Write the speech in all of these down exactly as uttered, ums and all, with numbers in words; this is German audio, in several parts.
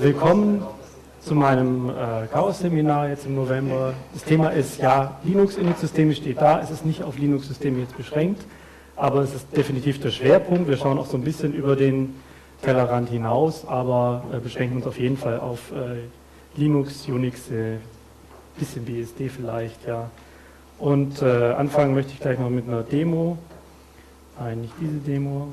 willkommen zu meinem äh, Chaos-Seminar jetzt im November. Das Thema ist, ja, Linux-Init-Systeme steht da, es ist nicht auf Linux-Systeme jetzt beschränkt, aber es ist definitiv der Schwerpunkt. Wir schauen auch so ein bisschen über den Tellerrand hinaus, aber äh, beschränken uns auf jeden Fall auf äh, Linux, Unix, äh, bisschen B S D vielleicht, ja. Und äh, anfangen möchte ich gleich noch mit einer Demo, nein, nicht diese Demo,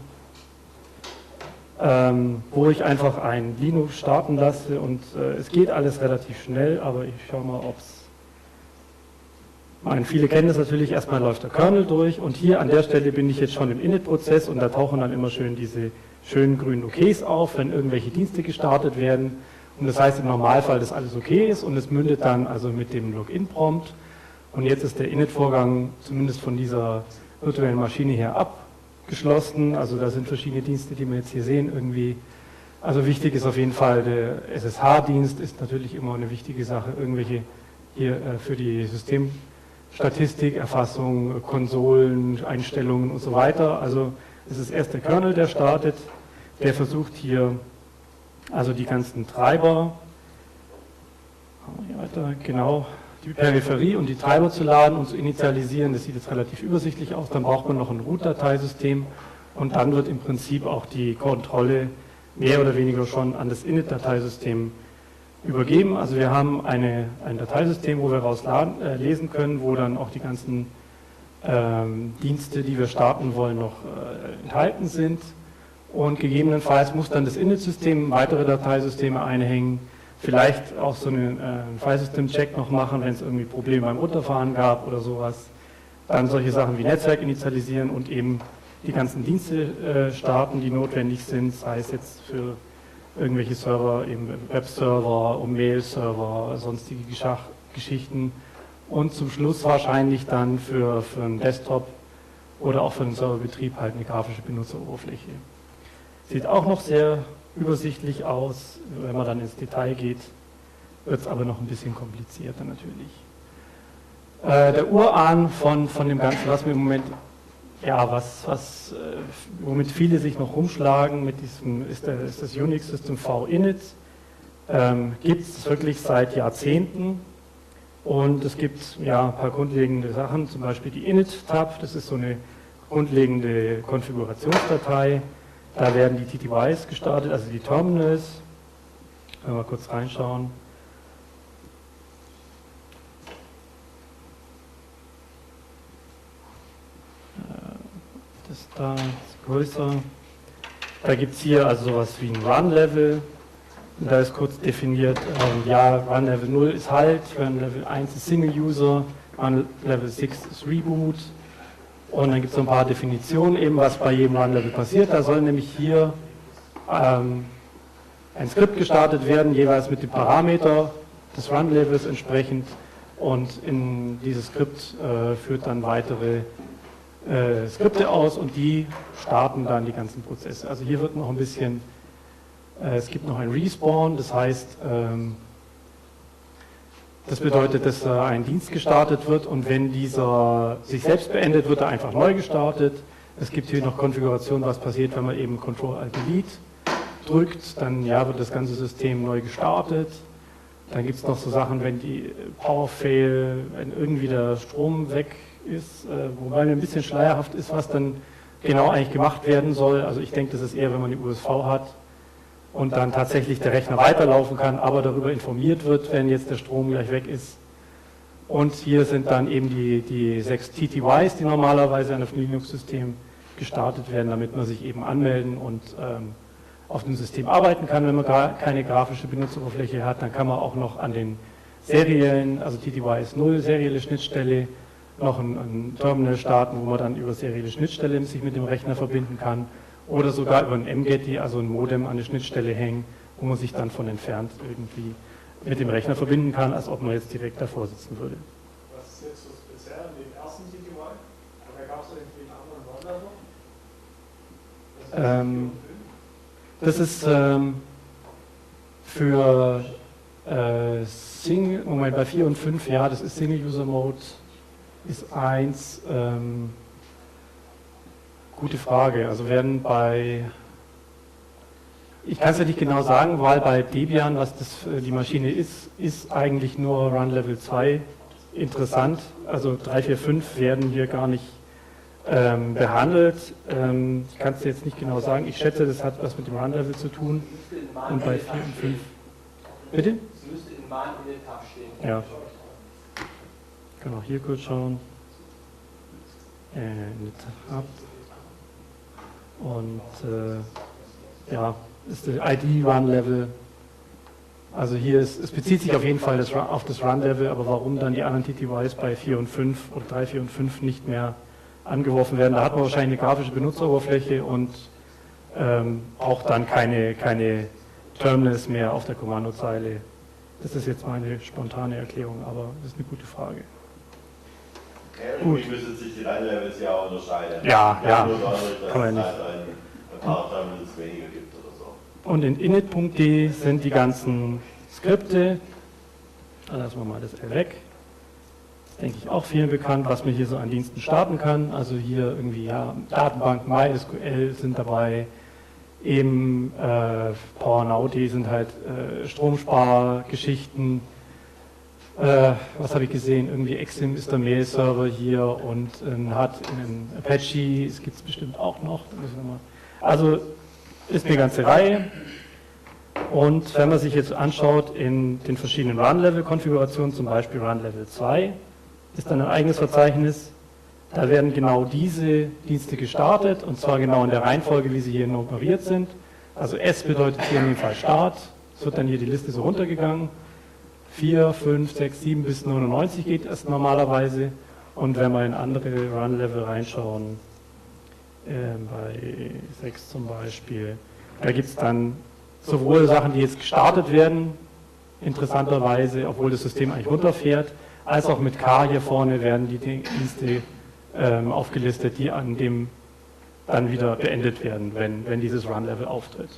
ähm, wo ich einfach ein Linux starten lasse und äh, es geht alles relativ schnell, aber ich schaue mal, ob es... Viele kennen das natürlich, erstmal läuft der Kernel durch und hier an der Stelle bin ich jetzt schon im Init-Prozess und da tauchen dann immer schön diese schönen grünen OKs auf, wenn irgendwelche Dienste gestartet werden. Und das heißt im Normalfall, dass alles okay ist und es mündet dann also mit dem Login-Prompt. Und jetzt ist der Init-Vorgang zumindest von dieser virtuellen Maschine her abgeschlossen. Also da sind verschiedene Dienste, die wir jetzt hier sehen, irgendwie. Also wichtig ist auf jeden Fall, der S S H-Dienst ist natürlich immer eine wichtige Sache, irgendwelche hier äh, für die Systemstatistik, Erfassung, Konsolen, Einstellungen und so weiter. Also es ist erst der Kernel, der startet, der versucht hier also die ganzen Treiber, hier weiter, genau, die Peripherie und die Treiber zu laden und zu initialisieren. Das sieht jetzt relativ übersichtlich aus. Dann braucht man noch ein Root-Dateisystem und dann wird im Prinzip auch die Kontrolle mehr oder weniger schon an das Init-Dateisystem übergeben. Also wir haben eine, ein Dateisystem, wo wir rausladen, äh, lesen können, wo dann auch die ganzen ähm, Dienste, die wir starten wollen, noch äh, enthalten sind. Und gegebenenfalls muss dann das Init-System weitere Dateisysteme einhängen, vielleicht auch so einen äh, File-System-Check noch machen, wenn es irgendwie Probleme beim Runterfahren gab oder sowas. Dann solche Sachen wie Netzwerk initialisieren und eben die ganzen Dienste äh, starten, die notwendig sind, sei es jetzt für irgendwelche Server, eben Webserver, Mail-Server, sonstige Geschach Geschichten und zum Schluss wahrscheinlich dann für, für einen Desktop oder auch für den Serverbetrieb halt eine grafische Benutzeroberfläche. Sieht auch noch sehr übersichtlich aus, wenn man dann ins Detail geht, wird es aber noch ein bisschen komplizierter natürlich. Äh, der Urahn von, von dem Ganzen, was wir im Moment, ja, was, was, äh, womit viele sich noch rumschlagen, mit diesem, ist, der, ist das Unix-System V-Init, ähm, gibt es wirklich seit Jahrzehnten und es gibt ja ein paar grundlegende Sachen, zum Beispiel die Init-Tab, das ist so eine grundlegende Konfigurationsdatei. Da werden die T T Ys gestartet, also die Terminals. Können wir mal kurz reinschauen. Das ist da ist größer. Da gibt es hier also sowas wie ein Run-Level. Da ist kurz definiert, ähm, ja, Run-Level null ist Halt, Run-Level eins ist Single-User, Run-Level sechs ist Reboot. Und dann gibt es so ein paar Definitionen, eben was bei jedem Run-Level passiert. Da soll nämlich hier ähm, ein Skript gestartet werden, jeweils mit dem Parameter des Run-Levels entsprechend. Und in dieses Skript äh, führt dann weitere äh, Skripte aus und die starten dann die ganzen Prozesse. Also hier wird noch ein bisschen, äh, es gibt noch ein Respawn, das heißt, ähm, das bedeutet, dass äh, ein Dienst gestartet wird und wenn dieser sich selbst beendet, wird er einfach neu gestartet. Es gibt hier noch Konfiguration, was passiert, wenn man eben Control-Alt-Delete drückt, dann ja, wird das ganze System neu gestartet. Dann gibt es noch so Sachen, wenn die Power-Fail, wenn irgendwie der Strom weg ist, äh, wobei mir ein bisschen schleierhaft ist, was dann genau eigentlich gemacht werden soll. Also ich denke, das ist eher, wenn man die U S V hat und dann tatsächlich der Rechner weiterlaufen kann, aber darüber informiert wird, wenn jetzt der Strom gleich weg ist. Und hier sind dann eben die, die sechs T T Ys, die normalerweise an einem Linux-System gestartet werden, damit man sich eben anmelden und ähm, auf dem System arbeiten kann. Wenn man gar keine grafische Benutzeroberfläche hat, dann kann man auch noch an den seriellen, also T T Y ist null, serielle Schnittstelle, noch ein, ein Terminal starten, wo man dann über serielle Schnittstelle sich mit dem Rechner verbinden kann. Oder sogar über ein M GETI, also ein Modem an eine Schnittstelle hängen, wo man sich dann von entfernt irgendwie mit dem Rechner verbinden kann, als ob man jetzt direkt davor sitzen würde. Was ist jetzt so speziell an dem ersten T T Y? Oder gab es irgendwie einen anderen Run-Level? Ähm, das ist ähm, für äh, Single, Moment, bei vier und fünf, ja, das ist Single-User-Mode, ist eins. Ähm, Gute Frage. Also werden bei ich kann es ja nicht genau sagen, weil bei Debian, was das, die Maschine ist, ist eigentlich nur Run Level zwei interessant. Also drei, vier, fünf werden hier gar nicht ähm, behandelt. Ähm, ich kann es jetzt nicht genau sagen. Ich schätze, das hat was mit dem Run Level zu tun. Und bei vier und fünf. Bitte? Es müsste in Man in den Tab stehen. Ja. Ich kann auch hier kurz schauen. Äh, in Tab. Und äh, ja, ist der I D-Run-Level. Also hier ist, es bezieht sich auf jeden Fall das, auf das Run-Level, aber warum dann die anderen T T Ys bei vier und fünf oder drei, vier und fünf nicht mehr angeworfen werden, da hat man wahrscheinlich eine grafische Benutzeroberfläche und ähm, auch dann keine, keine Terminals mehr auf der Kommandozeile. Das ist jetzt meine spontane Erklärung, aber das ist eine gute Frage. Ja, irgendwie müssen sich die Run-Levels ja auch unterscheiden. Ja, ja, Nur dadurch, dass kann man es nicht. halt ein paar Terminals weniger gibt oder so. Und in init.d sind die ganzen Skripte. Dann lassen wir mal das L weg. Das denke ich auch vielen bekannt, was man hier so an Diensten starten kann. Also hier irgendwie, ja, Datenbank, MySQL sind dabei, eben äh, PowerNow, die sind halt äh, Stromspargeschichten. Äh, was habe ich gesehen? Irgendwie Exim ist der Mail-Server hier und äh, hat in Apache, es gibt es bestimmt auch noch. Also ist eine ganze Reihe. Und wenn man sich jetzt anschaut in den verschiedenen Run-Level-Konfigurationen, zum Beispiel Run-Level zwei, ist dann ein eigenes Verzeichnis. Da werden genau diese Dienste gestartet und zwar genau in der Reihenfolge, wie sie hier nummeriert sind. Also S bedeutet hier in dem Fall Start. Es wird dann hier die Liste so runtergegangen. vier, fünf, sechs, sieben bis neunundneunzig geht es normalerweise. Und wenn wir in andere Run-Level reinschauen, äh, bei sechs zum Beispiel, da gibt es dann sowohl Sachen, die jetzt gestartet werden, interessanterweise, obwohl das System eigentlich runterfährt, als auch mit K hier vorne werden die Dienste ähm, aufgelistet, die an dem dann wieder beendet werden, wenn, wenn dieses Run-Level auftritt.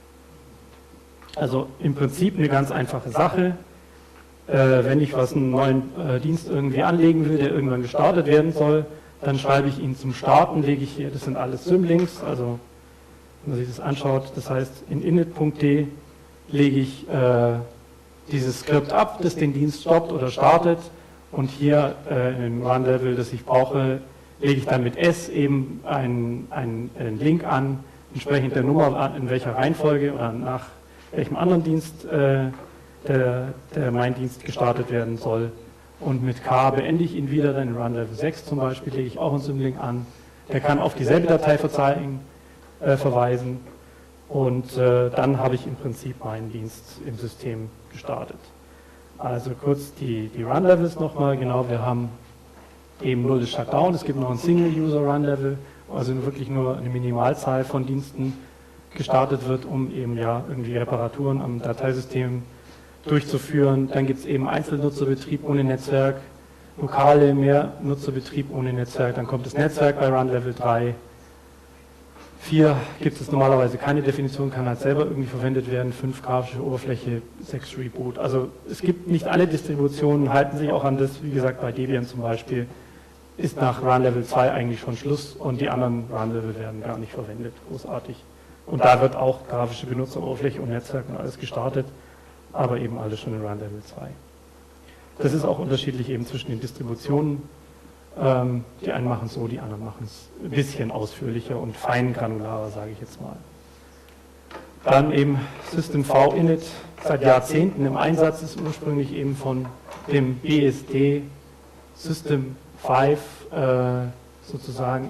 Also im Prinzip eine ganz einfache Sache. Äh, wenn ich was einen neuen äh, Dienst irgendwie anlegen will, der irgendwann gestartet werden soll, dann schreibe ich ihn zum Starten, lege ich hier, das sind alles Symlinks, also wenn man sich das anschaut, das heißt in init.d lege ich äh, dieses Skript ab, das den Dienst stoppt oder startet und hier äh, im Run-Level, das ich brauche, lege ich dann mit S eben einen, einen, einen Link an, entsprechend der Nummer, in welcher Reihenfolge oder nach welchem anderen Dienst äh, der, der mein Dienst gestartet werden soll. Und mit K beende ich ihn wieder, dann in Run-Level sechs zum Beispiel lege ich auch einen Symlink an. Der kann auf dieselbe Datei verzeichnen, äh, verweisen und äh, dann habe ich im Prinzip meinen Dienst im System gestartet. Also kurz die, die Run-Levels nochmal, genau, wir haben eben nur das Shutdown, es gibt noch ein Single-User-Run-Level, also wirklich nur eine Minimalzahl von Diensten gestartet wird, um eben ja irgendwie Reparaturen am Dateisystem durchzuführen. Dann gibt es eben Einzelnutzerbetrieb ohne Netzwerk, lokale Mehrnutzerbetrieb ohne Netzwerk, dann kommt das Netzwerk bei Run Level drei. vier gibt es normalerweise keine Definition, kann halt selber irgendwie verwendet werden, fünf grafische Oberfläche, sechs Reboot. Also es gibt nicht alle Distributionen, halten sich auch an das, wie gesagt bei Debian zum Beispiel, ist nach Run Level zwei eigentlich schon Schluss und die anderen Run Level werden gar nicht verwendet, großartig. Und da wird auch grafische Benutzeroberfläche und Netzwerk und alles gestartet, aber eben alles schon in Run Level zwei. Das ist auch unterschiedlich eben zwischen den Distributionen. Ähm, die einen machen es so, die anderen machen es ein bisschen ausführlicher und feingranularer, sage ich jetzt mal. Dann eben System-V Init, seit Jahrzehnten im Einsatz, ist ursprünglich eben von dem B S D System fünf äh, sozusagen.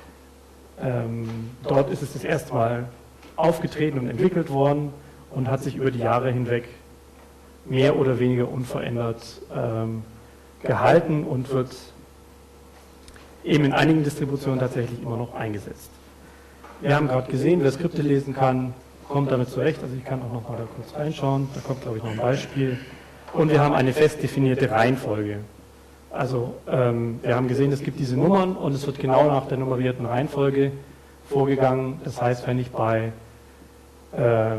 Ähm, dort ist es das erste Mal aufgetreten und entwickelt worden und hat sich über die Jahre hinweg mehr oder weniger unverändert ähm, gehalten und wird eben in einigen Distributionen tatsächlich immer noch eingesetzt. Wir haben gerade gesehen, wer Skripte lesen kann, kommt damit zurecht. Also ich kann auch noch mal da kurz reinschauen. Da kommt, glaube ich, noch ein Beispiel. Und wir haben eine fest definierte Reihenfolge. Also ähm, wir haben gesehen, es gibt diese Nummern und es wird genau nach der nummerierten Reihenfolge vorgegangen. Das heißt, wenn ich bei äh,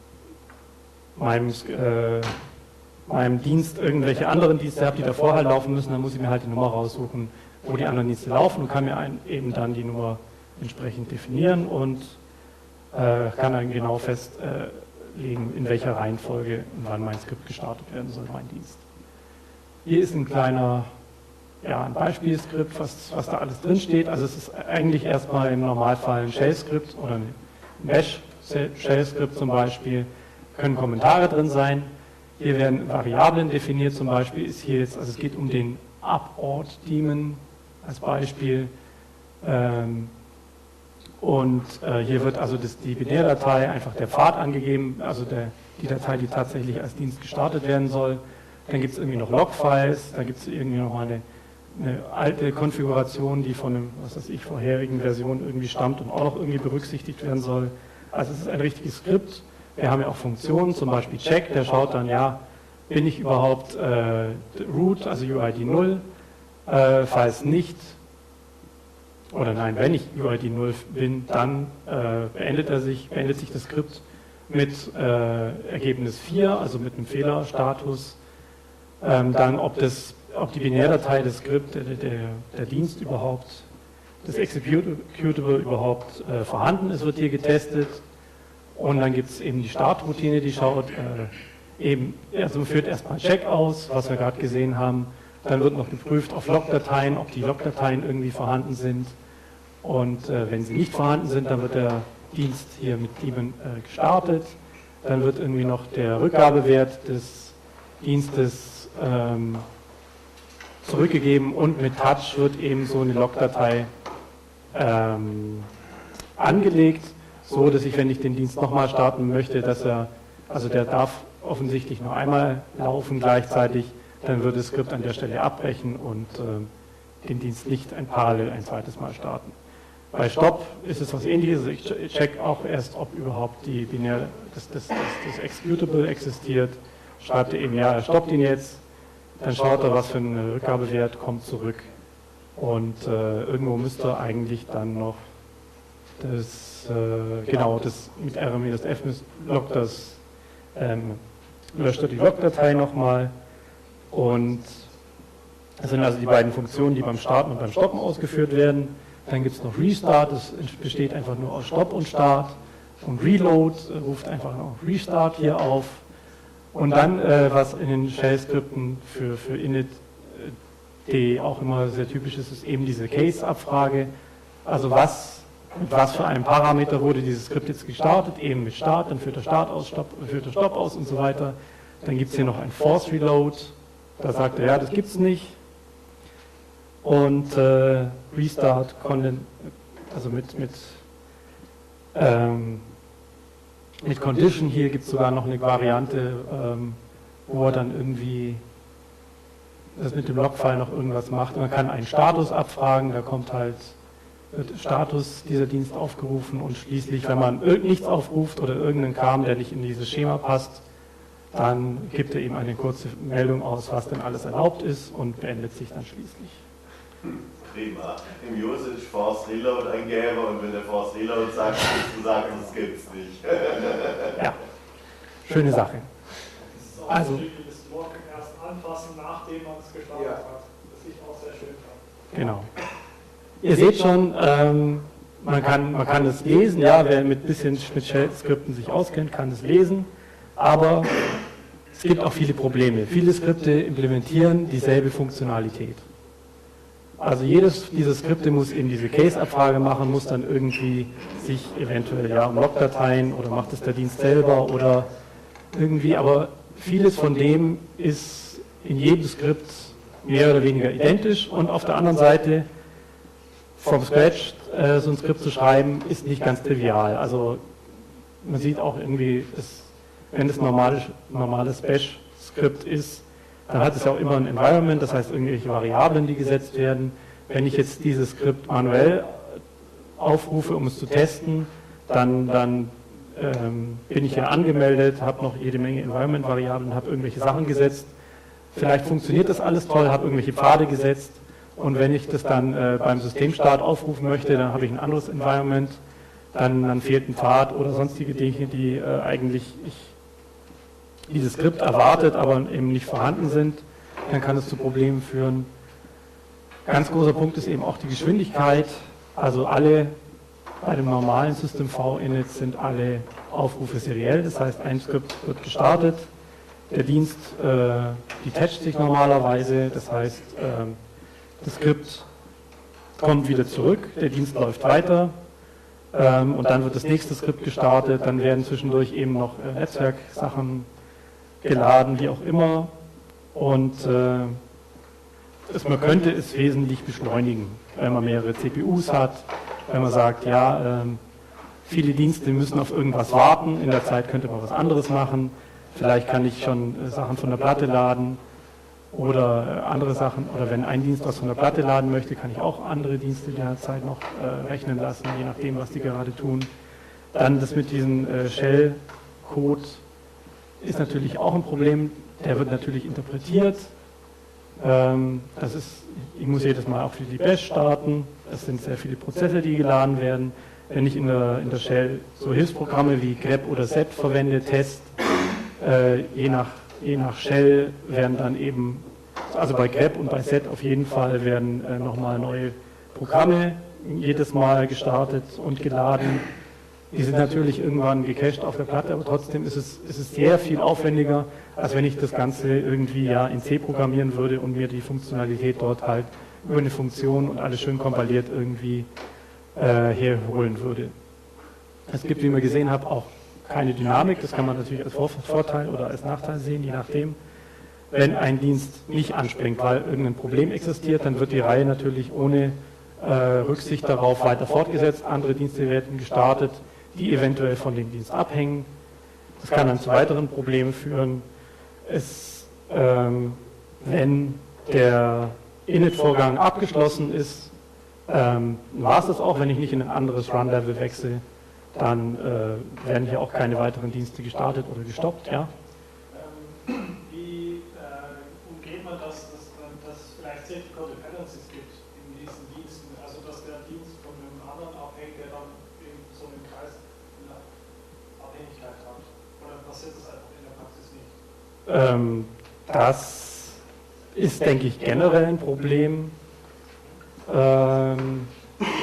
meinem, äh, meinem Dienst irgendwelche anderen Dienste habe, die davor halt laufen müssen, dann muss ich mir halt die Nummer raussuchen, wo die anderen Dienste laufen und kann mir ein, eben dann die Nummer entsprechend definieren und äh, kann dann genau festlegen, in welcher Reihenfolge und wann mein Skript gestartet werden soll, mein Dienst. Hier ist ein kleiner, ja, ein Beispielskript, was, was da alles drin steht. Also es ist eigentlich erstmal im Normalfall ein Shell-Skript oder ein Bash-Shell-Skript zum Beispiel, können Kommentare drin sein. Hier werden Variablen definiert, zum Beispiel ist hier jetzt, also es geht um den Uport-Daemon als Beispiel. Ähm, und äh, hier wird also das, die Binärdatei einfach der Pfad angegeben, also der, die Datei, die tatsächlich als Dienst gestartet werden soll. Dann gibt es irgendwie noch Logfiles, da gibt es irgendwie nochmal eine, eine alte Konfiguration, die von einem, was weiß ich, vorherigen Version irgendwie stammt und auch noch irgendwie berücksichtigt werden soll. Also es ist ein richtiges Skript. Wir haben ja auch Funktionen, zum Beispiel Check, der schaut dann, ja, bin ich überhaupt äh, root, also U I D null, äh, falls nicht, oder nein, wenn ich U I D null bin, dann äh, beendet er sich, beendet sich das Skript mit äh, Ergebnis vier, also mit einem Fehlerstatus. Ähm, dann, ob, das, ob die Binärdatei des Skript, der, der, der Dienst überhaupt, das Executable überhaupt äh, vorhanden ist, wird hier getestet. Und dann gibt es eben die Startroutine, die schaut, äh, eben, also führt erstmal Check aus, was wir gerade gesehen haben. Dann wird noch geprüft auf Logdateien, ob die Logdateien irgendwie vorhanden sind. Und äh, wenn sie nicht vorhanden sind, dann wird der Dienst hier mit Daemon äh, gestartet. Dann wird irgendwie noch der Rückgabewert des Dienstes ähm, zurückgegeben und mit Touch wird eben so eine Logdatei ähm, angelegt, so dass ich, wenn ich den Dienst nochmal starten möchte, dass er, also der darf offensichtlich noch einmal laufen gleichzeitig, dann wird das Skript an der Stelle abbrechen und äh, den Dienst nicht ein parallel ein zweites Mal starten. Bei Stop ist es was Ähnliches. Ich check auch erst, ob überhaupt die binäre, das, das, das, das Executable existiert. Schreibt er eben, ja, er stoppt ihn jetzt. Dann schaut er, was für ein Rückgabewert kommt zurück. Und äh, irgendwo müsste eigentlich dann noch das, äh, genau, das mit R M minus F loggt das, ähm, löscht er die Logdatei nochmal. Und das sind also die beiden Funktionen, die beim Starten und beim Stoppen ausgeführt werden. Dann gibt es noch Restart, das besteht einfach nur aus Stopp und Start. Und Reload ruft einfach noch Restart hier auf. Und dann, äh, was in den Shell-Skripten für, für init, die auch immer sehr typisch ist, ist eben diese Case-Abfrage. Also was, mit was für einem Parameter wurde dieses Skript jetzt gestartet, eben mit Start, dann führt der Start aus, Stopp, führt der Stopp aus und so weiter. Dann gibt es hier noch ein Force Reload, da sagt er, ja, das gibt es nicht. Und äh, Restart, also mit, mit, ähm, mit Condition, hier gibt es sogar noch eine Variante, ähm, wo er dann irgendwie das mit dem Logfile noch irgendwas macht. Man kann einen Status abfragen, da kommt halt, wird Status dieser Dienst aufgerufen und schließlich, wenn man nichts aufruft oder irgendeinen Kram, der nicht in dieses Schema passt, dann gibt er eben eine kurze Meldung aus, was denn alles erlaubt ist und beendet sich dann schließlich. Prima. Im Usage Force Reload eingeben und wenn der Force Reload sagt, du sagst, das gibt's nicht. Ja, schöne Sache. Das ist auch Also, das Log erst anfassen, nachdem man es gestartet Ja. hat. Das ich auch sehr schön fand. genau. Ihr seht schon, ähm, man kann, man kann es lesen, ja, wer mit bisschen mit Shell-Skripten sich auskennt, kann es lesen, aber es gibt auch viele Probleme. Viele Skripte implementieren dieselbe Funktionalität. Also jedes dieser Skripte muss eben diese Case-Abfrage machen, muss dann irgendwie sich eventuell ja um Logdateien oder macht es der Dienst selber oder irgendwie, aber vieles von dem ist in jedem Skript mehr oder weniger identisch und auf der anderen Seite from scratch äh, so ein Skript zu schreiben, ist nicht ganz trivial. Also man sieht auch irgendwie, dass, wenn es normales, normales Bash-Skript ist, dann hat es ja auch immer ein Environment, das heißt irgendwelche Variablen, die gesetzt werden. Wenn ich jetzt dieses Skript manuell aufrufe, um es zu testen, dann, dann ähm, bin ich ja angemeldet, habe noch jede Menge Environment-Variablen, habe irgendwelche Sachen gesetzt. Vielleicht funktioniert das alles toll, habe irgendwelche Pfade gesetzt und wenn ich das dann äh, beim Systemstart aufrufen möchte, dann habe ich ein anderes Environment, dann, dann fehlt ein Pfad oder sonstige Dinge, die äh, eigentlich ich dieses Skript erwartet, aber eben nicht vorhanden sind, dann kann es zu Problemen führen. Ganz großer Punkt ist eben auch die Geschwindigkeit. Also alle Bei dem normalen System-V-Init sind alle Aufrufe seriell, das heißt, ein Skript wird gestartet, der Dienst äh, detached sich normalerweise, das heißt, äh, das Skript kommt wieder zurück, der Dienst läuft weiter ähm, und dann wird das nächste Skript gestartet, dann werden zwischendurch eben noch äh, Netzwerksachen geladen, wie auch immer, und äh, es, man könnte es wesentlich beschleunigen, wenn man mehrere C P Us hat, wenn man sagt, ja, ähm, viele Dienste müssen auf irgendwas warten, in der Zeit könnte man was anderes machen, vielleicht kann ich schon äh, Sachen von der Platte laden oder äh, andere Sachen, oder wenn ein Dienst was von der Platte laden möchte, kann ich auch andere Dienste in der Zeit noch äh, rechnen lassen, je nachdem, was die gerade tun. Dann das mit diesem äh, Shell-Code ist natürlich auch ein Problem, der wird natürlich interpretiert. Ähm, das ist, ich muss jedes Mal auch für die Bash starten, es sind sehr viele Prozesse, die geladen werden. Wenn ich in der, in der Shell so Hilfsprogramme wie grep oder set verwende, Test, äh, je, nach, je nach Shell werden dann eben, also bei grep und bei set auf jeden Fall werden äh, nochmal neue Programme jedes Mal gestartet und geladen. Die sind natürlich irgendwann gecached auf der Platte, aber trotzdem ist es, ist es sehr viel aufwendiger, als wenn ich das Ganze irgendwie ja in C programmieren würde und mir die Funktionalität dort halt über eine Funktion und alles schön kompiliert irgendwie äh, herholen würde. Es gibt, wie wir gesehen haben, auch keine Dynamik, das kann man natürlich als Vorteil oder als Nachteil sehen, je nachdem. Wenn ein Dienst nicht anspringt, weil irgendein Problem existiert, dann wird die Reihe natürlich ohne äh, Rücksicht darauf weiter fortgesetzt, andere Dienste werden gestartet, die eventuell von dem Dienst abhängen. Das kann dann zu weiteren Problemen führen. Es, ähm, wenn der Init-Vorgang abgeschlossen ist, ähm, war es das auch, wenn ich nicht in ein anderes Run-Level wechsle, dann äh, werden hier auch keine weiteren Dienste gestartet oder gestoppt. Ja? Ähm, wie äh, umgeht man das, dass, dass es vielleicht Safety Code Dependencies gibt in diesen Diensten, also dass der Dienst von einem anderen abhängt, der dann in so einem Kreis eine Abhängigkeit hat? Oder passiert das einfach in der Praxis nicht? Ähm, das ist, denke ich, generell ein Problem. Ähm,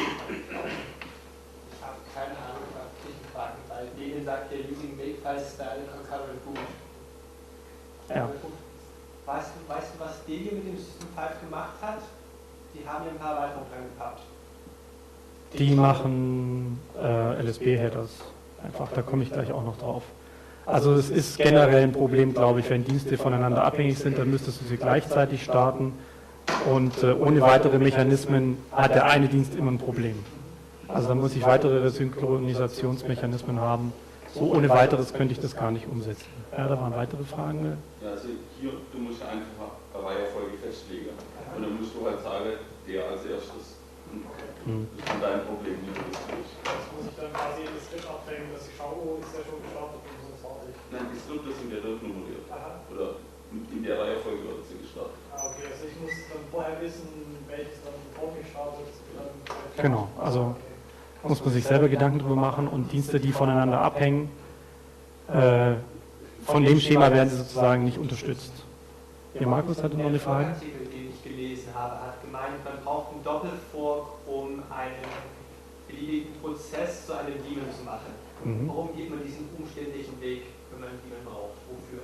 Ich habe keine Ahnung nach Zwischenfragen, weil Degen sagt ja, using Makefile Style Concurrent Boot. ja. Weißt du, weißt du, was Degen mit dem System fünf gemacht hat? Die haben ja ein paar Erweiterungen dran gehabt. Die machen äh, L S B-Headers. Einfach, da komme ich gleich auch noch drauf. Also es ist generell ein Problem, glaube ich, wenn Dienste voneinander abhängig sind, dann müsstest du sie gleichzeitig starten. Und äh, ohne weitere Mechanismen hat der eine Dienst immer ein Problem. Also da muss ich weitere Synchronisationsmechanismen haben. So ohne weiteres könnte ich das gar nicht umsetzen. Ja, da waren weitere Fragen. Ja, also hier, du musst einfach eine Reihenfolge festlegen. Und dann musst du halt sagen, der als erstes. Hm. Das ist dein Problem, wie du das tust. Das muss ich dann quasi das Schritt abhängen, dass ich schaue, oh, ist der schon gestartet und so fertig. Nein, die Skripte sind ja dort nummeriert. Aha. Oder in der Reihenfolge wird sie gestartet. Ah, okay, also ich muss dann vorher wissen, welches dann vor mir startet. Dann Genau, also muss man sich selber Gedanken darüber machen und Dienste, die voneinander abhängen, äh, von dem Schema werden sie sozusagen nicht unterstützt. Ja, Markus hatte noch eine Frage. Der Artikel, den ich gelesen habe, hat gemeint, man braucht einen Doppelfork, um einen beliebigen Prozess zu einem Daemon zu machen. Mhm. Warum geht man diesen umständlichen Weg, wenn man einen Daemon braucht? Wofür?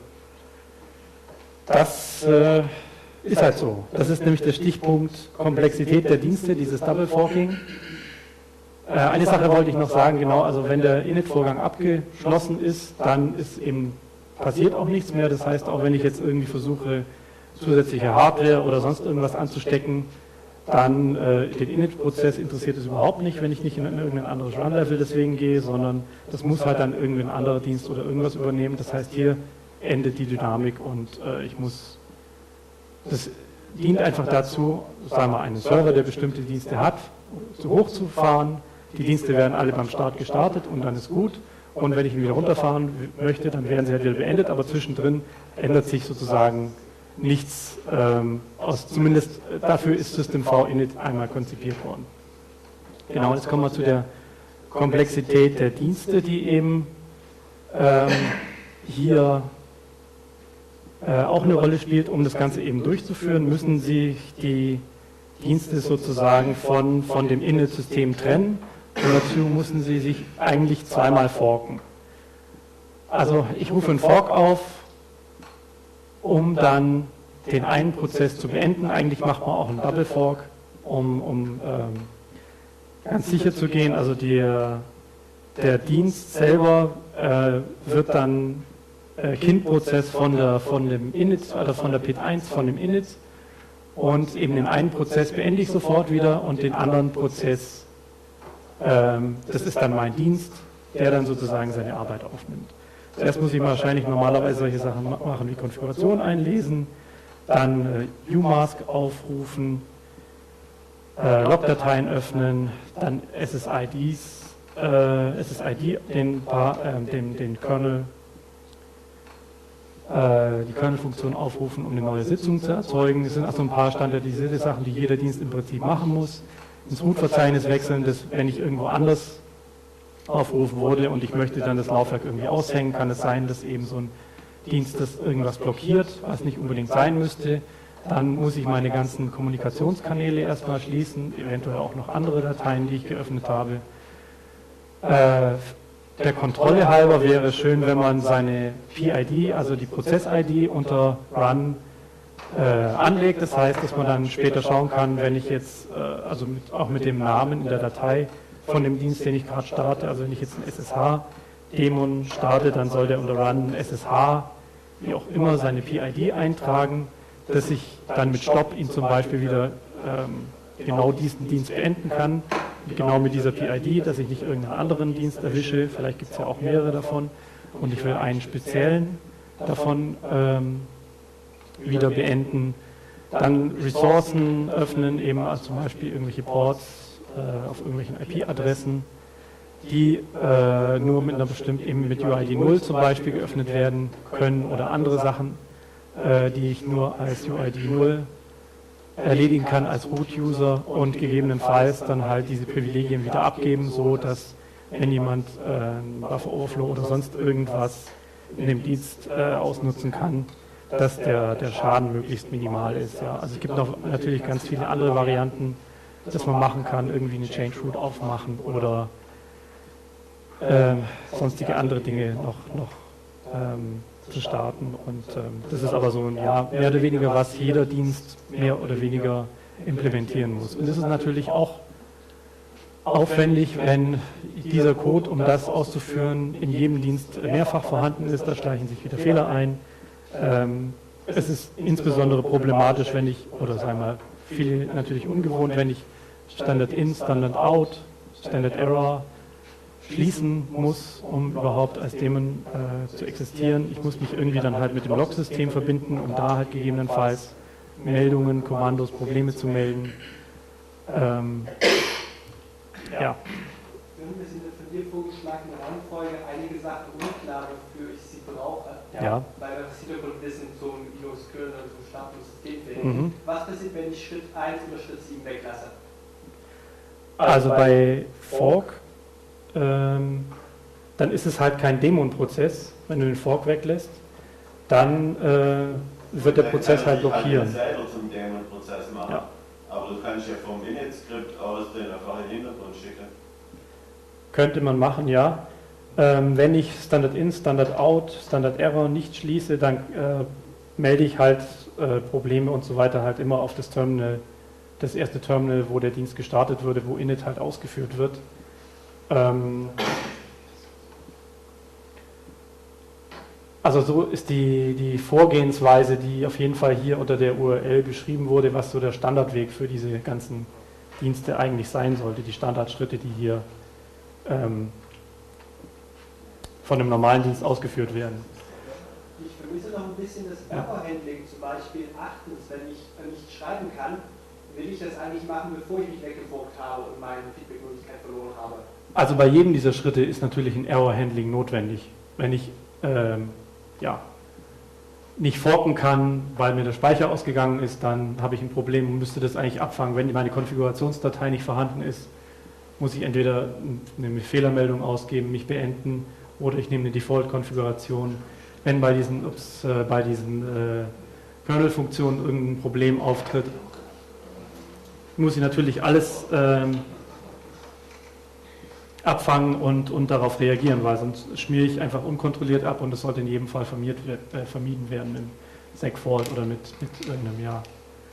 Das äh, ist halt so. Das ist nämlich der Stichpunkt Komplexität der Dienste, dieses Double Forking. Äh, eine Sache wollte ich noch sagen, genau, also wenn der Init-Vorgang abgeschlossen ist, dann ist eben passiert auch nichts mehr. Das heißt, auch wenn ich jetzt irgendwie versuche, zusätzliche Hardware oder sonst irgendwas anzustecken, dann äh, den Init-Prozess interessiert es überhaupt nicht, wenn ich nicht in irgendein anderes Run-Level deswegen gehe, sondern das muss halt dann irgendwie ein anderer Dienst oder irgendwas übernehmen. Das heißt, hier endet die Dynamik und äh, ich muss, das dient einfach dazu, sagen wir, einen Server, der bestimmte Dienste hat, zu hochzufahren. Die Dienste werden alle beim Start gestartet und dann ist gut. Und wenn ich ihn wieder runterfahren möchte, dann werden sie halt wieder beendet, aber zwischendrin ändert sich sozusagen nichts, ähm, aus, zumindest dafür ist System-V-Init einmal konzipiert worden. Genau, jetzt kommen wir zu der Komplexität der Dienste, die eben ähm, hier äh, auch eine Rolle spielt. Um das Ganze eben durchzuführen, müssen sich die Dienste sozusagen von, von dem Init-System trennen Und dazu müssen Sie sich eigentlich zweimal forken. Also ich rufe einen Fork auf, um dann den einen Prozess zu beenden. Eigentlich macht man auch einen Double Fork, um, um ähm, ganz sicher zu gehen. Also der, der Dienst selber äh, wird dann äh, Kindprozess von, der, von dem Init, oder von der P I T eins, von dem Init. Und eben den einen Prozess beende ich sofort wieder und den anderen Prozess, ähm, das ist dann mein Dienst, der dann sozusagen seine Arbeit aufnimmt. Zuerst muss ich wahrscheinlich normalerweise solche Sachen machen wie Konfiguration einlesen, dann äh, umask aufrufen, äh, Logdateien öffnen, dann S S I Ds, äh, S S I D, den, äh, den, den Kernel, äh, die Kernel-Funktion aufrufen, um eine neue Sitzung zu erzeugen. Es sind also ein paar standardisierte Sachen, die jeder Dienst im Prinzip machen muss. Ins Root-Verzeichnis wechseln, das, wenn ich irgendwo anders aufgerufen wurde und ich möchte dann das Laufwerk irgendwie aushängen, kann es sein, dass eben so ein Dienst das irgendwas blockiert, was nicht unbedingt sein müsste. Dann muss ich meine ganzen Kommunikationskanäle erstmal schließen, eventuell auch noch andere Dateien, die ich geöffnet habe. Äh, der Kontrolle halber wäre es schön, wenn man seine P I D, also die Prozess-I D unter Run äh, anlegt. Das heißt, dass man dann später schauen kann, wenn ich jetzt, äh, also mit, auch mit dem Namen in der Datei von dem Dienst, den ich gerade starte, also wenn ich jetzt einen S S H-Dämon starte, dann soll der unter Run S S H, wie auch immer, seine P I D eintragen, dass ich dann mit Stopp ihn zum Beispiel wieder ähm, genau diesen Dienst beenden kann, genau mit dieser P I D, dass ich nicht irgendeinen anderen Dienst erwische, vielleicht gibt es ja auch mehrere davon und ich will einen speziellen davon ähm, wieder beenden. Dann Ressourcen öffnen, eben also zum Beispiel irgendwelche Ports auf irgendwelchen I P-Adressen, die äh, nur mit einer bestimmten, eben mit U I D null zum Beispiel geöffnet werden können oder andere Sachen, äh, die ich nur als U I D null erledigen kann als Root-User und gegebenenfalls dann halt diese Privilegien wieder abgeben, so dass wenn jemand äh, einen Buffer-Overflow oder sonst irgendwas in dem Dienst äh, ausnutzen kann, dass der, der Schaden möglichst minimal ist. Ja. Also es gibt noch natürlich ganz viele andere Varianten, dass man machen kann, irgendwie eine Change Root aufmachen oder äh, sonstige andere Dinge noch, noch ähm, zu starten. Und ähm, das ist aber so ein, ja, mehr oder weniger, was jeder Dienst mehr oder weniger implementieren muss. Und das ist natürlich auch aufwendig, wenn dieser Code, um das auszuführen, in jedem Dienst mehrfach vorhanden ist, da schleichen sich wieder Fehler ein. Ähm, es ist insbesondere problematisch, wenn ich, oder sagen wir mal, viel natürlich ungewohnt, wenn ich Standard in, Standard out, Standard error schließen muss, um überhaupt als Daemon äh, zu existieren. Ich muss mich irgendwie dann halt mit dem Log-System verbinden, um da halt gegebenenfalls Meldungen, Kommandos, Probleme zu melden. Ähm, ja. Wir haben ein bisschen von dir vorgeschlagene Reihenfolge einige Sachen unklar, wofür ich sie brauche, Ja. weil wir das Hintergrundwissen zum Linux-Kernel und zum Start- und System fehlen. Mhm. Was passiert, wenn ich Schritt eins oder Schritt sieben weglasse? Also bei Fork, ähm, dann ist es halt kein Dämon-Prozess, wenn du den Fork weglässt, dann äh, wird der Prozess halt blockieren. Du kannst selber zum Dämon-Prozess machen, Ja. aber du kannst ja vom Init-Skript aus den einfach in den Hintergrund schicken. Könnte man machen, ja. Ähm, wenn ich Standard in, Standard out, Standard error nicht schließe, dann äh, melde ich halt äh, Probleme und so weiter halt immer auf das Terminal, das erste Terminal, wo der Dienst gestartet wurde, wo init halt ausgeführt wird. Ähm, also so ist die, die Vorgehensweise, die auf jeden Fall hier unter der U R L beschrieben wurde, was so der Standardweg für diese ganzen Dienste eigentlich sein sollte, die Standardschritte, die hier ähm, von einem normalen Dienst ausgeführt werden. Ich vermisse noch ein bisschen das Error-Handling, zum Beispiel achtens, wenn ich nicht schreiben kann, will ich das eigentlich machen, bevor ich mich weggeforkt habe und meine Feedback-Möglichkeit verloren habe. Also bei jedem dieser Schritte ist natürlich ein Error-Handling notwendig. Wenn ich ähm, ja, nicht forken kann, weil mir der Speicher ausgegangen ist, dann habe ich ein Problem und müsste das eigentlich abfangen. Wenn meine Konfigurationsdatei nicht vorhanden ist, muss ich entweder eine Fehlermeldung ausgeben, mich beenden, oder ich nehme eine Default-Konfiguration. Wenn bei diesen, ups, äh, bei diesen äh, Kernel-Funktionen irgendein Problem auftritt, muss ich natürlich alles ähm, abfangen und, und darauf reagieren, weil sonst schmiere ich einfach unkontrolliert ab und das sollte in jedem Fall vermiert, äh, vermieden werden im Segfault oder mit, mit irgendeinem ja,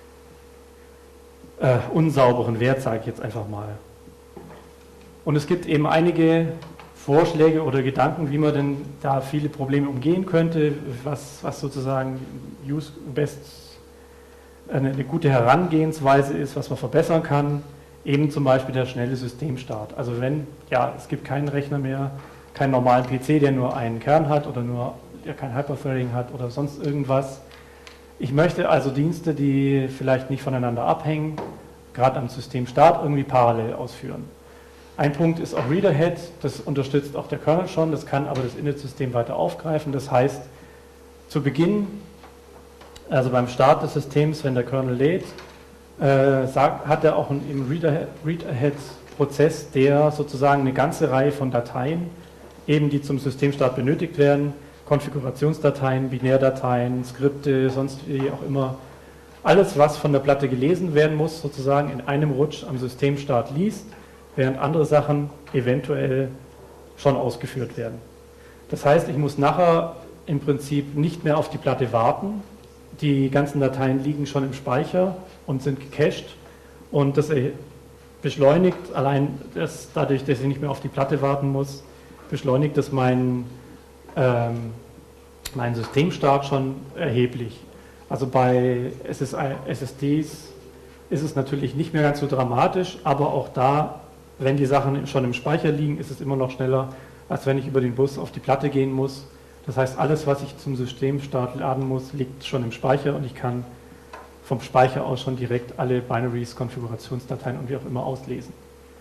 äh, unsauberen Wert, sage ich jetzt einfach mal. Und es gibt eben einige Vorschläge oder Gedanken, wie man denn da viele Probleme umgehen könnte, was, was sozusagen use best eine, eine gute Herangehensweise ist, was man verbessern kann. Eben zum Beispiel der schnelle Systemstart. Also wenn, ja, es gibt keinen Rechner mehr, keinen normalen P C, der nur einen Kern hat oder nur, der kein Hyperthreading hat oder sonst irgendwas. Ich möchte also Dienste, die vielleicht nicht voneinander abhängen, gerade am Systemstart irgendwie parallel ausführen. Ein Punkt ist auch Readerhead, das unterstützt auch der Kernel schon, das kann aber das Init-System weiter aufgreifen. Das heißt, zu Beginn, also beim Start des Systems, wenn der Kernel lädt, äh, sagt, hat er auch einen Readerhead-Prozess, der sozusagen eine ganze Reihe von Dateien, eben die zum Systemstart benötigt werden, Konfigurationsdateien, Binärdateien, Skripte, sonst wie auch immer, alles, was von der Platte gelesen werden muss, sozusagen in einem Rutsch am Systemstart liest, während andere Sachen eventuell schon ausgeführt werden. Das heißt, ich muss nachher im Prinzip nicht mehr auf die Platte warten. Die ganzen Dateien liegen schon im Speicher und sind gecached und das beschleunigt, allein das, dadurch, dass ich nicht mehr auf die Platte warten muss, beschleunigt das meinen ähm, mein Systemstart schon erheblich. Also bei S S Ds ist es natürlich nicht mehr ganz so dramatisch, aber auch da, wenn die Sachen schon im Speicher liegen, ist es immer noch schneller, als wenn ich über den Bus auf die Platte gehen muss. Das heißt, alles, was ich zum Systemstart laden muss, liegt schon im Speicher und ich kann vom Speicher aus schon direkt alle Binaries, Konfigurationsdateien und wie auch immer auslesen.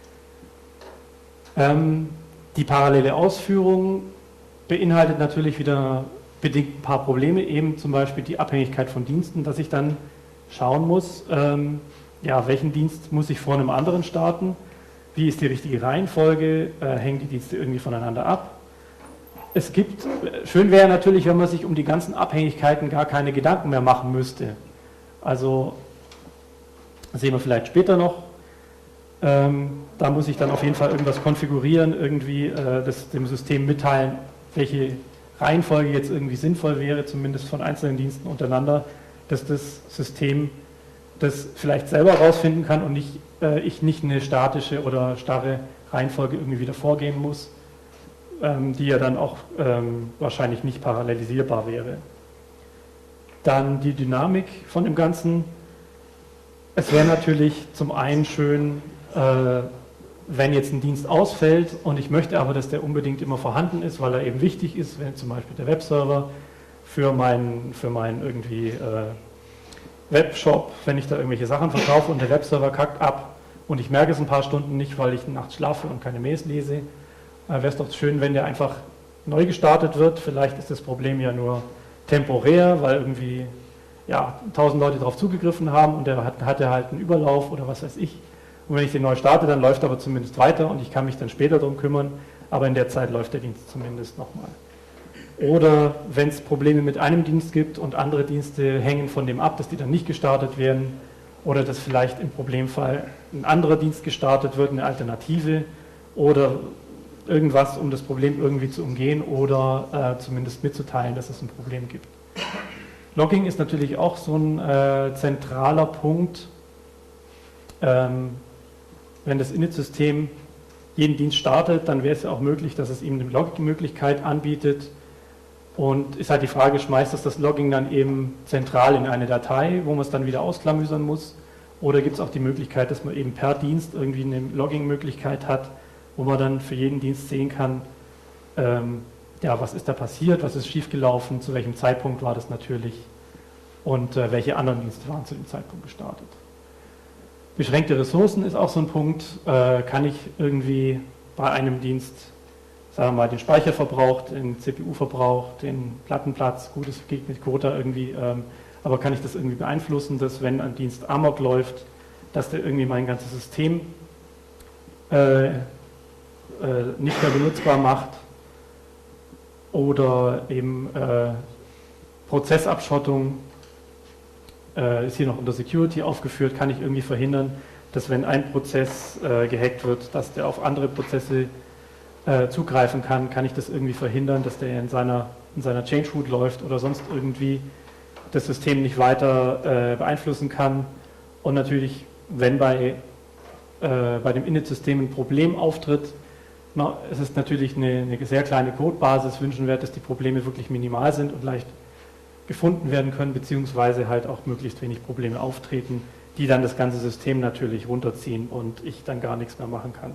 Ähm, die parallele Ausführung beinhaltet natürlich wieder bedingt ein paar Probleme, eben zum Beispiel die Abhängigkeit von Diensten, dass ich dann schauen muss, ähm, ja, welchen Dienst muss ich vor einem anderen starten, wie ist die richtige Reihenfolge, äh, hängen die Dienste irgendwie voneinander ab. Es gibt, schön wäre natürlich, wenn man sich um die ganzen Abhängigkeiten gar keine Gedanken mehr machen müsste. Also, das sehen wir vielleicht später noch, ähm, da muss ich dann auf jeden Fall irgendwas konfigurieren, irgendwie äh, das, dem System mitteilen, welche Reihenfolge jetzt irgendwie sinnvoll wäre, zumindest von einzelnen Diensten untereinander, dass das System das vielleicht selber rausfinden kann und nicht, äh, ich nicht eine statische oder starre Reihenfolge irgendwie wieder vorgehen muss, ähm, die ja dann auch ähm, wahrscheinlich nicht parallelisierbar wäre. Dann die Dynamik von dem Ganzen. Es wäre natürlich zum einen schön, äh, wenn jetzt ein Dienst ausfällt und ich möchte aber, dass der unbedingt immer vorhanden ist, weil er eben wichtig ist, wenn zum Beispiel der Webserver für meinen für meinen irgendwie äh, Webshop, wenn ich da irgendwelche Sachen verkaufe und der Webserver kackt ab und ich merke es ein paar Stunden nicht, weil ich nachts schlafe und keine Mails lese, äh, wäre es doch schön, wenn der einfach neu gestartet wird. Vielleicht ist das Problem ja nur temporär, weil irgendwie ja, tausend Leute darauf zugegriffen haben und der hat, hatte halt einen Überlauf oder was weiß ich. Und wenn ich den neu starte, dann läuft er aber zumindest weiter und ich kann mich dann später darum kümmern, aber in der Zeit läuft der Dienst zumindest nochmal. Oder wenn es Probleme mit einem Dienst gibt und andere Dienste hängen von dem ab, dass die dann nicht gestartet werden oder dass vielleicht im Problemfall ein anderer Dienst gestartet wird, eine Alternative oder irgendwas, um das Problem irgendwie zu umgehen oder äh, zumindest mitzuteilen, dass es ein Problem gibt. Logging ist natürlich auch so ein äh, zentraler Punkt. Ähm, wenn das Init-System jeden Dienst startet, dann wäre es ja auch möglich, dass es ihm eine Logging-Möglichkeit anbietet. Und ist halt die Frage, schmeißt es das Logging dann eben zentral in eine Datei, wo man es dann wieder ausklamüsern muss? Oder gibt es auch die Möglichkeit, dass man eben per Dienst irgendwie eine Logging-Möglichkeit hat, wo man dann für jeden Dienst sehen kann, ähm, ja, was ist da passiert, was ist schiefgelaufen, zu welchem Zeitpunkt war das natürlich und äh, welche anderen Dienste waren zu dem Zeitpunkt gestartet. Beschränkte Ressourcen ist auch so ein Punkt, äh, kann ich irgendwie bei einem Dienst, sagen wir mal, den Speicherverbrauch, den C P U-Verbrauch, den Plattenplatz, gut, es geht mit Quota irgendwie, ähm, aber kann ich das irgendwie beeinflussen, dass wenn ein Dienst Amok läuft, dass der irgendwie mein ganzes System äh, äh, nicht mehr benutzbar macht oder eben äh, Prozessabschottung äh, ist hier noch unter Security aufgeführt, kann ich irgendwie verhindern, dass wenn ein Prozess äh, gehackt wird, dass der auf andere Prozesse äh, zugreifen kann, kann ich das irgendwie verhindern, dass der in seiner, in seiner Change Root läuft oder sonst irgendwie das System nicht weiter äh, beeinflussen kann. Und natürlich, wenn bei, äh, bei dem Init-System ein Problem auftritt, na, es ist natürlich eine, eine sehr kleine Codebasis, wünschenswert, dass die Probleme wirklich minimal sind und leicht gefunden werden können, beziehungsweise halt auch möglichst wenig Probleme auftreten, die dann das ganze System natürlich runterziehen und ich dann gar nichts mehr machen kann.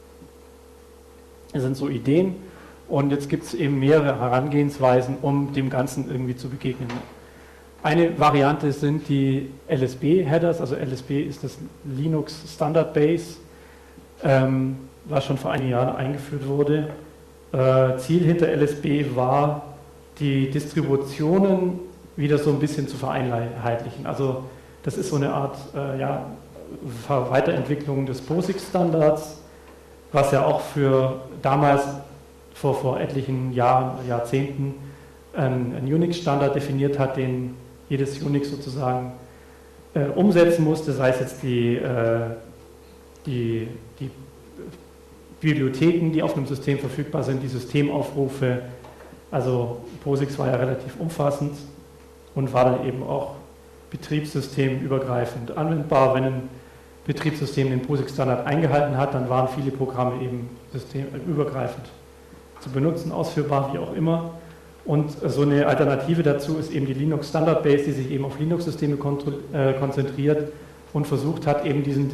Das sind so Ideen und jetzt gibt es eben mehrere Herangehensweisen, um dem Ganzen irgendwie zu begegnen. Eine Variante sind die L S B-Headers, also L S B ist das Linux Standard Base, ähm, was schon vor einigen Jahren eingeführt wurde. Äh, Ziel hinter L S B war, die Distributionen wieder so ein bisschen zu vereinheitlichen. Also das ist so eine Art äh, ja, Weiterentwicklung des POSIX-Standards, was ja auch für damals, vor, vor etlichen Jahren, Jahrzehnten, einen, einen Unix-Standard definiert hat, den jedes Unix sozusagen äh, umsetzen musste, sei es jetzt die, äh, die, die Bibliotheken, die auf einem System verfügbar sind, die Systemaufrufe. Also POSIX war ja relativ umfassend und war dann eben auch betriebssystemübergreifend anwendbar. Wenn ein Betriebssystem den POSIX-Standard eingehalten hat, dann waren viele Programme eben systemübergreifend zu benutzen, ausführbar, wie auch immer. Und so eine Alternative dazu ist eben die Linux Standard Base, die sich eben auf Linux-Systeme konzentriert und versucht hat, eben diesen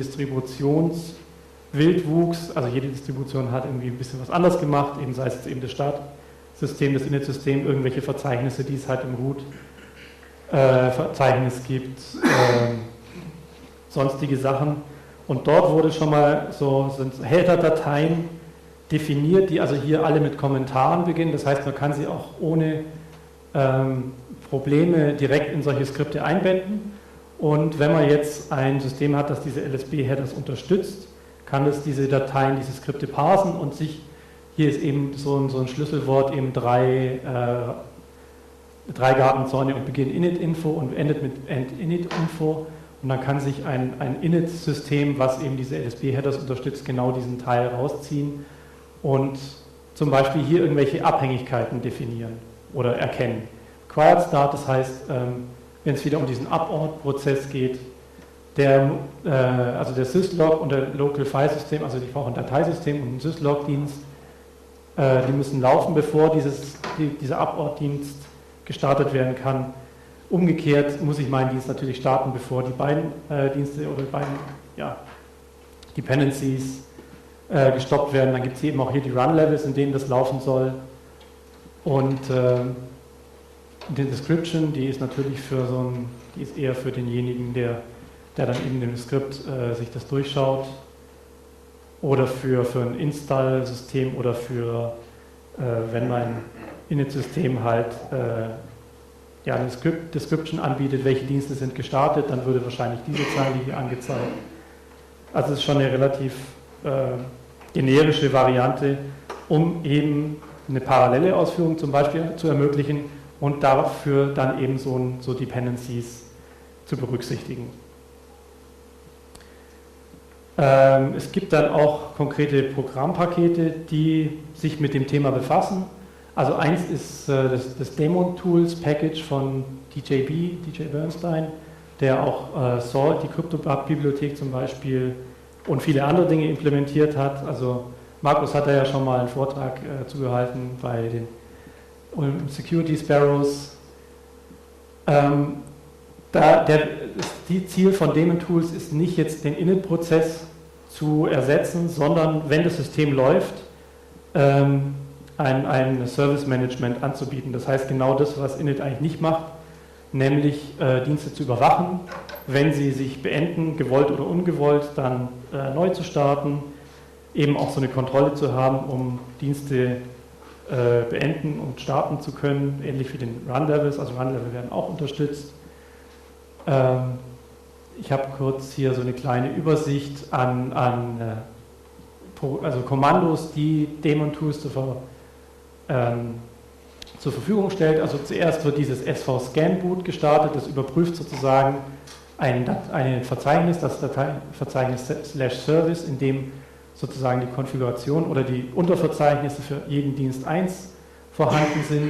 Distributionswildwuchs, also jede Distribution hat irgendwie ein bisschen was anders gemacht, eben sei es eben das Startsystem, das Init-System, irgendwelche Verzeichnisse, die es halt im Root-Verzeichnis äh, gibt, äh, sonstige Sachen. Und dort wurde schon mal so, sind Header-Dateien definiert, die also hier alle mit Kommentaren beginnen. Das heißt, man kann sie auch ohne ähm, Probleme direkt in solche Skripte einbetten. Und wenn man jetzt ein System hat, das diese L S B-Headers unterstützt, kann es diese Dateien, diese Skripte parsen und sich, hier ist eben so ein, so ein Schlüsselwort, eben drei, äh, drei Gartenzäune und Beginn Init-Info und endet mit End-Init-Info. Und dann kann sich ein, ein Init-System, was eben diese L S B-Headers unterstützt, genau diesen Teil rausziehen und zum Beispiel hier irgendwelche Abhängigkeiten definieren oder erkennen. Required Start, das heißt, ähm, wenn es wieder um diesen Abort-Prozess geht, der, äh, also der Syslog und der Local File System, also die brauchen ein Dateisystem und einen Syslog-Dienst, äh, die müssen laufen, bevor dieses, die, dieser Abort-Dienst gestartet werden kann. Umgekehrt muss ich meinen Dienst natürlich starten, bevor die beiden äh, Dienste oder die beiden ja, Dependencies äh, gestoppt werden. Dann gibt es eben auch hier die Run-Levels, in denen das laufen soll. Und äh, die Description, die ist natürlich für so ein, die ist eher für denjenigen, der, der dann in dem Skript äh, sich das durchschaut. Oder für, für ein Install-System oder für, äh, wenn mein Init-System halt äh, ja, eine Description anbietet, welche Dienste sind gestartet, dann würde wahrscheinlich diese Zeile hier angezeigt. Also es ist schon eine relativ äh, generische Variante, um eben eine parallele Ausführung zum Beispiel zu ermöglichen und dafür dann eben so, so Dependencies zu berücksichtigen. Ähm, es gibt dann auch konkrete Programmpakete, die sich mit dem Thema befassen. Also eins ist äh, das, das Daemon Tools Package von D J B, D J Bernstein, der auch äh, Salt, die Cryptobug-Bibliothek zum Beispiel und viele andere Dinge implementiert hat. Also Markus hat da ja schon mal einen Vortrag äh, zugehalten bei den um, Security Sparrows. Ähm, da, der, das Ziel von Daemon Tools ist nicht jetzt den Init-Prozess zu ersetzen, sondern wenn das System läuft, ähm, Ein, ein Service-Management anzubieten. Das heißt genau das, was Init eigentlich nicht macht, nämlich äh, Dienste zu überwachen, wenn sie sich beenden, gewollt oder ungewollt, dann äh, neu zu starten, eben auch so eine Kontrolle zu haben, um Dienste äh, beenden und starten zu können, ähnlich wie den Run-Levels, also Run-Level werden auch unterstützt. Ähm, ich habe kurz hier so eine kleine Übersicht an, an äh, Pro, also Kommandos, die Daemon Tools zur Verfügung Ähm, zur Verfügung stellt. Also zuerst wird dieses S V Scan Boot gestartet, das überprüft sozusagen ein, ein Verzeichnis, das Dateiverzeichnis slash Service, in dem sozusagen die Konfiguration oder die Unterverzeichnisse für jeden Dienst eins vorhanden sind,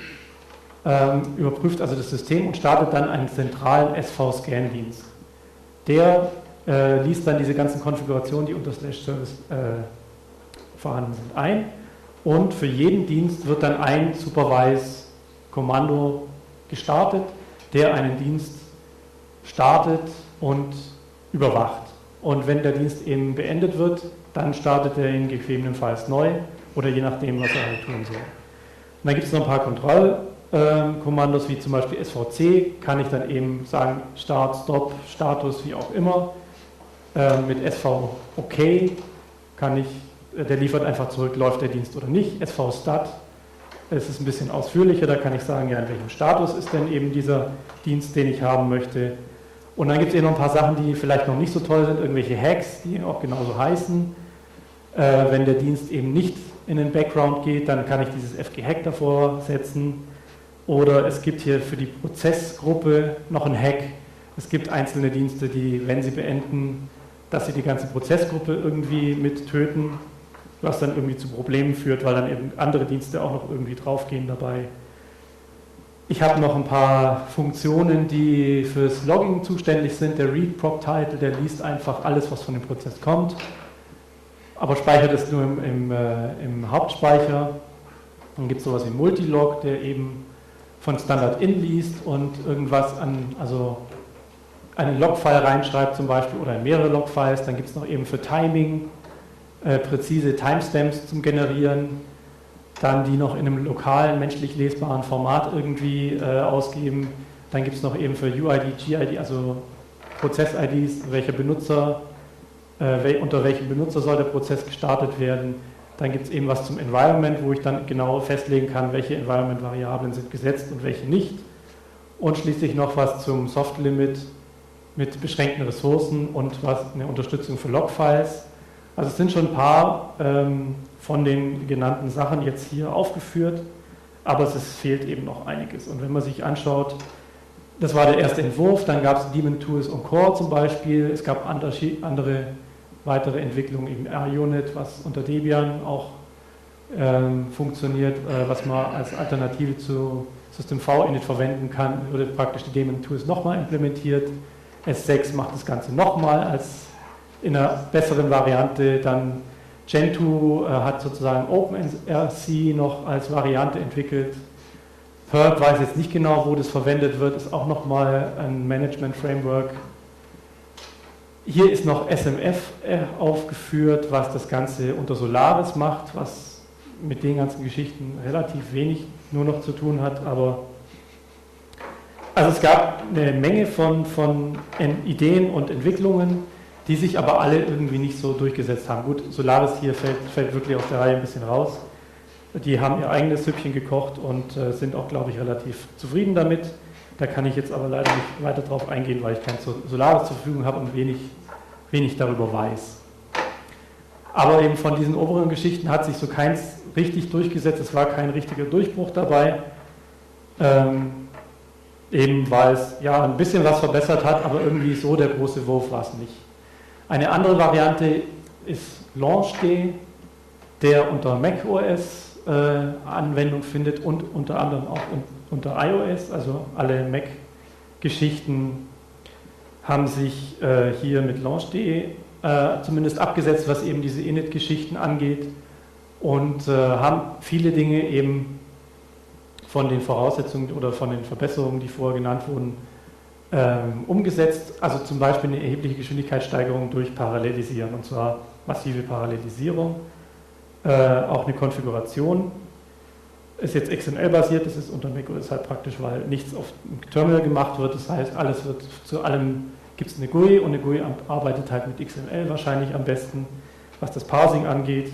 ähm, überprüft also das System und startet dann einen zentralen S V-Scan-Dienst. Der äh, liest dann diese ganzen Konfigurationen, die unter Slash Service äh, vorhanden sind, ein und für jeden Dienst wird dann ein Supervise-Kommando gestartet, der einen Dienst startet und überwacht. Und wenn der Dienst eben beendet wird, dann startet er ihn gegebenenfalls neu oder je nachdem, was er halt tun soll. Und dann gibt es noch ein paar Kontrollkommandos, wie zum Beispiel S V C, kann ich dann eben sagen, Start, Stop, Status, wie auch immer. Äh, mit S V OK kann ich, der liefert einfach zurück, läuft der Dienst oder nicht. S V Stat, es ist ein bisschen ausführlicher, da kann ich sagen, ja, in welchem Status ist denn eben dieser Dienst, den ich haben möchte. Und dann gibt es eben noch ein paar Sachen, die vielleicht noch nicht so toll sind, irgendwelche Hacks, die auch genauso heißen. Äh, wenn der Dienst eben nicht in den Background geht, dann kann ich dieses F G Hack davor setzen. Oder es gibt hier für die Prozessgruppe noch einen Hack. Es gibt einzelne Dienste, die, wenn sie beenden, dass sie die ganze Prozessgruppe irgendwie mit töten, was dann irgendwie zu Problemen führt, weil dann eben andere Dienste auch noch irgendwie draufgehen dabei. Ich habe noch ein paar Funktionen, die fürs Logging zuständig sind. Der Read-Prop-Title, der liest einfach alles, was von dem Prozess kommt, aber speichert es nur im, im, äh, im Hauptspeicher. Dann gibt es sowas wie Multilog, der eben von Standard-In liest und irgendwas an, also einen Log-File reinschreibt zum Beispiel oder mehrere Log-Files. Dann gibt es noch eben für Timing äh, präzise Timestamps zum Generieren, dann die noch in einem lokalen, menschlich lesbaren Format irgendwie äh, ausgeben. Dann gibt es noch eben für U I D, G I D, also Prozess-I Ds, welcher Benutzer, äh, wel, unter welchem Benutzer soll der Prozess gestartet werden. Dann gibt es eben was zum Environment, wo ich dann genau festlegen kann, welche Environment-Variablen sind gesetzt und welche nicht. Und schließlich noch was zum Soft-Limit mit beschränkten Ressourcen und was eine Unterstützung für Log-Files. Also es sind schon ein paar ähm, von den genannten Sachen jetzt hier aufgeführt, aber es ist, fehlt eben noch einiges. Und wenn man sich anschaut, das war der erste Entwurf, dann gab es Daemon Tools on Core zum Beispiel, es gab andere, andere weitere Entwicklungen, eben R Unit, was unter Debian auch ähm, funktioniert, äh, was man als Alternative zu System-V-Init verwenden kann, wurde praktisch die Daemon Tools nochmal implementiert. S sechs macht das Ganze nochmal als in einer besseren Variante, dann Gentoo äh, hat sozusagen OpenRC noch als Variante entwickelt. Perl weiß jetzt nicht genau, wo das verwendet wird, ist auch nochmal ein Management-Framework. Hier ist noch S M F äh, aufgeführt, was das Ganze unter Solaris macht, was mit den ganzen Geschichten relativ wenig nur noch zu tun hat, aber also es gab eine Menge von, von Ideen und Entwicklungen, die sich aber alle irgendwie nicht so durchgesetzt haben. Gut, Solaris hier fällt, fällt wirklich aus der Reihe ein bisschen raus. Die haben ihr eigenes Süppchen gekocht und äh, sind auch, glaube ich, relativ zufrieden damit. Da kann ich jetzt aber leider nicht weiter drauf eingehen, weil ich kein Solaris zur Verfügung habe und wenig, wenig darüber weiß. Aber eben von diesen oberen Geschichten hat sich so keins richtig durchgesetzt. Es war kein richtiger Durchbruch dabei. Ähm, eben weil es ja ein bisschen was verbessert hat, aber irgendwie so der große Wurf war es nicht. Eine andere Variante ist LaunchD, der unter macOS äh, Anwendung findet und unter anderem auch un unter iOS, also alle Mac-Geschichten haben sich äh, hier mit LaunchD äh, zumindest abgesetzt, was eben diese Init-Geschichten angeht und äh, haben viele Dinge eben von den Voraussetzungen oder von den Verbesserungen, die vorher genannt wurden, ähm, umgesetzt. Also zum Beispiel eine erhebliche Geschwindigkeitssteigerung durch Parallelisieren, und zwar massive Parallelisierung, äh, auch eine Konfiguration. Ist jetzt X M L-basiert, das ist unter macOS halt praktisch, weil nichts auf dem Terminal gemacht wird. Das heißt, alles wird zu allem, gibt es eine G U I und eine G U I arbeitet halt mit X M L wahrscheinlich am besten, was das Parsing angeht.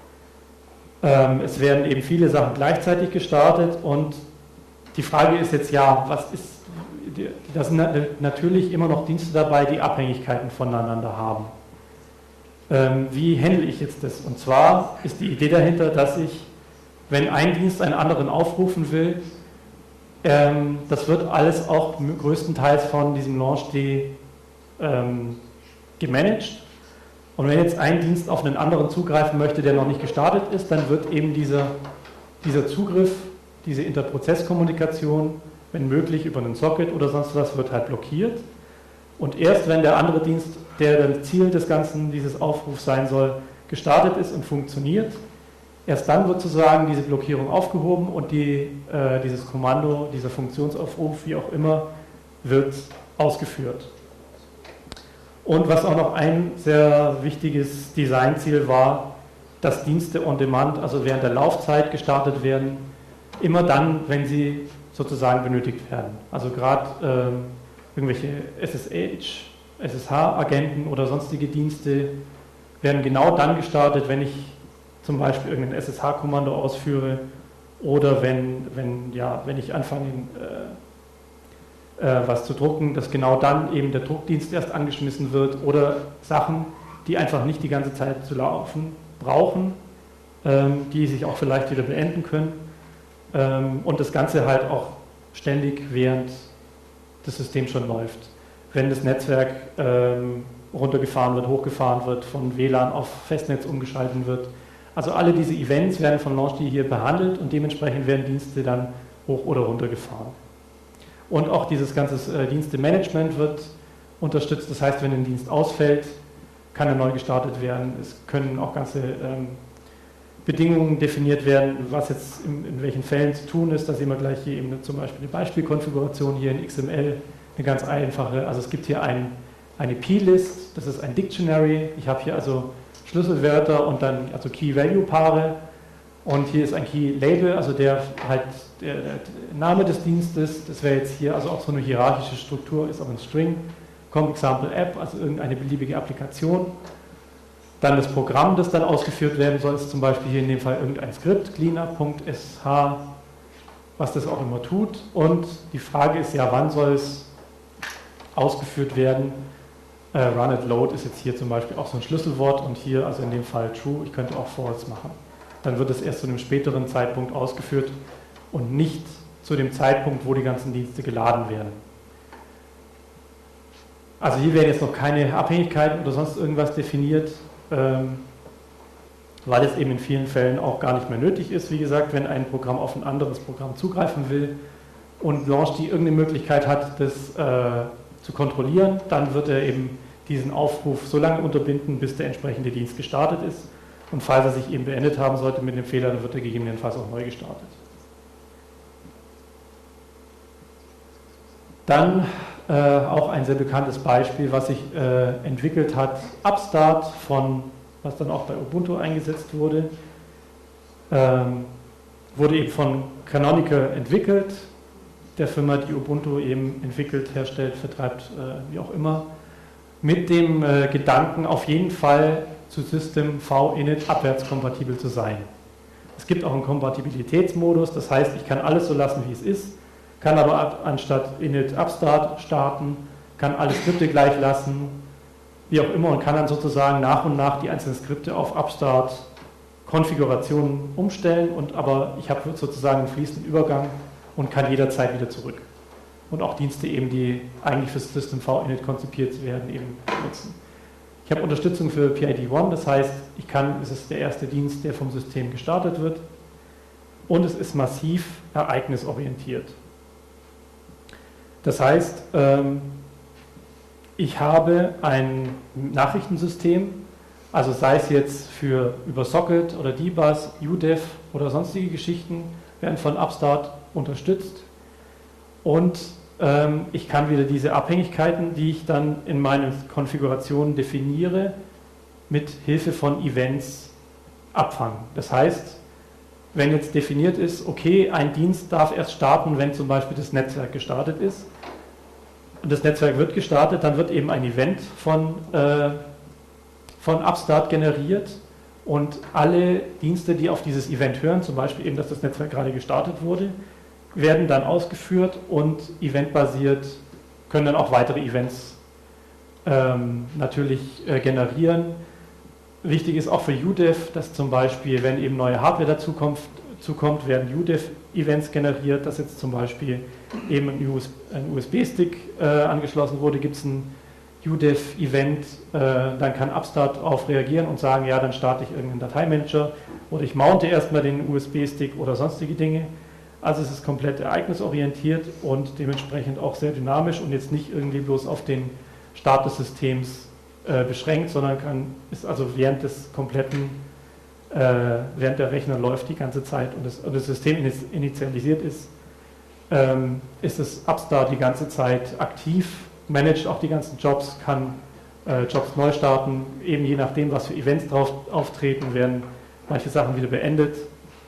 Ähm, es werden eben viele Sachen gleichzeitig gestartet und die Frage ist jetzt ja, was ist, da sind natürlich immer noch Dienste dabei, die Abhängigkeiten voneinander haben. Ähm, wie handle ich jetzt das? Und zwar ist die Idee dahinter, dass ich, wenn ein Dienst einen anderen aufrufen will, ähm, das wird alles auch größtenteils von diesem LaunchD ähm, gemanagt Und wenn jetzt ein Dienst auf einen anderen zugreifen möchte, der noch nicht gestartet ist, dann wird eben dieser, dieser Zugriff, diese Interprozesskommunikation, wenn möglich über einen Socket oder sonst was, wird halt blockiert. Und erst wenn der andere Dienst, der das Ziel des Ganzen, dieses Aufrufs sein soll, gestartet ist und funktioniert, erst dann wird sozusagen diese Blockierung aufgehoben und die, äh, dieses Kommando, dieser Funktionsaufruf, wie auch immer, wird ausgeführt. Und was auch noch ein sehr wichtiges Designziel war, dass Dienste on Demand, also während der Laufzeit gestartet werden, immer dann, wenn sie sozusagen benötigt werden. Also gerade ähm, irgendwelche S S H, S S H-Agenten oder sonstige Dienste werden genau dann gestartet, wenn ich zum Beispiel irgendein S S H-Kommando ausführe oder wenn, wenn, ja, wenn ich anfange, äh, äh, was zu drucken, dass genau dann eben der Druckdienst erst angeschmissen wird oder Sachen, die einfach nicht die ganze Zeit zu laufen brauchen, ähm, die sich auch vielleicht wieder beenden können ähm, und das Ganze halt auch ständig während das System schon läuft. Wenn das Netzwerk ähm, runtergefahren wird, hochgefahren wird, von W L A N auf Festnetz umgeschalten wird. Also alle diese Events werden von Launchd hier behandelt und dementsprechend werden Dienste dann hoch oder runter gefahren. Und auch dieses ganze äh, Dienstemanagement wird unterstützt. Das heißt, wenn ein Dienst ausfällt, kann er neu gestartet werden. Es können auch ganze ähm, Bedingungen definiert werden, was jetzt in, in welchen Fällen zu tun ist. Da sehen wir gleich hier eben zum Beispiel eine Beispielkonfiguration hier in X M L, eine ganz einfache. Also es gibt hier ein, eine P-List, das ist ein Dictionary. Ich habe hier also Schlüsselwörter und dann also Key-Value-Paare. Und hier ist ein Key-Label, also der halt der, der Name des Dienstes. Das wäre jetzt hier also auch so eine hierarchische Struktur, ist auch ein String. Com Example App, also irgendeine beliebige Applikation. Dann das Programm, das dann ausgeführt werden soll, ist zum Beispiel hier in dem Fall irgendein Skript, cleanup.sh, was das auch immer tut. Und die Frage ist ja, wann soll es ausgeführt werden? Uh, run at load ist jetzt hier zum Beispiel auch so ein Schlüsselwort und hier also in dem Fall true, ich könnte auch false machen. Dann wird es erst zu einem späteren Zeitpunkt ausgeführt und nicht zu dem Zeitpunkt, wo die ganzen Dienste geladen werden. Also hier werden jetzt noch keine Abhängigkeiten oder sonst irgendwas definiert, ähm, weil es eben in vielen Fällen auch gar nicht mehr nötig ist. Wie gesagt, wenn ein Programm auf ein anderes Programm zugreifen will und Launchd irgendeine Möglichkeit hat, das äh, zu kontrollieren, dann wird er eben diesen Aufruf so lange unterbinden, bis der entsprechende Dienst gestartet ist. Und falls er sich eben beendet haben sollte mit dem Fehler, dann wird er gegebenenfalls auch neu gestartet. Dann äh, auch ein sehr bekanntes Beispiel, was sich äh, entwickelt hat, Upstart, von, was dann auch bei Ubuntu eingesetzt wurde, ähm, wurde eben von Canonical entwickelt, der Firma, die Ubuntu eben entwickelt, herstellt, vertreibt, äh, wie auch immer, mit dem äh, Gedanken, auf jeden Fall zu System V init abwärtskompatibel zu sein. Es gibt auch einen Kompatibilitätsmodus, das heißt, ich kann alles so lassen, wie es ist, kann aber ab, anstatt init upstart starten, kann alle Skripte gleich lassen, wie auch immer, und kann dann sozusagen nach und nach die einzelnen Skripte auf upstart Konfigurationen umstellen, und aber ich habe sozusagen einen fließenden Übergang und kann jederzeit wieder zurück. Und auch Dienste eben, die eigentlich für System V init konzipiert werden, eben nutzen. Ich habe Unterstützung für P I D eins, das heißt, ich kann, es ist der erste Dienst, der vom System gestartet wird, und es ist massiv ereignisorientiert. Das heißt, ich habe ein Nachrichtensystem, also sei es jetzt für über Socket oder D Bus, U D E F oder sonstige Geschichten, werden von Upstart unterstützt, und ähm, ich kann wieder diese Abhängigkeiten, die ich dann in meinen Konfigurationen definiere, mit Hilfe von Events abfangen. Das heißt, wenn jetzt definiert ist, okay, ein Dienst darf erst starten, wenn zum Beispiel das Netzwerk gestartet ist, und das Netzwerk wird gestartet, dann wird eben ein Event von, äh, von Upstart generiert, und alle Dienste, die auf dieses Event hören, zum Beispiel eben, dass das Netzwerk gerade gestartet wurde, werden dann ausgeführt und eventbasiert können dann auch weitere Events ähm, natürlich äh, generieren. Wichtig ist auch für U D E F, dass zum Beispiel, wenn eben neue Hardware dazu kommt, zukommt, werden U D E F-Events generiert, dass jetzt zum Beispiel eben ein U S B-Stick äh, angeschlossen wurde, gibt es ein U D E F-Event, äh, dann kann Upstart darauf reagieren und sagen, ja, dann starte ich irgendeinen Dateimanager oder ich mounte erstmal den U S B-Stick oder sonstige Dinge. Also es ist komplett ereignisorientiert und dementsprechend auch sehr dynamisch und jetzt nicht irgendwie bloß auf den Start des Systems äh, beschränkt, sondern kann, ist also während des kompletten, äh, während der Rechner läuft die ganze Zeit und das, und das System initialisiert ist, ähm, ist das Upstart die ganze Zeit aktiv, managt auch die ganzen Jobs, kann äh, Jobs neu starten, eben je nachdem, was für Events drauf auftreten, werden manche Sachen wieder beendet.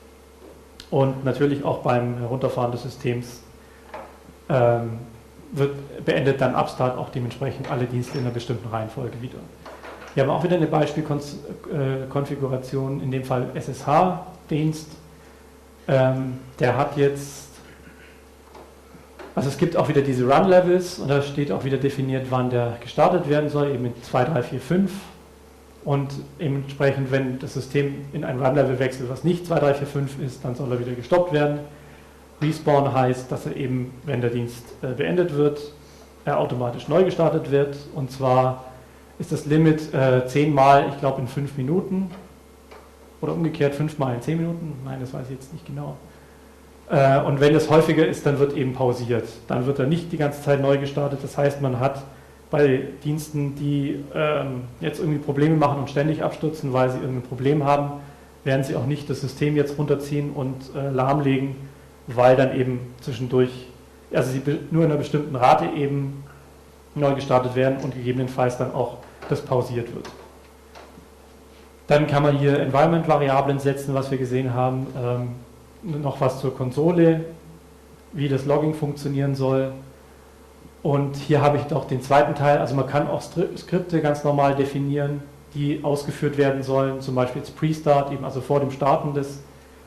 Und natürlich auch beim Herunterfahren des Systems ähm, wird, beendet dann Upstart auch dementsprechend alle Dienste in einer bestimmten Reihenfolge wieder. Wir haben auch wieder eine Beispielkonfiguration, in dem Fall S S H-Dienst. Ähm, der hat jetzt, also es gibt auch wieder diese Run-Levels und da steht auch wieder definiert, wann der gestartet werden soll, eben mit zwei, drei, vier, fünf. Und entsprechend, wenn das System in ein Run-Level wechselt, was nicht zwei, drei, vier, fünf ist, dann soll er wieder gestoppt werden. Respawn heißt, dass er eben, wenn der Dienst äh, beendet wird, er automatisch neu gestartet wird. Und zwar ist das Limit äh, zehn Mal, ich glaube, in fünf Minuten. Oder umgekehrt fünf Mal in zehn Minuten. Nein, das weiß ich jetzt nicht genau. Äh, und wenn es häufiger ist, dann wird eben pausiert. Dann wird er nicht die ganze Zeit neu gestartet. Das heißt, man hat bei Diensten, die ähm, jetzt irgendwie Probleme machen und ständig abstürzen, weil sie irgendein Problem haben, werden sie auch nicht das System jetzt runterziehen und äh, lahmlegen, weil dann eben zwischendurch, also sie nur in einer bestimmten Rate eben neu gestartet werden und gegebenenfalls dann auch das pausiert wird. Dann kann man hier Environment-Variablen setzen, was wir gesehen haben, ähm, noch was zur Konsole, wie das Logging funktionieren soll. Und hier habe ich noch den zweiten Teil, also man kann auch Skripte ganz normal definieren, die ausgeführt werden sollen, zum Beispiel jetzt Pre-Start, eben also vor dem Starten des,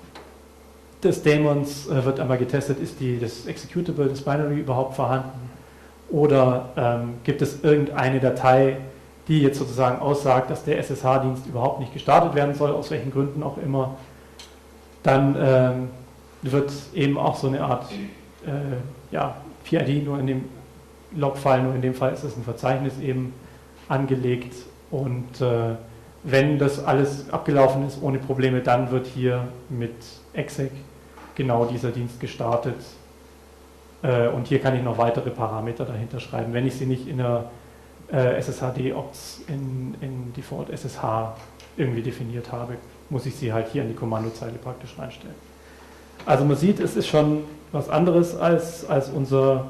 des Daemons äh, wird einmal getestet, ist die, das Executable, das Binary überhaupt vorhanden oder ähm, gibt es irgendeine Datei, die jetzt sozusagen aussagt, dass der S S H-Dienst überhaupt nicht gestartet werden soll, aus welchen Gründen auch immer. Dann ähm, wird eben auch so eine Art äh, ja, P I D nur in dem Logfile, nur in dem Fall ist es ein Verzeichnis eben angelegt und äh, wenn das alles abgelaufen ist ohne Probleme, dann wird hier mit exec genau dieser Dienst gestartet äh, und hier kann ich noch weitere Parameter dahinter schreiben, wenn ich sie nicht in der äh, S S H D-Ops in, in Default S S H irgendwie definiert habe, muss ich sie halt hier in die Kommandozeile praktisch reinstellen. Also man sieht, es ist schon was anderes als, als unser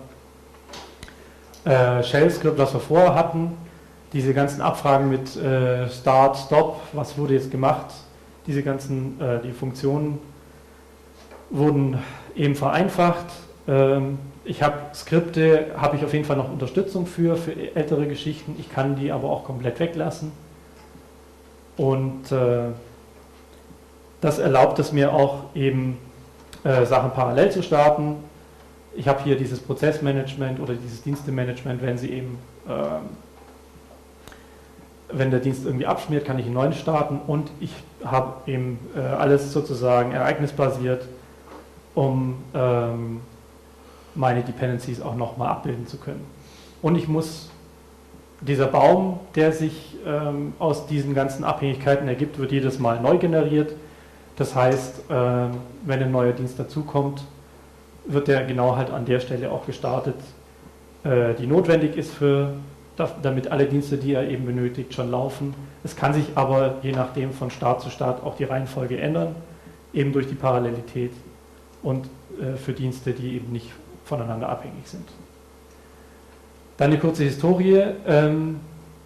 Äh, Shell-Skript, was wir vorher hatten, diese ganzen Abfragen mit äh, Start, Stop, was wurde jetzt gemacht, diese ganzen, äh, die Funktionen wurden eben vereinfacht. Ähm, ich habe Skripte, habe ich auf jeden Fall noch Unterstützung für, für ältere Geschichten, ich kann die aber auch komplett weglassen und äh, das erlaubt es mir auch eben äh, Sachen parallel zu starten. Ich habe hier dieses Prozessmanagement oder dieses Dienstemanagement, wenn sie eben, ähm, wenn der Dienst irgendwie abschmiert, kann ich einen neuen starten und ich habe eben äh, alles sozusagen ereignisbasiert, um ähm, meine Dependencies auch nochmal abbilden zu können. Und ich muss, dieser Baum, der sich ähm, aus diesen ganzen Abhängigkeiten ergibt, wird jedes Mal neu generiert. Das heißt, ähm, wenn ein neuer Dienst dazukommt, wird der genau halt an der Stelle auch gestartet, äh, die notwendig ist, für, damit alle Dienste, die er eben benötigt, schon laufen. Es kann sich aber je nachdem von Start zu Start auch die Reihenfolge ändern, eben durch die Parallelität und äh, für Dienste, die eben nicht voneinander abhängig sind. Dann eine kurze Historie. Ähm,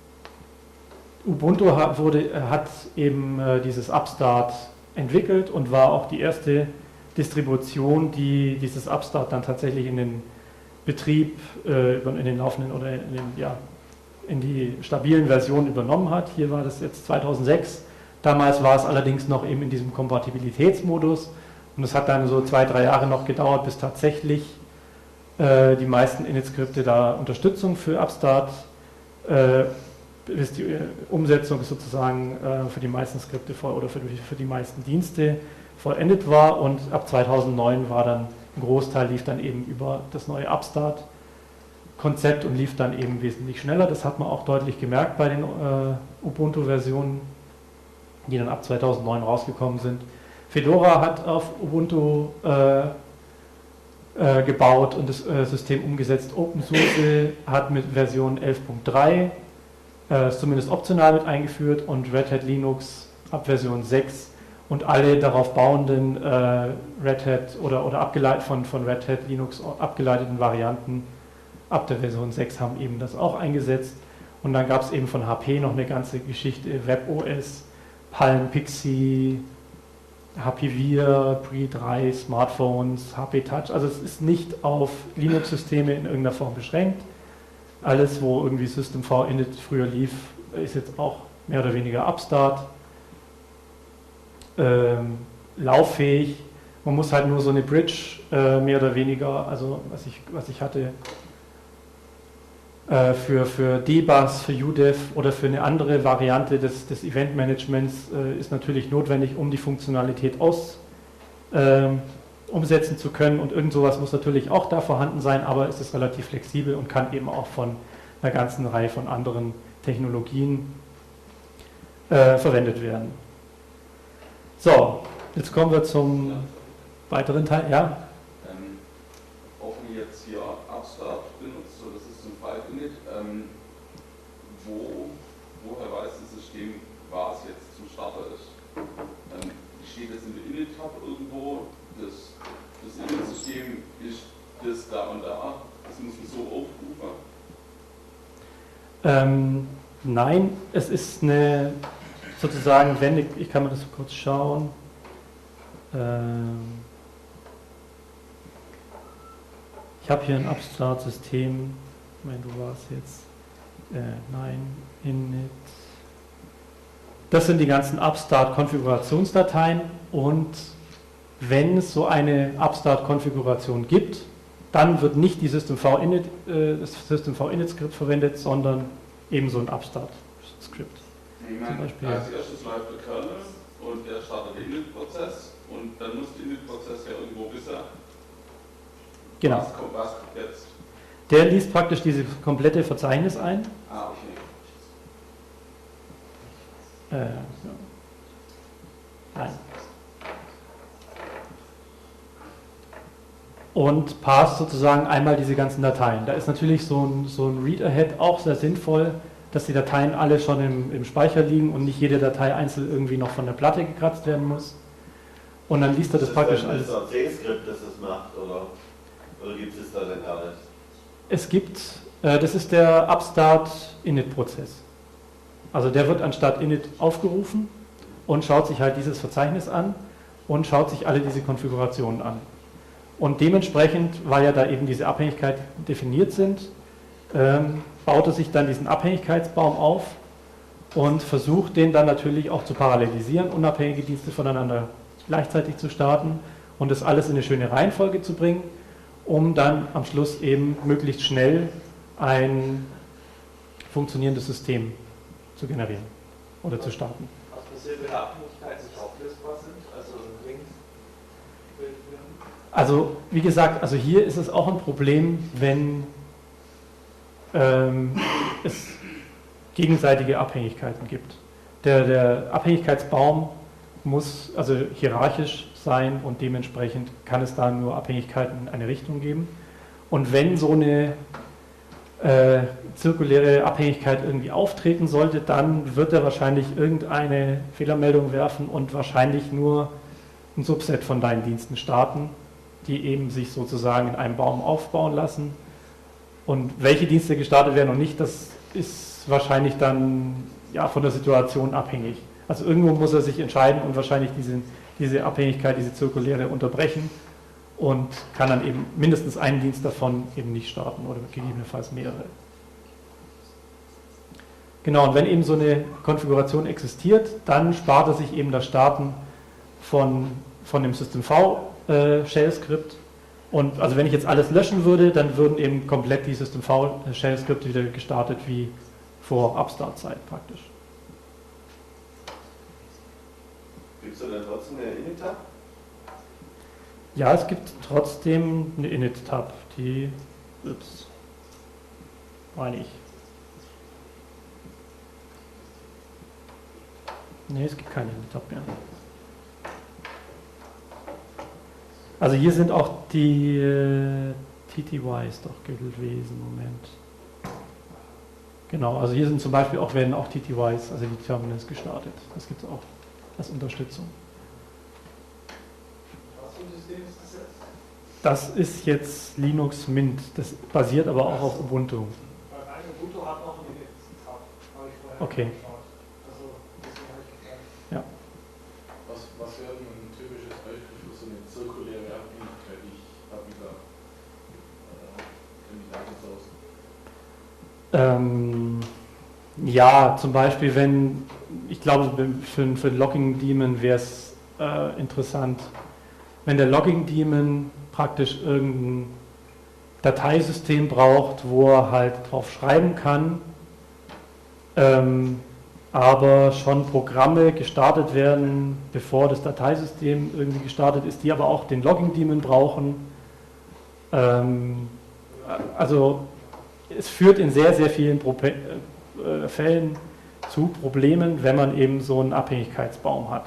Ubuntu hat, wurde, hat eben äh, dieses Upstart entwickelt und war auch die erste Distribution, die dieses Upstart dann tatsächlich in den Betrieb, äh, in den laufenden oder in, den, ja, in die stabilen Versionen übernommen hat. Hier war das jetzt zweitausendsechs. Damals war es allerdings noch eben in diesem Kompatibilitätsmodus und es hat dann so zwei, drei Jahre noch gedauert, bis tatsächlich äh, die meisten Init-Skripte da Unterstützung für Upstart, äh, bis die äh, Umsetzung sozusagen äh, für die meisten Skripte voll, oder für die, für die meisten Dienste vollendet war und ab zweitausendneun war dann ein Großteil lief dann eben über das neue Upstart. Konzept und lief dann eben wesentlich schneller. Das hat man auch deutlich gemerkt bei den äh, Ubuntu-Versionen, die dann ab zweitausendneun rausgekommen sind. Fedora hat auf Ubuntu äh, äh, gebaut und das äh, System umgesetzt. OpenSUSE hat mit Version elf Punkt drei äh, zumindest optional mit eingeführt und Red Hat Linux ab Version sechs und alle darauf bauenden äh, Red Hat oder, oder abgeleitet von, von Red Hat Linux abgeleiteten Varianten ab der Version sechs haben eben das auch eingesetzt. Und dann gab es eben von H P noch eine ganze Geschichte, WebOS, Palm, Pixie, H P Vir, Pre drei, Smartphones, H P Touch. Also es ist nicht auf Linux-Systeme in irgendeiner Form beschränkt. Alles, wo irgendwie System.V init früher lief, ist jetzt auch mehr oder weniger Upstart. Ähm, lauffähig. Man muss halt nur so eine Bridge äh, mehr oder weniger, also was ich, was ich hatte, äh, für, für D-Bus, für U D E F oder für eine andere Variante des, des Event-Managements äh, ist natürlich notwendig, um die Funktionalität aus, äh, umsetzen zu können. Und irgend sowas muss natürlich auch da vorhanden sein, aber es ist relativ flexibel und kann eben auch von einer ganzen Reihe von anderen Technologien äh, verwendet werden. So, jetzt kommen wir zum Ja. weiteren Teil. Ja? Ähm, auch wenn ihr jetzt hier Upstart benutzt oder System.V init, ähm, wo, woher weiß das System, was jetzt zum Starter ist? Ähm, steht das in der Init-Tab irgendwo? Das, das Init-System ist das da und da, das muss man so aufrufen? Ähm, nein, es ist eine sozusagen, wenn ich, ich kann mir das so kurz schauen. Ähm, ich habe hier ein Upstart-System. Ich meine, du warst jetzt. Äh, nein, init. Das sind die ganzen Upstart-Konfigurationsdateien und wenn es so eine Upstart-Konfiguration gibt, dann wird nicht die System.V init, äh, das System.V init-Skript verwendet, sondern eben so ein Upstart-Skript. Ich Zum meine, Beispiel, als erstes läuft der Kernel und der startet den Init-Prozess und dann muss der Init-Prozess ja irgendwo wissen, Genau. was kommt, was kommt jetzt. Der liest praktisch dieses komplette Verzeichnis ein. Ah, okay. Äh, ja. Nein. Und parst sozusagen einmal diese ganzen Dateien. Da ist natürlich so ein, so ein Read-Ahead auch sehr sinnvoll, dass die Dateien alle schon im, im Speicher liegen und nicht jede Datei einzeln irgendwie noch von der Platte gekratzt werden muss. Und dann liest er das, Ist praktisch das alles. ein C-Skript, das das macht, oder, oder gibt es da denn gar nicht? Es gibt, äh, das ist der Upstart-Init-Prozess. Also der wird anstatt init aufgerufen und schaut sich halt dieses Verzeichnis an und schaut sich alle diese Konfigurationen an. Und dementsprechend, weil ja da eben diese Abhängigkeiten definiert sind, ähm, baut er sich dann diesen Abhängigkeitsbaum auf und versucht den dann natürlich auch zu parallelisieren, unabhängige Dienste voneinander gleichzeitig zu starten und das alles in eine schöne Reihenfolge zu bringen, um dann am Schluss eben möglichst schnell ein funktionierendes System zu generieren oder zu starten. Was passiert, wenn Abhängigkeiten nicht auflösbar sind? Also links. Also wie gesagt, also hier ist es auch ein Problem, wenn ähm, es gegenseitige Abhängigkeiten gibt. Der, der Abhängigkeitsbaum muss also hierarchisch sein und dementsprechend kann es da nur Abhängigkeiten in eine Richtung geben. Und wenn so eine äh, zirkuläre Abhängigkeit irgendwie auftreten sollte, dann wird er wahrscheinlich irgendeine Fehlermeldung werfen und wahrscheinlich nur ein Subset von deinen Diensten starten, die eben sich sozusagen in einem Baum aufbauen lassen. Und welche Dienste gestartet werden und nicht, das ist wahrscheinlich dann ja, von der Situation abhängig. Also irgendwo muss er sich entscheiden und wahrscheinlich diese, diese Abhängigkeit, diese zirkuläre unterbrechen und kann dann eben mindestens einen Dienst davon eben nicht starten oder gegebenenfalls mehrere. Genau, und wenn eben so eine Konfiguration existiert, dann spart er sich eben das Starten von, von dem System.V-Shell-Skript. Und also wenn ich jetzt alles löschen würde, dann würden eben komplett die System.V-Shell-Skripte wieder gestartet wie vor Upstart-Zeit praktisch. Gibt es da denn trotzdem eine Init-Tab? Ja, es gibt trotzdem eine Init-Tab, die, ups, meine ich. Ne, es gibt keine Tab mehr. Also hier sind auch die äh, T T Ys doch gewesen, Moment. Genau, also hier sind zum Beispiel auch, werden auch T T Ys, also die Terminals gestartet. Das gibt es auch als Unterstützung. Was für ein System ist das jetzt? Das ist jetzt Linux Mint, das basiert aber auch auf Ubuntu. Weil mein Ubuntu hat auch einen Init-Tab, habe ich vorher Okay. geschaut. Also, deswegen habe ich gefragt. Ja. Was, was wäre denn ein typisches Beispiel für so eine zirkuläre Abhängigkeit, die ich habe wieder äh, kenne ich da jetzt aus? Ähm, ja, zum Beispiel, wenn, ich glaube, für, für Logging Daemon wäre es äh, interessant, wenn der Logging Daemon praktisch irgendein Dateisystem braucht, wo er halt drauf schreiben kann, ähm, aber schon Programme gestartet werden, bevor das Dateisystem irgendwie gestartet ist, die aber auch den Logging Daemon brauchen. Ähm, also es führt in sehr, sehr vielen Pro äh, Fällen zu Problemen, wenn man eben so einen Abhängigkeitsbaum hat.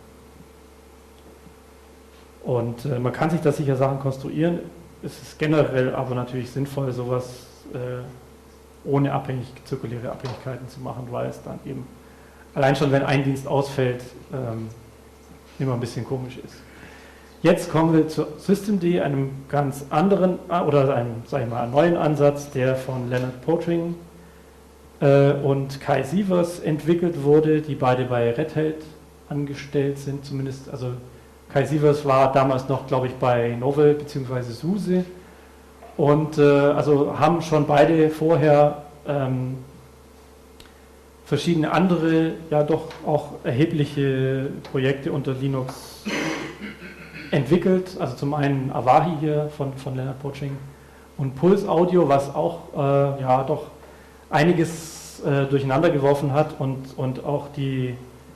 Und äh, man kann sich da sicher Sachen konstruieren. Es ist generell aber natürlich sinnvoll, sowas äh, ohne abhängig, zirkuläre Abhängigkeiten zu machen, weil es dann eben, allein schon wenn ein Dienst ausfällt, ähm, immer ein bisschen komisch ist. Jetzt kommen wir zu Systemd, einem ganz anderen, oder einem, sag ich mal, neuen Ansatz, der von Leonard Poitring äh, und Kai Sievers entwickelt wurde, die beide bei Red Hat angestellt sind, zumindest, also Kai Sievers war damals noch, glaube ich, bei Novell bzw. SUSE und äh, also haben schon beide vorher ähm, verschiedene andere, ja doch auch erhebliche Projekte unter Linux entwickelt. Also zum einen Avahi hier von, von Leonard Poitring und Pulse Audio, was auch äh, ja doch einiges äh, durcheinander geworfen hat und, und auch die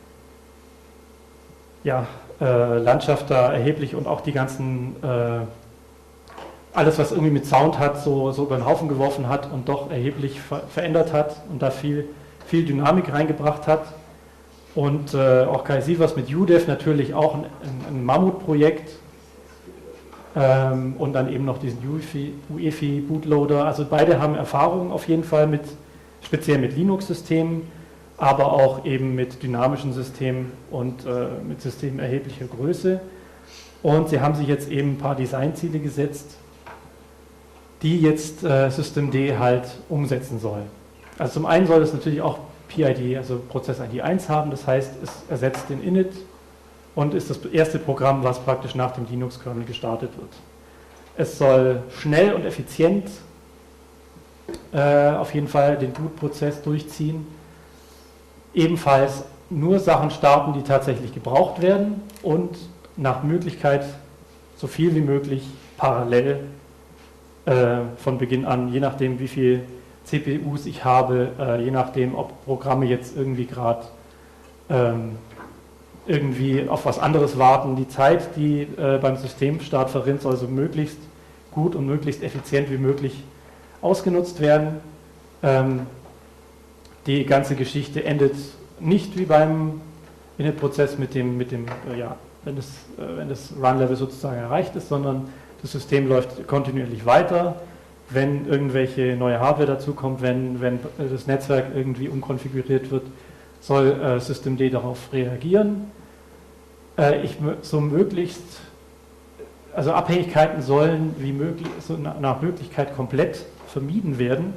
ja, äh, Landschaft da erheblich und auch die ganzen, äh, alles was irgendwie mit Sound hat, so, so über den Haufen geworfen hat und doch erheblich ver verändert hat und da viel, viel Dynamik reingebracht hat. Und äh, auch Kai Sievers mit U D E F natürlich auch ein, ein, ein Mammutprojekt ähm, und dann eben noch diesen U E F I Bootloader. Also beide haben Erfahrung auf jeden Fall mit, speziell mit Linux-Systemen, aber auch eben mit dynamischen Systemen und äh, mit Systemen erheblicher Größe. Und sie haben sich jetzt eben ein paar Designziele gesetzt, die jetzt äh, Systemd halt umsetzen soll. Also zum einen soll es natürlich auch P I D, also Prozess-I D eins haben, das heißt, es ersetzt den Init und ist das erste Programm, was praktisch nach dem Linux-Kernel gestartet wird. Es soll schnell und effizient äh, auf jeden Fall den Boot-Prozess durchziehen, ebenfalls nur Sachen starten, die tatsächlich gebraucht werden und nach Möglichkeit so viel wie möglich parallel äh, von Beginn an, je nachdem wie viel C P Us ich habe, äh, je nachdem, ob Programme jetzt irgendwie gerade ähm, irgendwie auf was anderes warten. Die Zeit, die äh, beim Systemstart verrinnt, soll so möglichst gut und möglichst effizient wie möglich ausgenutzt werden. Ähm, die ganze Geschichte endet nicht wie beim Init-Prozess mit dem, mit dem äh, ja, wenn das, äh, wenn das Run-Level sozusagen erreicht ist, sondern das System läuft kontinuierlich weiter. Wenn irgendwelche neue Hardware dazukommt, wenn, wenn das Netzwerk irgendwie umkonfiguriert wird, soll äh, Systemd darauf reagieren. Äh, ich so möglichst, also Abhängigkeiten sollen wie möglich, so nach, nach Möglichkeit komplett vermieden werden.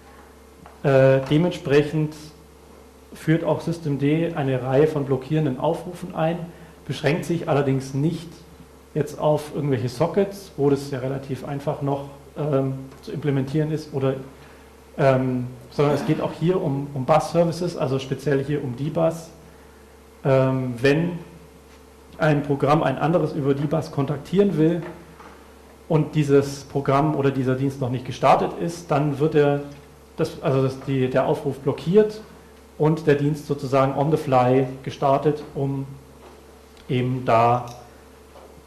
Äh, dementsprechend führt auch Systemd eine Reihe von blockierenden Aufrufen ein, beschränkt sich allerdings nicht jetzt auf irgendwelche Sockets, wo das ja relativ einfach noch Ähm, zu implementieren ist, oder, ähm, sondern es geht auch hier um, um Bus-Services, also speziell hier um D-Bus. Ähm, wenn ein Programm ein anderes über D-Bus kontaktieren will und dieses Programm oder dieser Dienst noch nicht gestartet ist, dann wird er das, also das, die, der Aufruf blockiert und der Dienst sozusagen on the fly gestartet, um eben da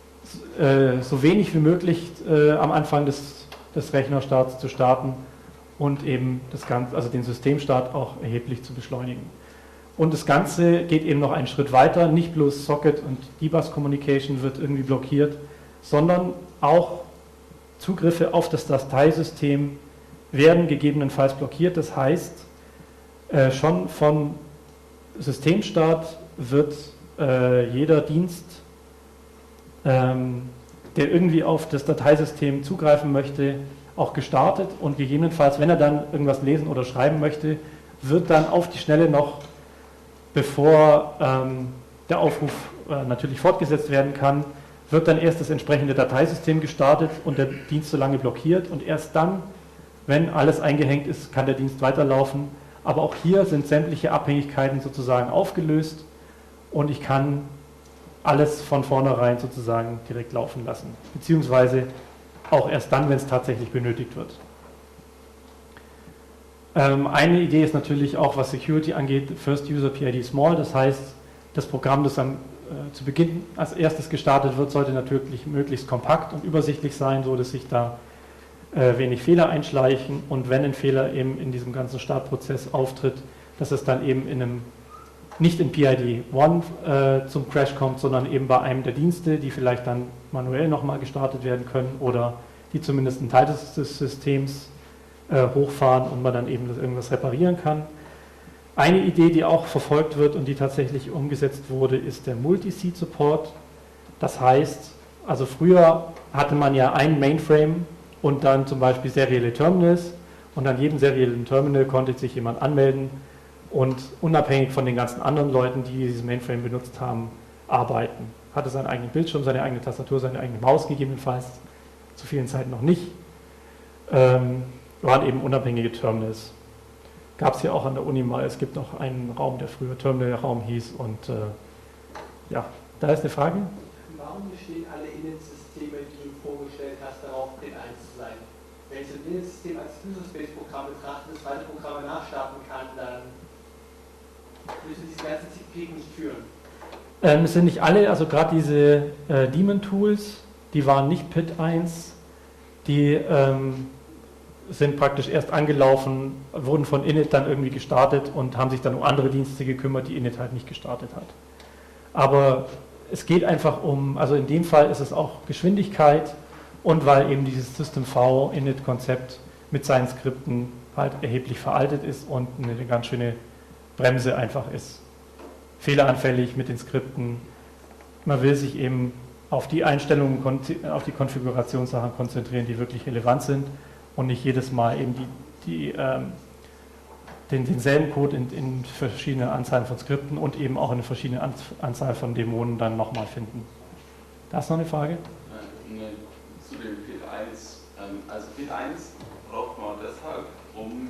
äh, so wenig wie möglich äh, am Anfang des des Rechnerstarts zu starten und eben das Ganze, also den Systemstart auch erheblich zu beschleunigen. Und das Ganze geht eben noch einen Schritt weiter, nicht bloß Socket und D-Bus Communication wird irgendwie blockiert, sondern auch Zugriffe auf das Dateisystem werden gegebenenfalls blockiert. Das heißt, äh, schon von Systemstart wird äh, jeder Dienst, ähm, der irgendwie auf das Dateisystem zugreifen möchte, auch gestartet und gegebenenfalls, wenn er dann irgendwas lesen oder schreiben möchte, wird dann auf die Schnelle noch, bevor ähm, der Aufruf äh, natürlich fortgesetzt werden kann, wird dann erst das entsprechende Dateisystem gestartet und der Dienst so lange blockiert und erst dann, wenn alles eingehängt ist, kann der Dienst weiterlaufen. Aber auch hier sind sämtliche Abhängigkeiten sozusagen aufgelöst und ich kann alles von vornherein sozusagen direkt laufen lassen, beziehungsweise auch erst dann, wenn es tatsächlich benötigt wird. Ähm, eine Idee ist natürlich auch, was Security angeht, First User P I D Small, das heißt, das Programm, das am, äh, zu Beginn als erstes gestartet wird, sollte natürlich möglichst kompakt und übersichtlich sein, so dass sich da äh, wenig Fehler einschleichen und wenn ein Fehler eben in diesem ganzen Startprozess auftritt, dass es dann eben in einem nicht in P I D eins äh, zum Crash kommt, sondern eben bei einem der Dienste, die vielleicht dann manuell nochmal gestartet werden können oder die zumindest einen Teil des, des Systems äh, hochfahren und man dann eben das irgendwas reparieren kann. Eine Idee, die auch verfolgt wird und die tatsächlich umgesetzt wurde, ist der Multi-Seed-Support. Das heißt, also früher hatte man ja ein Mainframe und dann zum Beispiel serielle Terminals und an jedem seriellen Terminal konnte sich jemand anmelden und unabhängig von den ganzen anderen Leuten, die dieses Mainframe benutzt haben, arbeiten. Hatte seinen eigenen Bildschirm, seine eigene Tastatur, seine eigene Maus gegebenenfalls, zu vielen Zeiten noch nicht. Ähm, waren eben unabhängige Terminals. Gab es hier auch an der Uni mal, es gibt noch einen Raum, der früher Terminal-Raum hieß und äh, ja, da ist eine Frage. Warum bestehen alle Init-Systeme, die du vorgestellt hast, darauf, Pin eins zu sein? Wenn ich so ein Init-System als User-Space-Programm betrachte, das weitere Programme nachstarten kann, dann müssen diese ganzen C P nicht führen. Ähm, es sind nicht alle, also gerade diese äh, Daemon-Tools, die waren nicht P I D eins, die ähm, sind praktisch erst angelaufen, wurden von Init dann irgendwie gestartet und haben sich dann um andere Dienste gekümmert, die Init halt nicht gestartet hat. Aber es geht einfach um, also in dem Fall ist es auch Geschwindigkeit und weil eben dieses System-V-Init-Konzept mit seinen Skripten halt erheblich veraltet ist und eine ganz schöne Bremse einfach ist. Fehleranfällig mit den Skripten. Man will sich eben auf die Einstellungen, auf die Konfigurationssachen konzentrieren, die wirklich relevant sind und nicht jedes Mal eben die, die, ähm, den, denselben Code in, in verschiedenen Anzahlen von Skripten und eben auch in verschiedenen An Anzahl von Dämonen dann nochmal finden. Da ist noch eine Frage? Nee, zu dem P I D eins. Ähm, also P I D eins braucht man deshalb, um,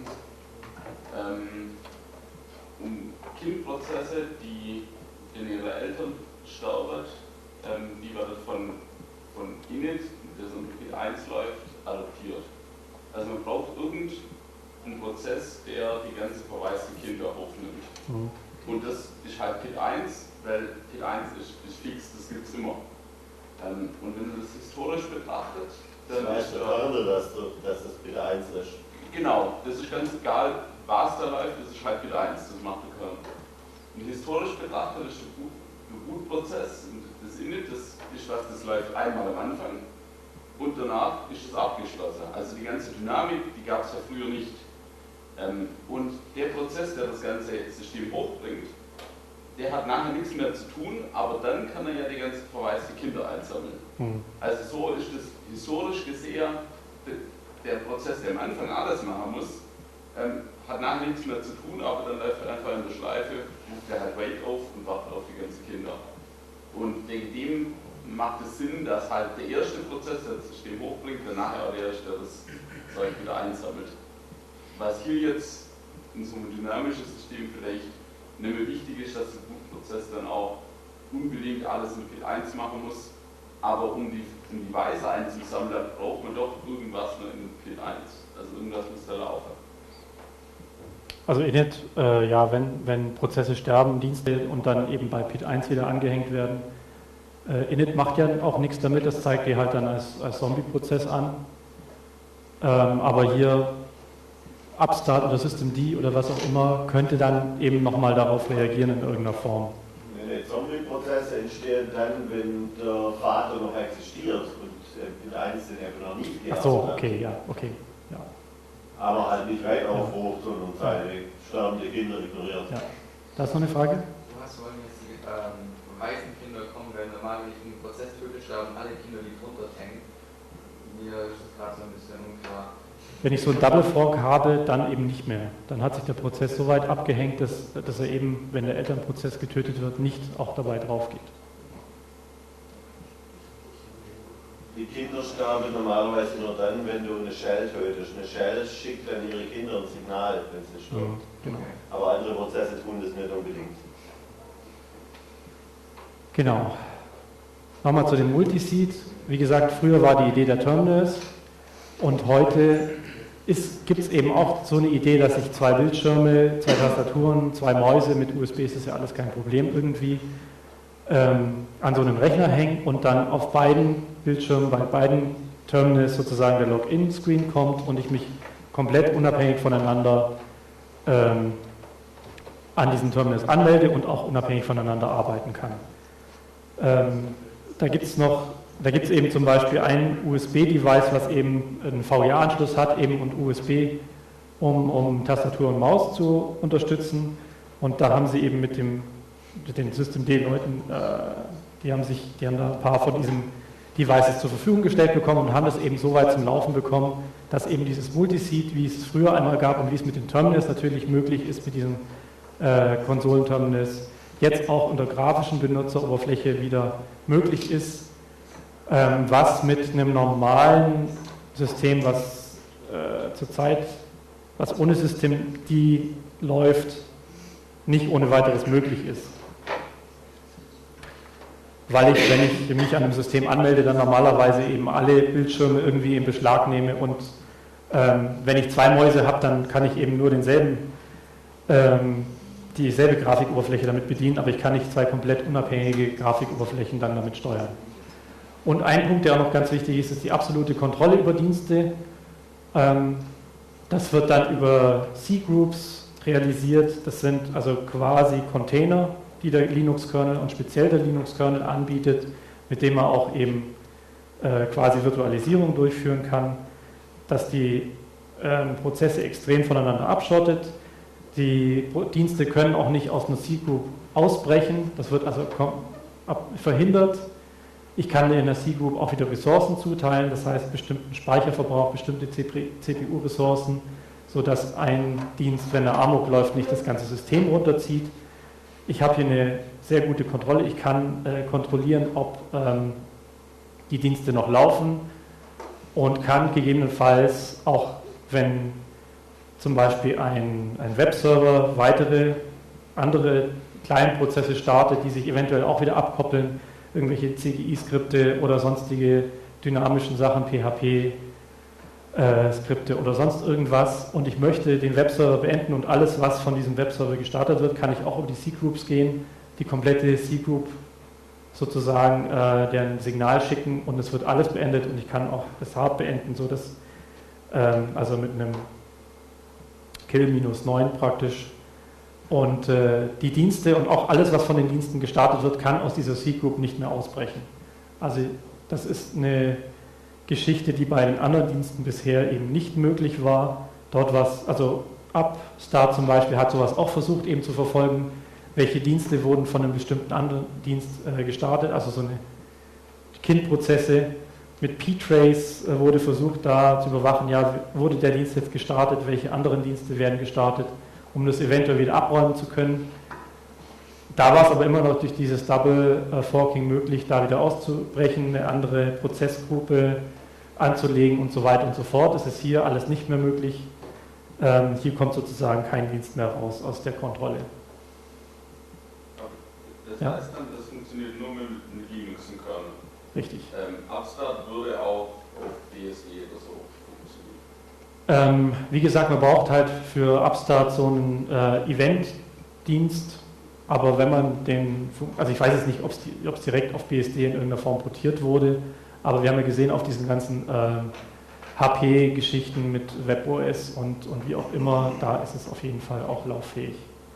ähm, um Kindprozesse, die in ihre Eltern sterben, ähm, die werden von, von Init, das unter P I D eins läuft, adoptiert. Also man braucht irgendeinen Prozess, der die ganze verwaisten Kinder aufnimmt. Mhm. Und das ist halt P I D eins, weil P I D eins ist, ist fix, das gibt es immer. Ähm, und wenn man das historisch betrachtet, dann das heißt, ist äh, dass, dass das P I D eins ist. Genau, das ist ganz egal, was da läuft, das ist halt P I D eins, das macht der Kern. Und historisch betrachtet ist der Boot-Prozess, das Init, das ist was, das läuft einmal am Anfang. Und danach ist es abgeschlossen. Also die ganze Dynamik, die gab es ja früher nicht. Ähm, und der Prozess, der das ganze System hochbringt, der hat nachher nichts mehr zu tun, aber dann kann er ja die ganzen verwaisten Kinder einsammeln. Mhm. Also so ist es historisch gesehen, der Prozess, der am Anfang alles machen muss, ähm, hat nachher nichts mehr zu tun, aber dann läuft er einfach in der Schleife, ruft er halt Wait auf und wartet auf die ganzen Kinder. Und wegen dem macht es Sinn, dass halt der erste Prozess, der das System hochbringt, dann nachher auch der erste, der das Zeug wieder einsammelt. Was hier jetzt in so einem dynamischen System vielleicht nicht mehr wichtig ist, dass der Bootprozess dann auch unbedingt alles in P I D eins machen muss, aber um die, um die Weise einzusammeln, da braucht man doch irgendwas noch in P I D eins. Also irgendwas muss da laufen. Also Init, äh, ja, wenn, wenn Prozesse sterben, Dienste und dann eben bei P I D eins wieder angehängt werden, Äh, Init macht ja auch nichts damit, das zeigt ihr halt dann als, als Zombie-Prozess an. Ähm, aber hier Upstart oder Systemd oder was auch immer könnte dann eben nochmal darauf reagieren in irgendeiner Form. Nee, Zombie-Prozesse entstehen dann, wenn der Vater noch existiert und mit eins den eben noch nicht Ach so, okay, ja, okay. Ja. Aber halt nicht weit aufruft und seine sterbende Kinder ignoriert. Ja. Da ist noch eine Frage? Was wollen jetzt die ähm, Waisenkinder kommen, weil normal, wenn ich einen Prozess töte, sterben alle Kinder, die drunter hängen. Mir ist das gerade so ein bisschen unklar. Wenn ich so einen Double Fork habe, dann eben nicht mehr. Dann hat sich der Prozess so weit abgehängt, dass, dass er eben, wenn der Elternprozess getötet wird, nicht auch dabei drauf geht. Die Kinder sterben normalerweise nur dann, wenn du eine Shell tötest. Eine Shell schickt dann ihre Kinder ein Signal, wenn sie stirbt. Genau. Aber andere Prozesse tun das nicht unbedingt. Genau. Nochmal zu dem Multiseed. Wie gesagt, früher war die Idee der Terminals und heute gibt es eben auch so eine Idee, dass ich zwei Bildschirme, zwei Tastaturen, zwei Mäuse, mit U S B ist das ja alles kein Problem irgendwie, ähm, an so einem Rechner hängen und dann auf beiden Bildschirmen, bei beiden Terminals sozusagen der Login-Screen kommt und ich mich komplett unabhängig voneinander ähm, an diesen Terminals anmelde und auch unabhängig voneinander arbeiten kann. Ähm, da gibt es noch, da gibt es eben zum Beispiel ein U S B-Device, was eben einen V G A-Anschluss hat eben und U S B, um, um Tastatur und Maus zu unterstützen. Und da haben sie eben mit, dem, mit den Systemd-Leuten, äh, die haben sich, die haben da ein paar von diesen Devices zur Verfügung gestellt bekommen und haben das eben so weit zum Laufen bekommen, dass eben dieses Multiseed, wie es früher einmal gab und wie es mit den Terminals natürlich möglich ist, mit diesen äh, Konsolenterminals, jetzt auch unter grafischen Benutzeroberfläche wieder möglich ist, ähm, was mit einem normalen System, was äh, zurzeit, was ohne Systemd läuft, nicht ohne weiteres möglich ist. Weil ich, wenn ich mich an einem System anmelde, dann normalerweise eben alle Bildschirme irgendwie in Beschlag nehme und ähm, wenn ich zwei Mäuse habe, dann kann ich eben nur denselben ähm, dieselbe Grafikoberfläche damit bedienen, aber ich kann nicht zwei komplett unabhängige Grafikoberflächen dann damit steuern. Und ein Punkt, der auch noch ganz wichtig ist, ist die absolute Kontrolle über Dienste. Ähm, das wird dann über C-Groups realisiert. Das sind also quasi Container, die der Linux-Kernel und speziell der Linux-Kernel anbietet, mit dem man auch eben äh, quasi Virtualisierung durchführen kann, dass die ähm, Prozesse extrem voneinander abschottet. Die Dienste können auch nicht aus einer C-Group ausbrechen, das wird also verhindert. Ich kann in der C-Group auch wieder Ressourcen zuteilen, das heißt bestimmten Speicherverbrauch, bestimmte C P U-Ressourcen, sodass ein Dienst, wenn er Amok läuft, nicht das ganze System runterzieht. Ich habe hier eine sehr gute Kontrolle, ich kann äh, kontrollieren, ob ähm, die Dienste noch laufen und kann gegebenenfalls auch, wenn zum Beispiel ein, ein Webserver weitere andere Client-Prozesse startet, die sich eventuell auch wieder abkoppeln, irgendwelche C G I-Skripte oder sonstige dynamischen Sachen, P H P-Skripte äh, oder sonst irgendwas und ich möchte den Webserver beenden und alles, was von diesem Webserver gestartet wird, kann ich auch über die C-Groups gehen, die komplette C-Group sozusagen äh, deren Signal schicken und es wird alles beendet und ich kann auch das Hard beenden, so dass ähm, also mit einem Kill minus neun praktisch. Und äh, die Dienste und auch alles, was von den Diensten gestartet wird, kann aus dieser C-Group nicht mehr ausbrechen. Also das ist eine Geschichte, die bei den anderen Diensten bisher eben nicht möglich war. Dort was, also Upstart zum Beispiel hat sowas auch versucht eben zu verfolgen, welche Dienste wurden von einem bestimmten anderen Dienst äh, gestartet, also so eine Kindprozesse. Mit Ptrace wurde versucht, da zu überwachen, ja, wurde der Dienst jetzt gestartet, welche anderen Dienste werden gestartet, um das eventuell wieder abräumen zu können. Da war es aber immer noch durch dieses Double Forking möglich, da wieder auszubrechen, eine andere Prozessgruppe anzulegen und so weiter und so fort. Das ist hier alles nicht mehr möglich. Ähm, hier kommt sozusagen kein Dienst mehr raus aus der Kontrolle. Das Ja. heißt dann, das funktioniert nur mit, mit Linux im Kernel. Richtig. Ähm, Upstart würde auch auf B S D oder so funktionieren. Ähm, wie gesagt, man braucht halt für Upstart so einen äh, Event-Dienst, aber wenn man den, also ich weiß jetzt nicht, ob es direkt auf B S D in irgendeiner Form portiert wurde, aber wir haben ja gesehen auf diesen ganzen äh, H P-Geschichten mit WebOS und, und wie auch immer, da ist es auf jeden Fall auch lauffähig.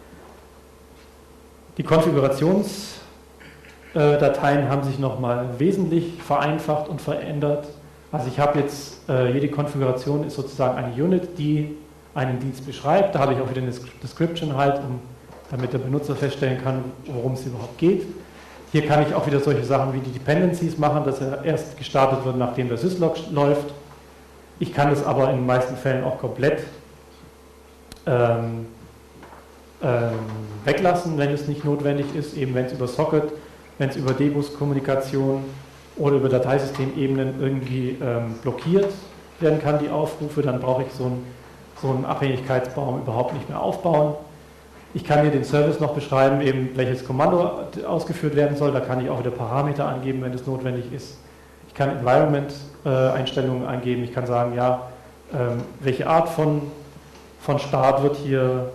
Die Konfigurationsdateien haben sich nochmal wesentlich vereinfacht und verändert. Also ich habe jetzt, äh, jede Konfiguration ist sozusagen eine Unit, die einen Dienst beschreibt. Da habe ich auch wieder eine Description halt, um, damit der Benutzer feststellen kann, worum es überhaupt geht. Hier kann ich auch wieder solche Sachen wie die Dependencies machen, dass er erst gestartet wird, nachdem der Syslog läuft. Ich kann es aber in den meisten Fällen auch komplett ähm, ähm, weglassen, wenn es nicht notwendig ist, eben wenn es über Socket, wenn es über Debus-Kommunikation oder über Dateisystemebenen irgendwie ähm, blockiert werden kann, die Aufrufe, dann brauche ich so einen, so einen Abhängigkeitsbaum überhaupt nicht mehr aufbauen. Ich kann hier den Service noch beschreiben, eben welches Kommando ausgeführt werden soll, da kann ich auch wieder Parameter angeben, wenn es notwendig ist. Ich kann Environment-Einstellungen äh, eingeben, ich kann sagen, ja, ähm, welche Art von, von Start wird hier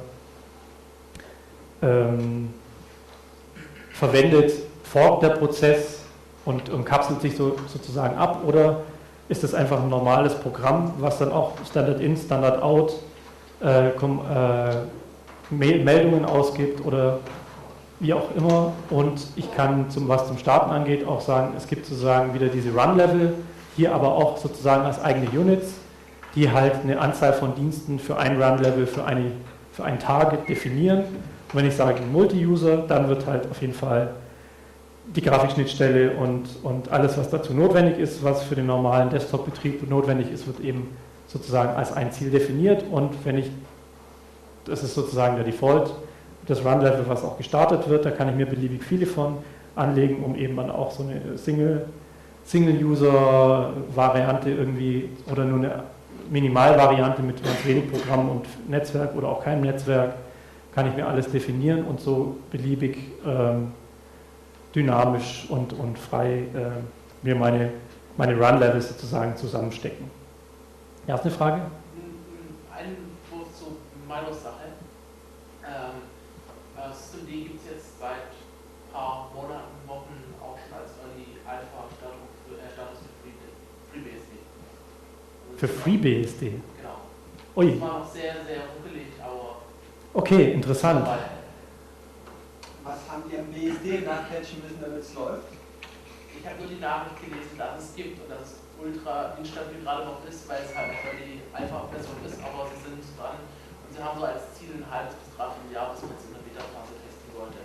ähm, verwendet, forkt der Prozess und, und kapselt sich so, sozusagen ab, oder ist das einfach ein normales Programm, was dann auch Standard-In, Standard-Out äh, äh, Meldungen ausgibt oder wie auch immer, und ich kann, zum, was zum Starten angeht, auch sagen, es gibt sozusagen wieder diese Run-Level, hier aber auch sozusagen als eigene Units, die halt eine Anzahl von Diensten für ein Run-Level, für, eine, für ein Target definieren. Und wenn ich sage Multi-User, dann wird halt auf jeden Fall die Grafikschnittstelle und, und alles, was dazu notwendig ist, was für den normalen Desktop-Betrieb notwendig ist, wird eben sozusagen als ein Ziel definiert, und wenn ich, das ist sozusagen der Default, das Run-Level, was auch gestartet wird, da kann ich mir beliebig viele von anlegen, um eben dann auch so eine Single, Single-User-Variante irgendwie oder nur eine Minimalvariante mit ganz wenig Programm und Netzwerk oder auch keinem Netzwerk, kann ich mir alles definieren und so beliebig ähm, dynamisch und, und frei äh, mir meine, meine Run-Levels sozusagen zusammenstecken. Ja, ist eine Frage? Ein Wurf zur Meinungssache. Ähm, Systemd gibt es jetzt seit ein paar Monaten, Wochen auch schon als Early Alpha Status für, äh, Status für FreeBSD. Für FreeBSD? Genau. Ui. Das war noch sehr, sehr ruckelig, aber... Okay, interessant. Was haben die am B S D nachpatchen müssen, damit es läuft? Ich habe nur die Nachricht gelesen, dass es gibt und dass es ultra instabil gerade noch ist, weil es halt nicht mehr die Alpha-Version ist, aber sie sind dran und sie haben so als Ziel ein halbes bis dreiviertel Jahr, bis man es in der Beta-Phase testen wollte.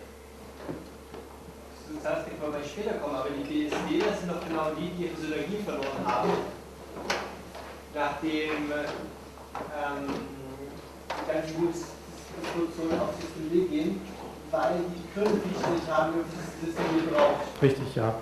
Du sagst, ich wollte mal später kommen, aber die B S D, das sind doch genau die, die ihre Synergien verloren haben, nachdem ähm, die ganzen Produktionen auf Systemd gehen, weil die Kernfeature nicht haben, die das System braucht. Richtig, ja.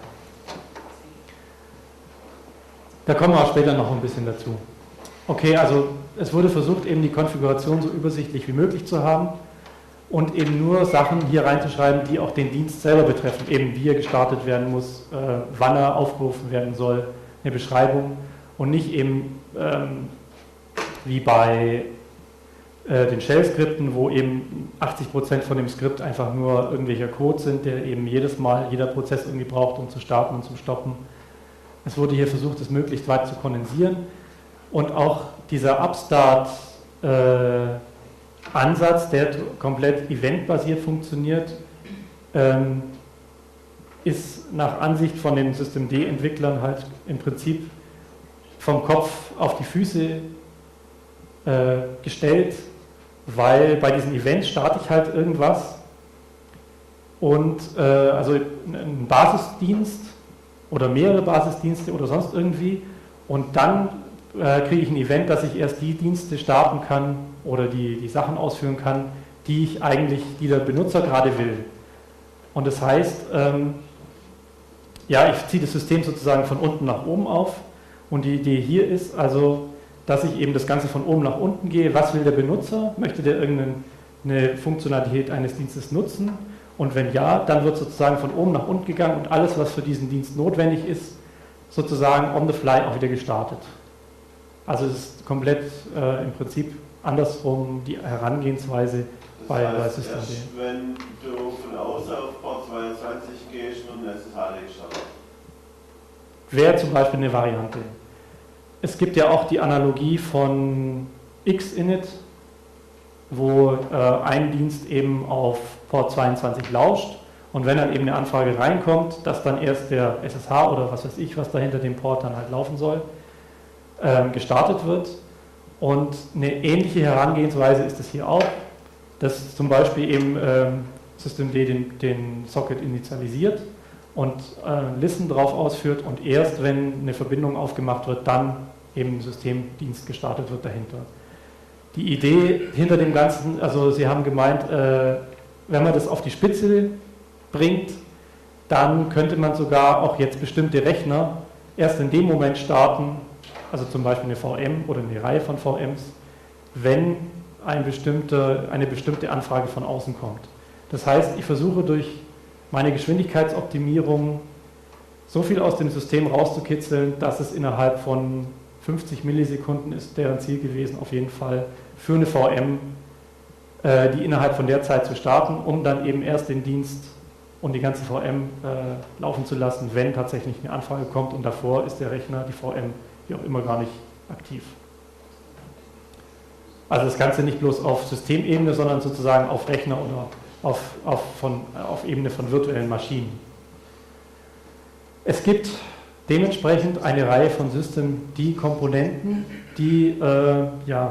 Da kommen wir auch später noch ein bisschen dazu. Okay, also es wurde versucht, eben die Konfiguration so übersichtlich wie möglich zu haben und eben nur Sachen hier reinzuschreiben, die auch den Dienst selber betreffen, eben wie er gestartet werden muss, äh, wann er aufgerufen werden soll, eine Beschreibung, und nicht eben ähm, wie bei äh, den Shell-Skripten, wo eben achtzig Prozent von dem Skript einfach nur irgendwelcher Code sind, der eben jedes Mal jeder Prozess irgendwie braucht, um zu starten und zu stoppen. Es wurde hier versucht, das möglichst weit zu kondensieren, und auch dieser Upstart-Ansatz, äh, der komplett eventbasiert funktioniert, ähm, ist nach Ansicht von den Systemd-Entwicklern halt im Prinzip vom Kopf auf die Füße äh, gestellt, weil bei diesen Events starte ich halt irgendwas und äh, also ein Basisdienst oder mehrere Basisdienste oder sonst irgendwie, und dann äh, kriege ich ein Event, dass ich erst die Dienste starten kann oder die, die Sachen ausführen kann, die ich eigentlich, die der Benutzer gerade will. Und das heißt, ähm, ja, ich ziehe das System sozusagen von unten nach oben auf, und die Idee hier ist also, dass ich eben das Ganze von oben nach unten gehe. Was will der Benutzer? Möchte der irgendeine Funktionalität eines Dienstes nutzen? Und wenn ja, dann wird sozusagen von oben nach unten gegangen und alles, was für diesen Dienst notwendig ist, sozusagen on the fly auch wieder gestartet. Also es ist komplett äh, im Prinzip andersrum die Herangehensweise bei, das heißt, bei Systemd. Erst wenn du von außen auf Port zweiundzwanzig gehst und S S H gestartet. Wäre zum Beispiel eine Variante. es gibt ja auch die Analogie von Xinit, wo äh, ein Dienst eben auf Port zweiundzwanzig lauscht und wenn dann eben eine Anfrage reinkommt, dass dann erst der S S H oder was weiß ich, was da hinter dem Port dann halt laufen soll, äh, gestartet wird. Und eine ähnliche Herangehensweise ist es hier auch, dass zum Beispiel eben ähm, Systemd den, den Socket initialisiert und äh, Listen drauf ausführt und erst wenn eine Verbindung aufgemacht wird, dann eben ein Systemdienst gestartet wird dahinter. Die Idee hinter dem Ganzen, also Sie haben gemeint, äh, wenn man das auf die Spitze bringt, dann könnte man sogar auch jetzt bestimmte Rechner erst in dem Moment starten, also zum Beispiel eine V M oder eine Reihe von V Ms, wenn ein bestimmte, eine bestimmte Anfrage von außen kommt. Das heißt, ich versuche durch meine Geschwindigkeitsoptimierung so viel aus dem System rauszukitzeln, dass es innerhalb von fünfzig Millisekunden ist deren Ziel gewesen, auf jeden Fall für eine V M, äh, die innerhalb von der Zeit zu starten, um dann eben erst den Dienst und die ganze V M äh, laufen zu lassen, wenn tatsächlich eine Anfrage kommt und davor ist der Rechner, die V M, wie auch immer, gar nicht aktiv. Also das Ganze nicht bloß auf Systemebene, sondern sozusagen auf Rechner oder auf, auf, von, auf Ebene von virtuellen Maschinen. Es gibt dementsprechend eine Reihe von Systemd-Komponenten, die äh, ja,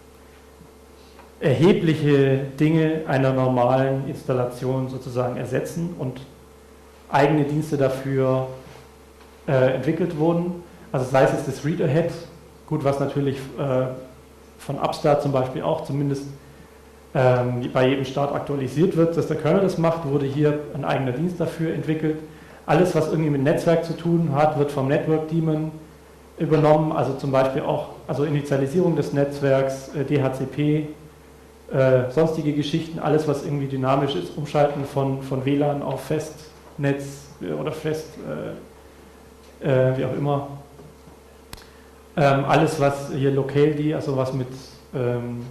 erhebliche Dinge einer normalen Installation sozusagen ersetzen und eigene Dienste dafür äh, entwickelt wurden. Also sei es das Read-Ahead, gut, was natürlich äh, von Upstart zum Beispiel auch zumindest ähm, bei jedem Start aktualisiert wird, dass der Kernel das macht, wurde hier ein eigener Dienst dafür entwickelt. Alles, was irgendwie mit Netzwerk zu tun hat, wird vom Network Daemon übernommen, also zum Beispiel auch also Initialisierung des Netzwerks, äh, D H C P, äh, sonstige Geschichten, alles, was irgendwie dynamisch ist, Umschalten von, von W L A N auf Festnetz äh, oder Fest, äh, äh, wie auch immer. Ähm, alles, was hier Locality, also was mit ähm,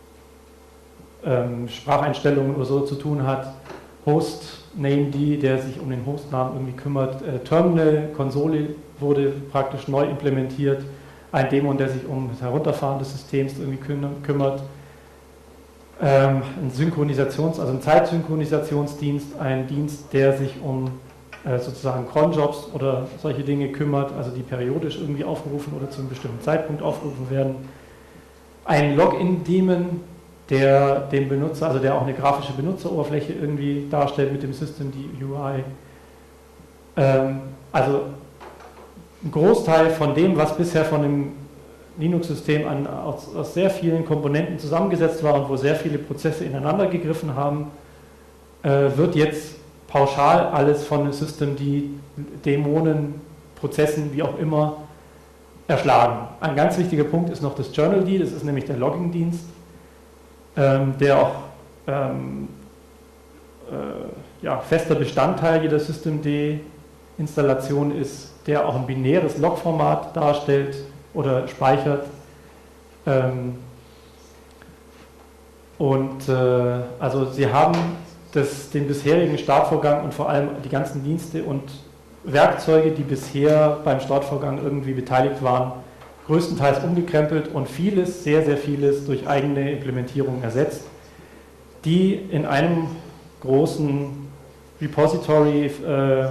ähm, Spracheinstellungen oder so zu tun hat, Host-Named, der sich um den Hostnamen irgendwie kümmert, äh, Terminal, Konsole wurde praktisch neu implementiert, ein Daemon, der sich um das Herunterfahren des Systems irgendwie kümmert, ähm, ein Synchronisations-, also ein Zeitsynchronisationsdienst, ein Dienst, der sich um äh, sozusagen Cronjobs oder solche Dinge kümmert, also die periodisch irgendwie aufgerufen oder zu einem bestimmten Zeitpunkt aufgerufen werden, ein Login-Daemon, der dem Benutzer, also der auch eine grafische Benutzeroberfläche irgendwie darstellt mit dem System, die U I. Ähm, also ein Großteil von dem, was bisher von dem Linux-System an, aus, aus sehr vielen Komponenten zusammengesetzt war und wo sehr viele Prozesse ineinander gegriffen haben, äh, wird jetzt pauschal alles von System, die Dämonen, Prozessen, wie auch immer, erschlagen. Ein ganz wichtiger Punkt ist noch das Journal D, das ist nämlich der Logging-Dienst, ähm, der auch ähm, äh, ja, fester Bestandteil jeder Systemd-Installation ist, der auch ein binäres Logformat darstellt oder speichert. Ähm, und äh, also Sie haben das, den bisherigen Startvorgang und vor allem die ganzen Dienste und Werkzeuge, die bisher beim Startvorgang irgendwie beteiligt waren, größtenteils umgekrempelt und vieles, sehr, sehr vieles durch eigene Implementierung ersetzt, die in einem großen Repository äh, äh,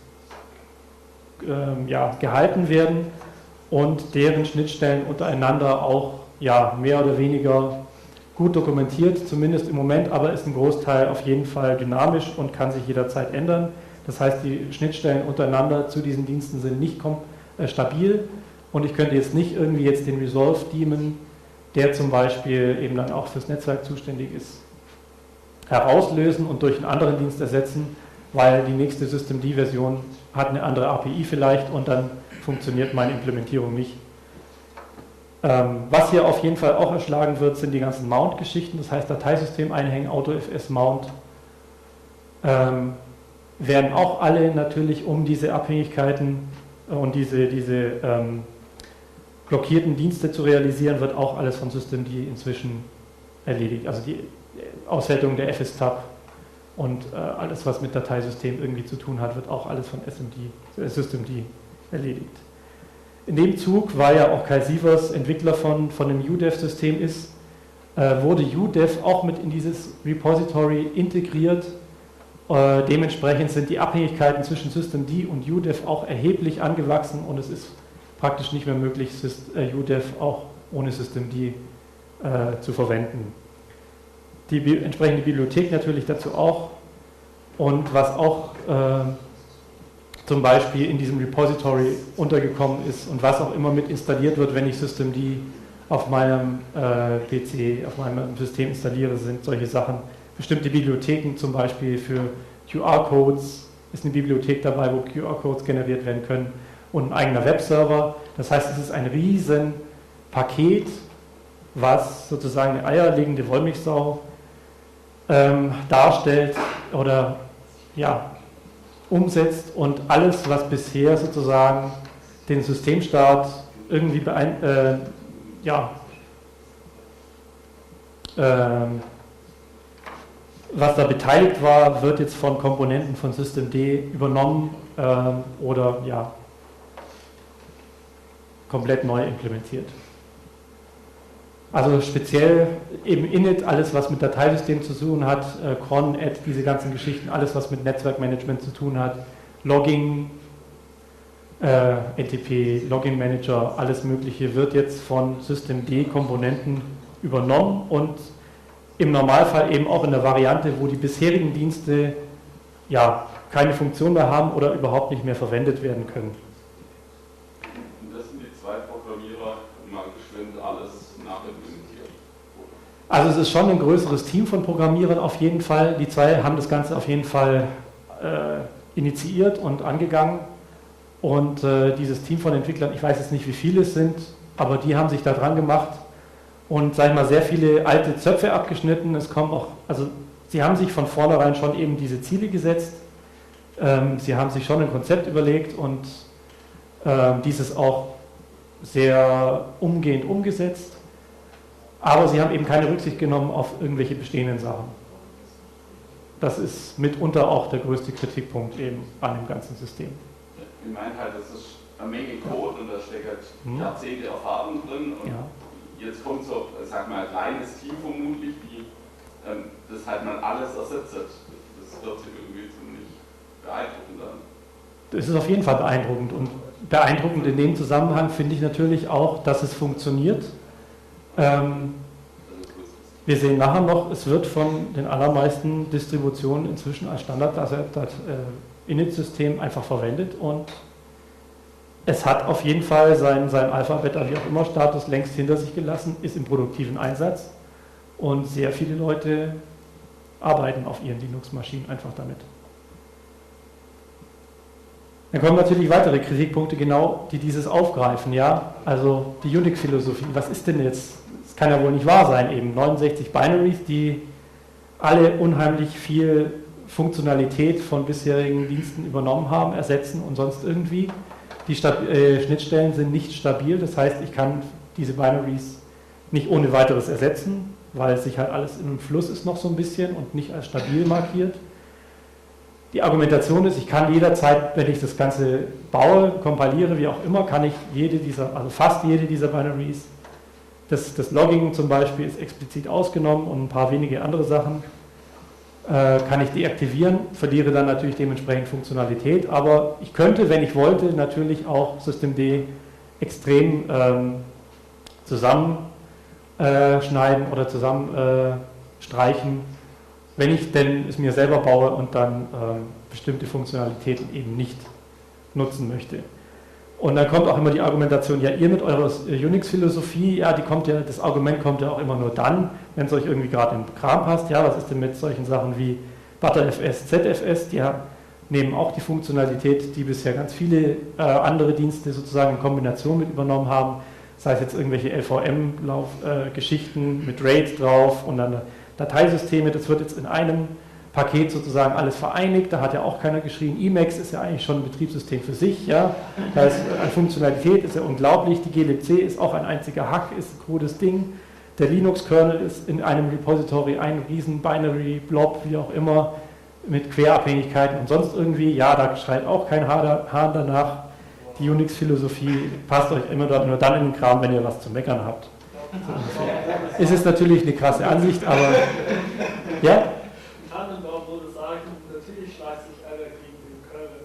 ja, gehalten werden und deren Schnittstellen untereinander auch ja, mehr oder weniger gut dokumentiert, zumindest im Moment, aber ist ein Großteil auf jeden Fall dynamisch und kann sich jederzeit ändern. Das heißt, die Schnittstellen untereinander zu diesen Diensten sind nicht äh, stabil und ich könnte jetzt nicht irgendwie jetzt den Resolve-Daemon, der zum Beispiel eben dann auch fürs Netzwerk zuständig ist, herauslösen und durch einen anderen Dienst ersetzen, weil die nächste Systemd-Version hat eine andere A P I vielleicht und dann funktioniert meine Implementierung nicht. Ähm, was hier auf jeden Fall auch erschlagen wird, sind die ganzen Mount-Geschichten, das heißt Dateisystem einhängen, AutoFS Mount, ähm, werden auch alle natürlich, um diese Abhängigkeiten und diese, diese ähm, blockierten Dienste zu realisieren, wird auch alles von Systemd inzwischen erledigt. Also die Auswertung der F S Tab und äh, alles, was mit Dateisystem irgendwie zu tun hat, wird auch alles von Systemd erledigt. in dem Zug, weil ja auch Kai Sievers Entwickler von, von dem U D E V-System ist, äh, wurde U D E V auch mit in dieses Repository integriert. Äh, dementsprechend sind die Abhängigkeiten zwischen Systemd und U D E V auch erheblich angewachsen und es ist praktisch nicht mehr möglich, Syst äh, U D E V auch ohne Systemd äh, zu verwenden. Die Bi entsprechende Bibliothek natürlich dazu auch und was auch äh, zum Beispiel in diesem Repository untergekommen ist und was auch immer mit installiert wird, wenn ich Systemd auf meinem äh, P C, auf meinem System installiere, sind solche Sachen. Bestimmte Bibliotheken, zum Beispiel für Q R-Codes, ist eine Bibliothek dabei, wo Q R-Codes generiert werden können und ein eigener Webserver. Das heißt, es ist ein riesen Paket, was sozusagen eine eierlegende Wollmilchsau ähm, darstellt oder ja, umsetzt und alles, was bisher sozusagen den Systemstart irgendwie beein äh, ja, äh, was da beteiligt war, wird jetzt von Komponenten von Systemd übernommen äh, oder ja, komplett neu implementiert. Also speziell eben Init, alles was mit Dateisystem zu tun hat, äh, cron, add, diese ganzen Geschichten, alles was mit Netzwerkmanagement zu tun hat, Logging, äh, N T P, Login Manager, alles mögliche wird jetzt von Systemd-Komponenten übernommen und im Normalfall eben auch in der Variante, wo die bisherigen Dienste ja keine Funktion mehr haben oder überhaupt nicht mehr verwendet werden können. Und das sind die zwei Programmierer mal geschwind alles nachimplementiert. Also es ist schon ein größeres Team von Programmierern auf jeden Fall. Die zwei haben das Ganze auf jeden Fall äh, initiiert und angegangen. Und äh, dieses Team von Entwicklern, ich weiß jetzt nicht, wie viele es sind, aber die haben sich da dran gemacht und, sag ich mal, sehr viele alte Zöpfe abgeschnitten. Es kommen auch, also sie haben sich von vornherein schon eben diese Ziele gesetzt. Ähm, sie haben sich schon ein Konzept überlegt und ähm, dieses auch sehr umgehend umgesetzt. Aber sie haben eben keine Rücksicht genommen auf irgendwelche bestehenden Sachen. Das ist mitunter auch der größte Kritikpunkt eben an dem ganzen System. Ich meine halt, das ist eine Menge Code und da steckt halt hm. Jahrzehnte Erfahrung drin und ja. jetzt kommt so, sag mal, ein kleines Team vermutlich, die ähm, das halt mal alles ersetzt. Das hört sich irgendwie ziemlich beeindruckend an. Das ist auf jeden Fall beeindruckend und beeindruckend in dem Zusammenhang finde ich natürlich auch, dass es funktioniert. Ähm, wir sehen nachher noch, es wird von den allermeisten Distributionen inzwischen als Standard das, das äh, Init-System einfach verwendet und es hat auf jeden Fall sein, sein Alpha, Beta, wie auch immer Status längst hinter sich gelassen, ist im produktiven Einsatz und sehr viele Leute arbeiten auf ihren Linux-Maschinen einfach damit. Dann kommen natürlich weitere Kritikpunkte, genau, die dieses aufgreifen. Ja? Also die Unix-Philosophie, was ist denn jetzt? Das kann ja wohl nicht wahr sein, eben neunundsechzig Binaries, die alle unheimlich viel Funktionalität von bisherigen Diensten übernommen haben, ersetzen und sonst irgendwie. Die Stab- äh, Schnittstellen sind nicht stabil, das heißt, ich kann diese Binaries nicht ohne weiteres ersetzen, weil sich halt alles in einem Fluss ist noch so ein bisschen und nicht als stabil markiert. Die Argumentation ist, ich kann jederzeit, wenn ich das Ganze baue, kompiliere, wie auch immer, kann ich jede dieser, also fast jede dieser Binaries, das, das Logging zum Beispiel ist explizit ausgenommen und ein paar wenige andere Sachen, äh, kann ich deaktivieren, verliere dann natürlich dementsprechend Funktionalität, aber ich könnte, wenn ich wollte, natürlich auch Systemd extrem ähm, zusammenschneiden äh, oder zusammenstreichen, äh, wenn ich denn es mir selber baue und dann ähm, bestimmte Funktionalitäten eben nicht nutzen möchte. Und dann kommt auch immer die Argumentation, ja, ihr mit eurer Unix-Philosophie, ja, die kommt ja, das Argument kommt ja auch immer nur dann, wenn es euch irgendwie gerade im Kram passt. Ja, was ist denn mit solchen Sachen wie ButterFS, ZFS, die ja, nehmen auch die Funktionalität, die bisher ganz viele äh, andere Dienste sozusagen in Kombination mit übernommen haben, sei es jetzt irgendwelche L V M-Geschichten äh, mit RAID drauf und dann Dateisysteme, das wird jetzt in einem Paket sozusagen alles vereinigt, da hat ja auch keiner geschrien, Emacs ist ja eigentlich schon ein Betriebssystem für sich, ja, da ist an Funktionalität ist ja unglaublich, die glibc ist auch ein einziger Hack, ist ein cooles Ding, der Linux-Kernel ist in einem Repository ein riesen Binary-Blob, wie auch immer, mit Querabhängigkeiten und sonst irgendwie, ja, da schreit auch kein Hahn danach, die Unix-Philosophie passt euch immer nur dann in den Kram, wenn ihr was zu meckern habt. So ungefähr. Es ist natürlich eine krasse Ansicht, aber ja? Tannenbaum würde sagen, natürlich schleicht sich einer gegen den Kernel.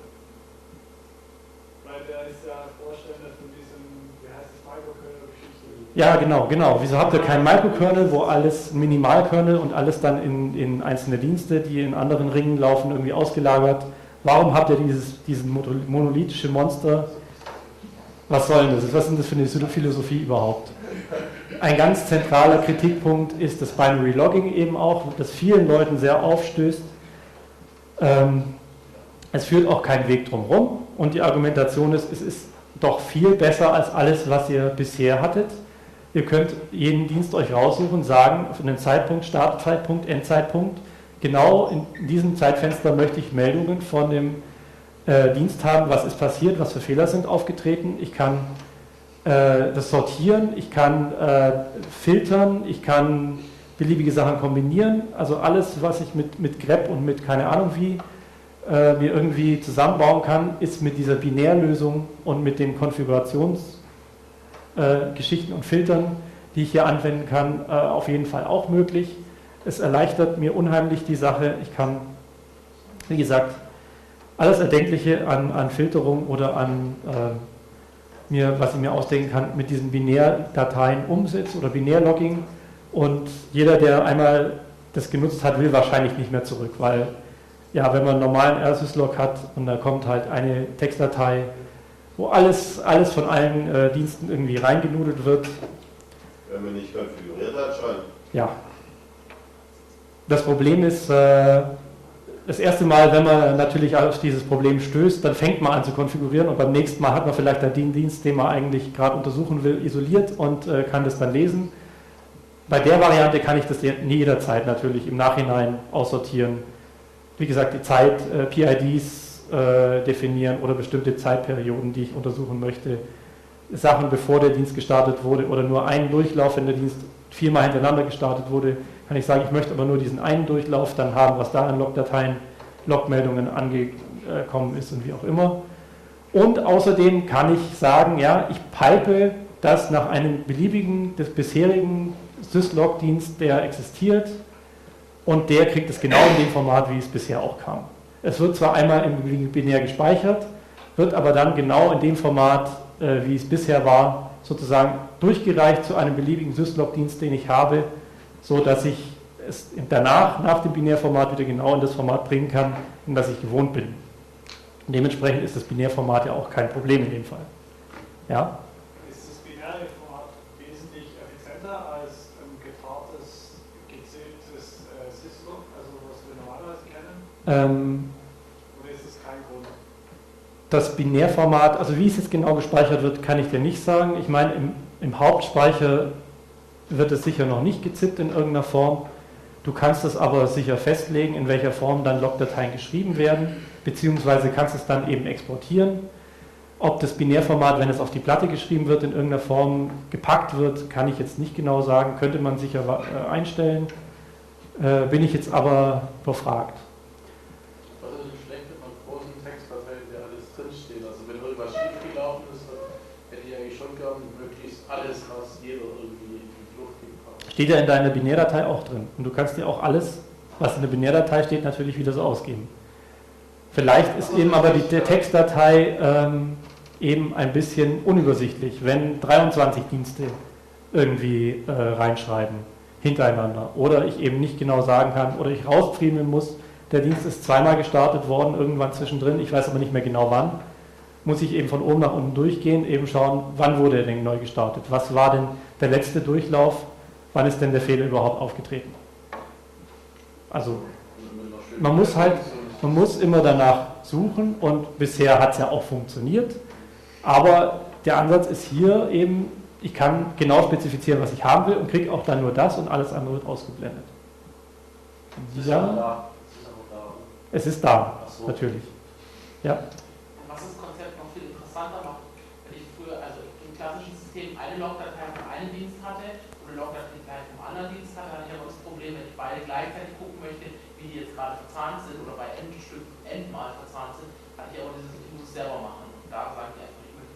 Weil der ist ja Vorsteller von diesem, wie heißt das, Microkernel-Geschichte. Ja, genau, genau. Wieso habt ihr keinen Microkernel, wo alles Minimalkernel und alles dann in, in einzelne Dienste, die in anderen Ringen laufen, irgendwie ausgelagert? Warum habt ihr dieses, diesen monolithische Monster? Was soll denn das? Was ist denn das für eine Philosophie überhaupt? Ein ganz zentraler Kritikpunkt ist das Binary Logging eben auch, das vielen Leuten sehr aufstößt. Ähm, es führt auch keinen Weg drumherum und die Argumentation ist, es ist doch viel besser als alles, was ihr bisher hattet. Ihr könnt jeden Dienst euch raussuchen, sagen, für einen Zeitpunkt, Startzeitpunkt, Endzeitpunkt, genau in diesem Zeitfenster möchte ich Meldungen von dem äh, Dienst haben, was ist passiert, was für Fehler sind aufgetreten. Ich kann äh, das sortieren, ich kann äh, filtern, ich kann beliebige Sachen kombinieren. Also alles, was ich mit, mit grep und mit keine Ahnung wie äh, mir irgendwie zusammenbauen kann, ist mit dieser Binärlösung und mit den Konfigurationsgeschichten äh, und Filtern, die ich hier anwenden kann, äh, auf jeden Fall auch möglich. Es erleichtert mir unheimlich die Sache. Ich kann, wie gesagt, alles Erdenkliche an, an Filterung oder an äh, mir, was ich mir ausdenken kann, mit diesen Binärdateien umsetzen oder Binärlogging. Und jeder, der einmal das genutzt hat, will wahrscheinlich nicht mehr zurück, weil ja, wenn man einen normalen R S S Log hat und da kommt halt eine Textdatei, wo alles, alles von allen äh, Diensten irgendwie reingenudelt wird. Wenn man nicht konfiguriert hat, schon. Ja. Das Problem ist, äh, das erste Mal, wenn man natürlich auf dieses Problem stößt, dann fängt man an zu konfigurieren und beim nächsten Mal hat man vielleicht den Dienst, den man eigentlich gerade untersuchen will, isoliert und äh, kann das dann lesen. Bei der Variante kann ich das jederzeit natürlich im Nachhinein aussortieren. Wie gesagt, die Zeit, äh, P I Ds äh, definieren oder bestimmte Zeitperioden, die ich untersuchen möchte. Sachen, bevor der Dienst gestartet wurde oder nur einen Durchlauf, wenn der Dienst viermal hintereinander gestartet wurde, kann ich sagen, ich möchte aber nur diesen einen Durchlauf dann haben, was da an Logdateien, Logmeldungen angekommen ist und wie auch immer. Und außerdem kann ich sagen, ja, ich pipe das nach einem beliebigen des bisherigen Syslog-Dienst, der existiert und der kriegt es genau in dem Format, wie es bisher auch kam. Es wird zwar einmal im binär gespeichert, wird aber dann genau in dem Format, äh, wie es bisher war, sozusagen durchgereicht zu einem beliebigen Syslog-Dienst, den ich habe, so dass ich es danach, nach dem Binärformat, wieder genau in das Format bringen kann, in das ich gewohnt bin. Und dementsprechend ist das Binärformat ja auch kein Problem in dem Fall. Ja? Ist das binäre Format wesentlich effizienter als ein getartes, gezähltes äh, Syslog, also was wir normalerweise kennen? Ähm, Oder ist das kein Grund? Das Binärformat, also wie es jetzt genau gespeichert wird, kann ich dir nicht sagen. Ich meine, im, im Hauptspeicher wird es sicher noch nicht gezippt in irgendeiner Form. Du kannst es aber sicher festlegen, in welcher Form dann Logdateien geschrieben werden, beziehungsweise kannst es dann eben exportieren. Ob das Binärformat, wenn es auf die Platte geschrieben wird, in irgendeiner Form gepackt wird, kann ich jetzt nicht genau sagen, könnte man sicher äh, einstellen. Äh, bin ich jetzt aber befragt. Was ist das Schlechte von großen Textdateien, der alles drinsteht? Also wenn irgendwas schiefgelaufen ist, dann hätte ich eigentlich schon gern möglichst alles, was jeder irgendwie in die Flucht gibt. Steht ja in deiner Binärdatei auch drin. Und du kannst dir auch alles, was in der Binärdatei steht, natürlich wieder so ausgeben. Vielleicht ist eben aber die der Textdatei ähm, eben ein bisschen unübersichtlich, wenn dreiundzwanzig Dienste irgendwie äh, reinschreiben, hintereinander. Oder ich eben nicht genau sagen kann, oder ich rausfriemeln muss, der Dienst ist zweimal gestartet worden, irgendwann zwischendrin, ich weiß aber nicht mehr genau wann, muss ich eben von oben nach unten durchgehen, eben schauen, wann wurde er denn neu gestartet, was war denn der letzte Durchlauf, wann ist denn der Fehler überhaupt aufgetreten. Also man muss halt, man muss immer danach suchen und bisher hat es ja auch funktioniert, aber der Ansatz ist hier eben, ich kann genau spezifizieren, was ich haben will und kriege auch dann nur das und alles andere wird ausgeblendet. Ja, es ist da, natürlich. Ja. Was das Konzept noch viel interessanter macht, wenn ich früher, also im klassischen System eine Logdatei von einem Dienst hatte und eine Logdatei vom anderen Dienst hatte, hatte ich aber das Problem, wenn ich beide gleichzeitig gucken möchte, wie die jetzt gerade verzahnt sind oder bei n Stück n mal verzahnt sind, hatte ich aber dieses, ich muss es selber machen. Und da sage ich einfach, ich möchte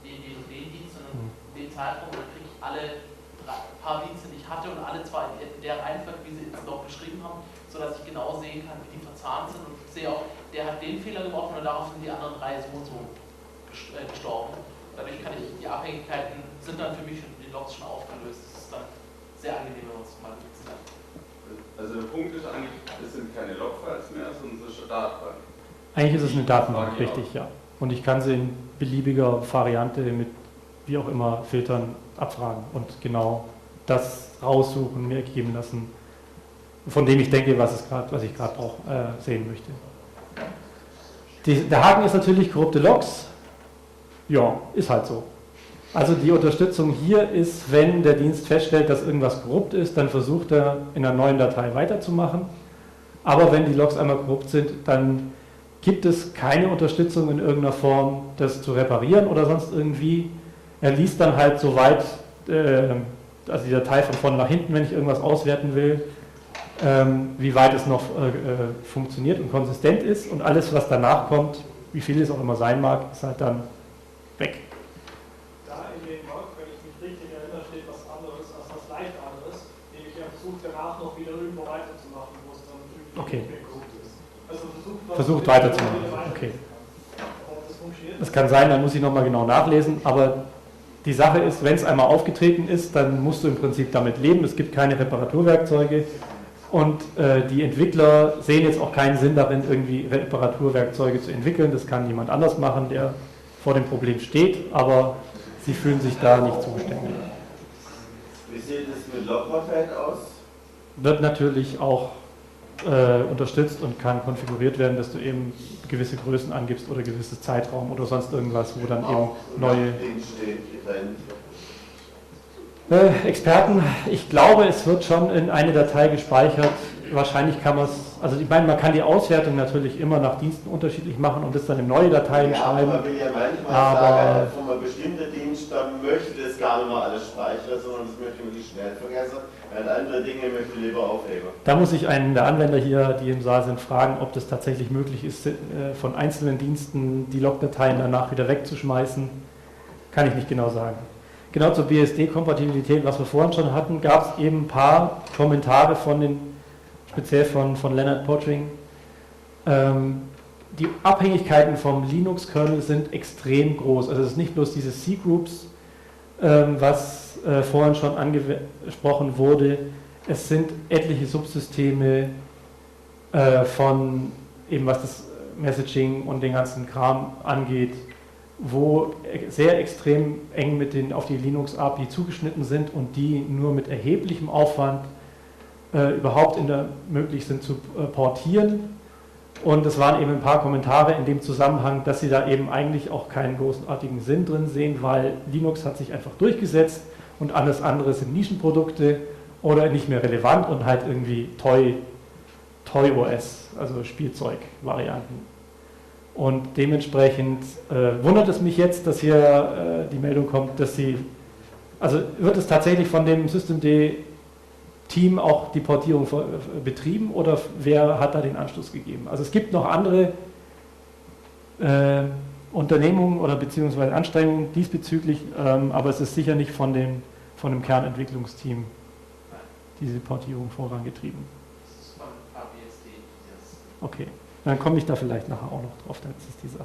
den, den und den Dienst, sondern in dem Zeitraum kriege ich alle drei, paar Dienste, die ich hatte und alle zwar in der Reihenfolge, wie sie jetzt noch beschrieben haben, sodass ich genau sehen kann, wie die verzahnt sind und sehe auch, der hat den Fehler gemacht und darauf sind die anderen drei so und so gestorben. Dadurch kann ich, die Abhängigkeiten sind dann für mich in den Logs schon aufgelöst. Das ist dann sehr angenehm, wenn man es mal nutzen kann. Also der Punkt ist eigentlich, es sind keine Logfiles mehr, sondern es ist eine Datenbank. Eigentlich ist es eine Datenbank, richtig, ja. Und ich kann sie in beliebiger Variante mit wie auch immer Filtern abfragen und genau das raussuchen, mir geben lassen, von dem ich denke, was, es grad, was ich gerade auch äh, sehen möchte. Die, der Haken ist natürlich korrupte Logs. Ja, ist halt so. Also die Unterstützung hier ist, wenn der Dienst feststellt, dass irgendwas korrupt ist, dann versucht er in einer neuen Datei weiterzumachen. Aber wenn die Logs einmal korrupt sind, dann gibt es keine Unterstützung in irgendeiner Form, das zu reparieren oder sonst irgendwie. Er liest dann halt so weit, äh, also die Datei von vorne nach hinten, wenn ich irgendwas auswerten will, ähm, wie weit es noch äh, funktioniert und konsistent ist. Und alles, was danach kommt, wie viel es auch immer sein mag, ist halt dann weg. Da in dem Log, wenn ich mich richtig erinnere, steht was anderes, als was leicht anderes, nämlich er versucht danach noch wieder irgendwo weiterzumachen, wo es dann irgendwie Okay. nicht mehr gut ist. Also versucht, was Versucht wieder weiterzumachen. weiter- Okay. Ob das funktioniert? Das kann sein, dann muss ich nochmal genau nachlesen, aber die Sache ist, wenn es einmal aufgetreten ist, dann musst du im Prinzip damit leben. Es gibt keine Reparaturwerkzeuge und äh, die Entwickler sehen jetzt auch keinen Sinn darin, irgendwie Reparaturwerkzeuge zu entwickeln. Das kann jemand anders machen, der vor dem Problem steht, aber sie fühlen sich da nicht zuständig. Wie sieht es mit Logmortheit aus? Wird natürlich auch äh, unterstützt und kann konfiguriert werden, dass du eben gewisse Größen angibst oder gewisses Zeitraum oder sonst irgendwas, wo dann eben neue äh, Experten, ich glaube, es wird schon in eine Datei gespeichert. Wahrscheinlich kann man es, also ich meine, man kann die Auswertung natürlich immer nach Diensten unterschiedlich machen und das dann in neue Dateien ja, schreiben. Man will ja manchmal aber sagen, von einem bestimmten Dienst, da möchte das gar nicht mehr alles speichern, sondern das möchte man nicht schnell vergessen, während andere Dinge möchte man lieber aufheben. Da muss ich einen der Anwender hier, die im Saal sind, fragen, ob das tatsächlich möglich ist, von einzelnen Diensten die Logdateien danach wieder wegzuschmeißen. Kann ich nicht genau sagen. Genau zur B S D-Kompatibilität, was wir vorhin schon hatten, gab es eben ein paar Kommentare von den, speziell von, von Leonard Pottering. Ähm, die Abhängigkeiten vom Linux-Kernel sind extrem groß. Also es ist nicht bloß diese C-Groups, ähm, was äh, vorhin schon angesprochen wurde. Es sind etliche Subsysteme äh, von eben was das Messaging und den ganzen Kram angeht, wo sehr extrem eng mit den, auf die Linux-A P I zugeschnitten sind und die nur mit erheblichem Aufwand äh, überhaupt in der, möglich sind zu äh, portieren. Und es waren eben ein paar Kommentare in dem Zusammenhang, dass sie da eben eigentlich auch keinen großartigen Sinn drin sehen, weil Linux hat sich einfach durchgesetzt und alles andere sind Nischenprodukte oder nicht mehr relevant und halt irgendwie Toy, Toy O S, also Spielzeugvarianten. Und dementsprechend äh, wundert es mich jetzt, dass hier äh, die Meldung kommt, dass sie, also wird es tatsächlich von dem Systemd-Team auch die Portierung vor, äh, betrieben oder wer hat da den Anstoß gegeben? Also es gibt noch andere äh, Unternehmungen oder beziehungsweise Anstrengungen diesbezüglich, ähm, aber es ist sicher nicht von dem, von dem Kernentwicklungsteam diese Portierung vorangetrieben. Das ist von A B S D. Okay. Dann komme ich da vielleicht nachher auch noch drauf, das ist die Sache.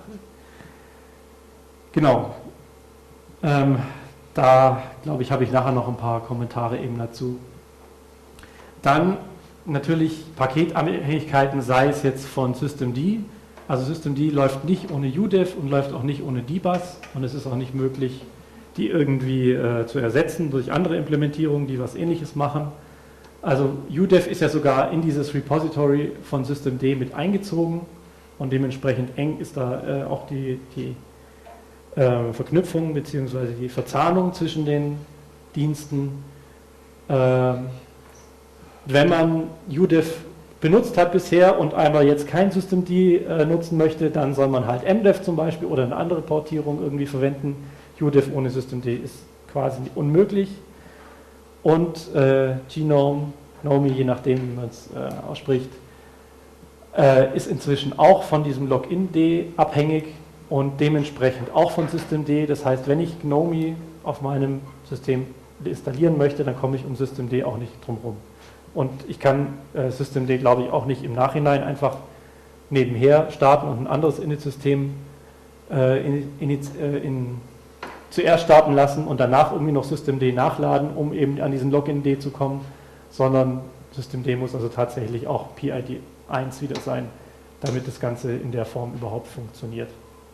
Genau. Ähm, da, glaube ich, habe ich nachher noch ein paar Kommentare eben dazu. Dann natürlich Paketabhängigkeiten, sei es jetzt von Systemd. Also Systemd läuft nicht ohne U D E F und läuft auch nicht ohne D BUS und es ist auch nicht möglich, die irgendwie äh, zu ersetzen durch andere Implementierungen, die was Ähnliches machen. Also U D E F ist ja sogar in dieses Repository von Systemd mit eingezogen und dementsprechend eng ist da äh, auch die, die äh, Verknüpfung bzw. die Verzahnung zwischen den Diensten. Ähm, wenn man U D E F benutzt hat bisher und einmal jetzt kein Systemd äh, nutzen möchte, dann soll man halt M D E F zum Beispiel oder eine andere Portierung irgendwie verwenden. U D E F ohne Systemd ist quasi unmöglich. Und äh, Gnome, Gnome, je nachdem, wie man es äh, ausspricht, äh, ist inzwischen auch von diesem Login-D abhängig. und dementsprechend auch von Systemd. Das heißt, wenn ich GNOME auf meinem System installieren möchte, dann komme ich um Systemd auch nicht drum herum. Und ich kann äh, Systemd, glaube ich, auch nicht im Nachhinein einfach nebenher starten und ein anderes Init-System äh, in, in, äh, in, zuerst starten lassen und danach irgendwie noch Systemd nachladen, um eben an diesen Login-D zu kommen, sondern Systemd muss also tatsächlich auch P I D eins wieder sein, damit das Ganze in der Form überhaupt funktioniert.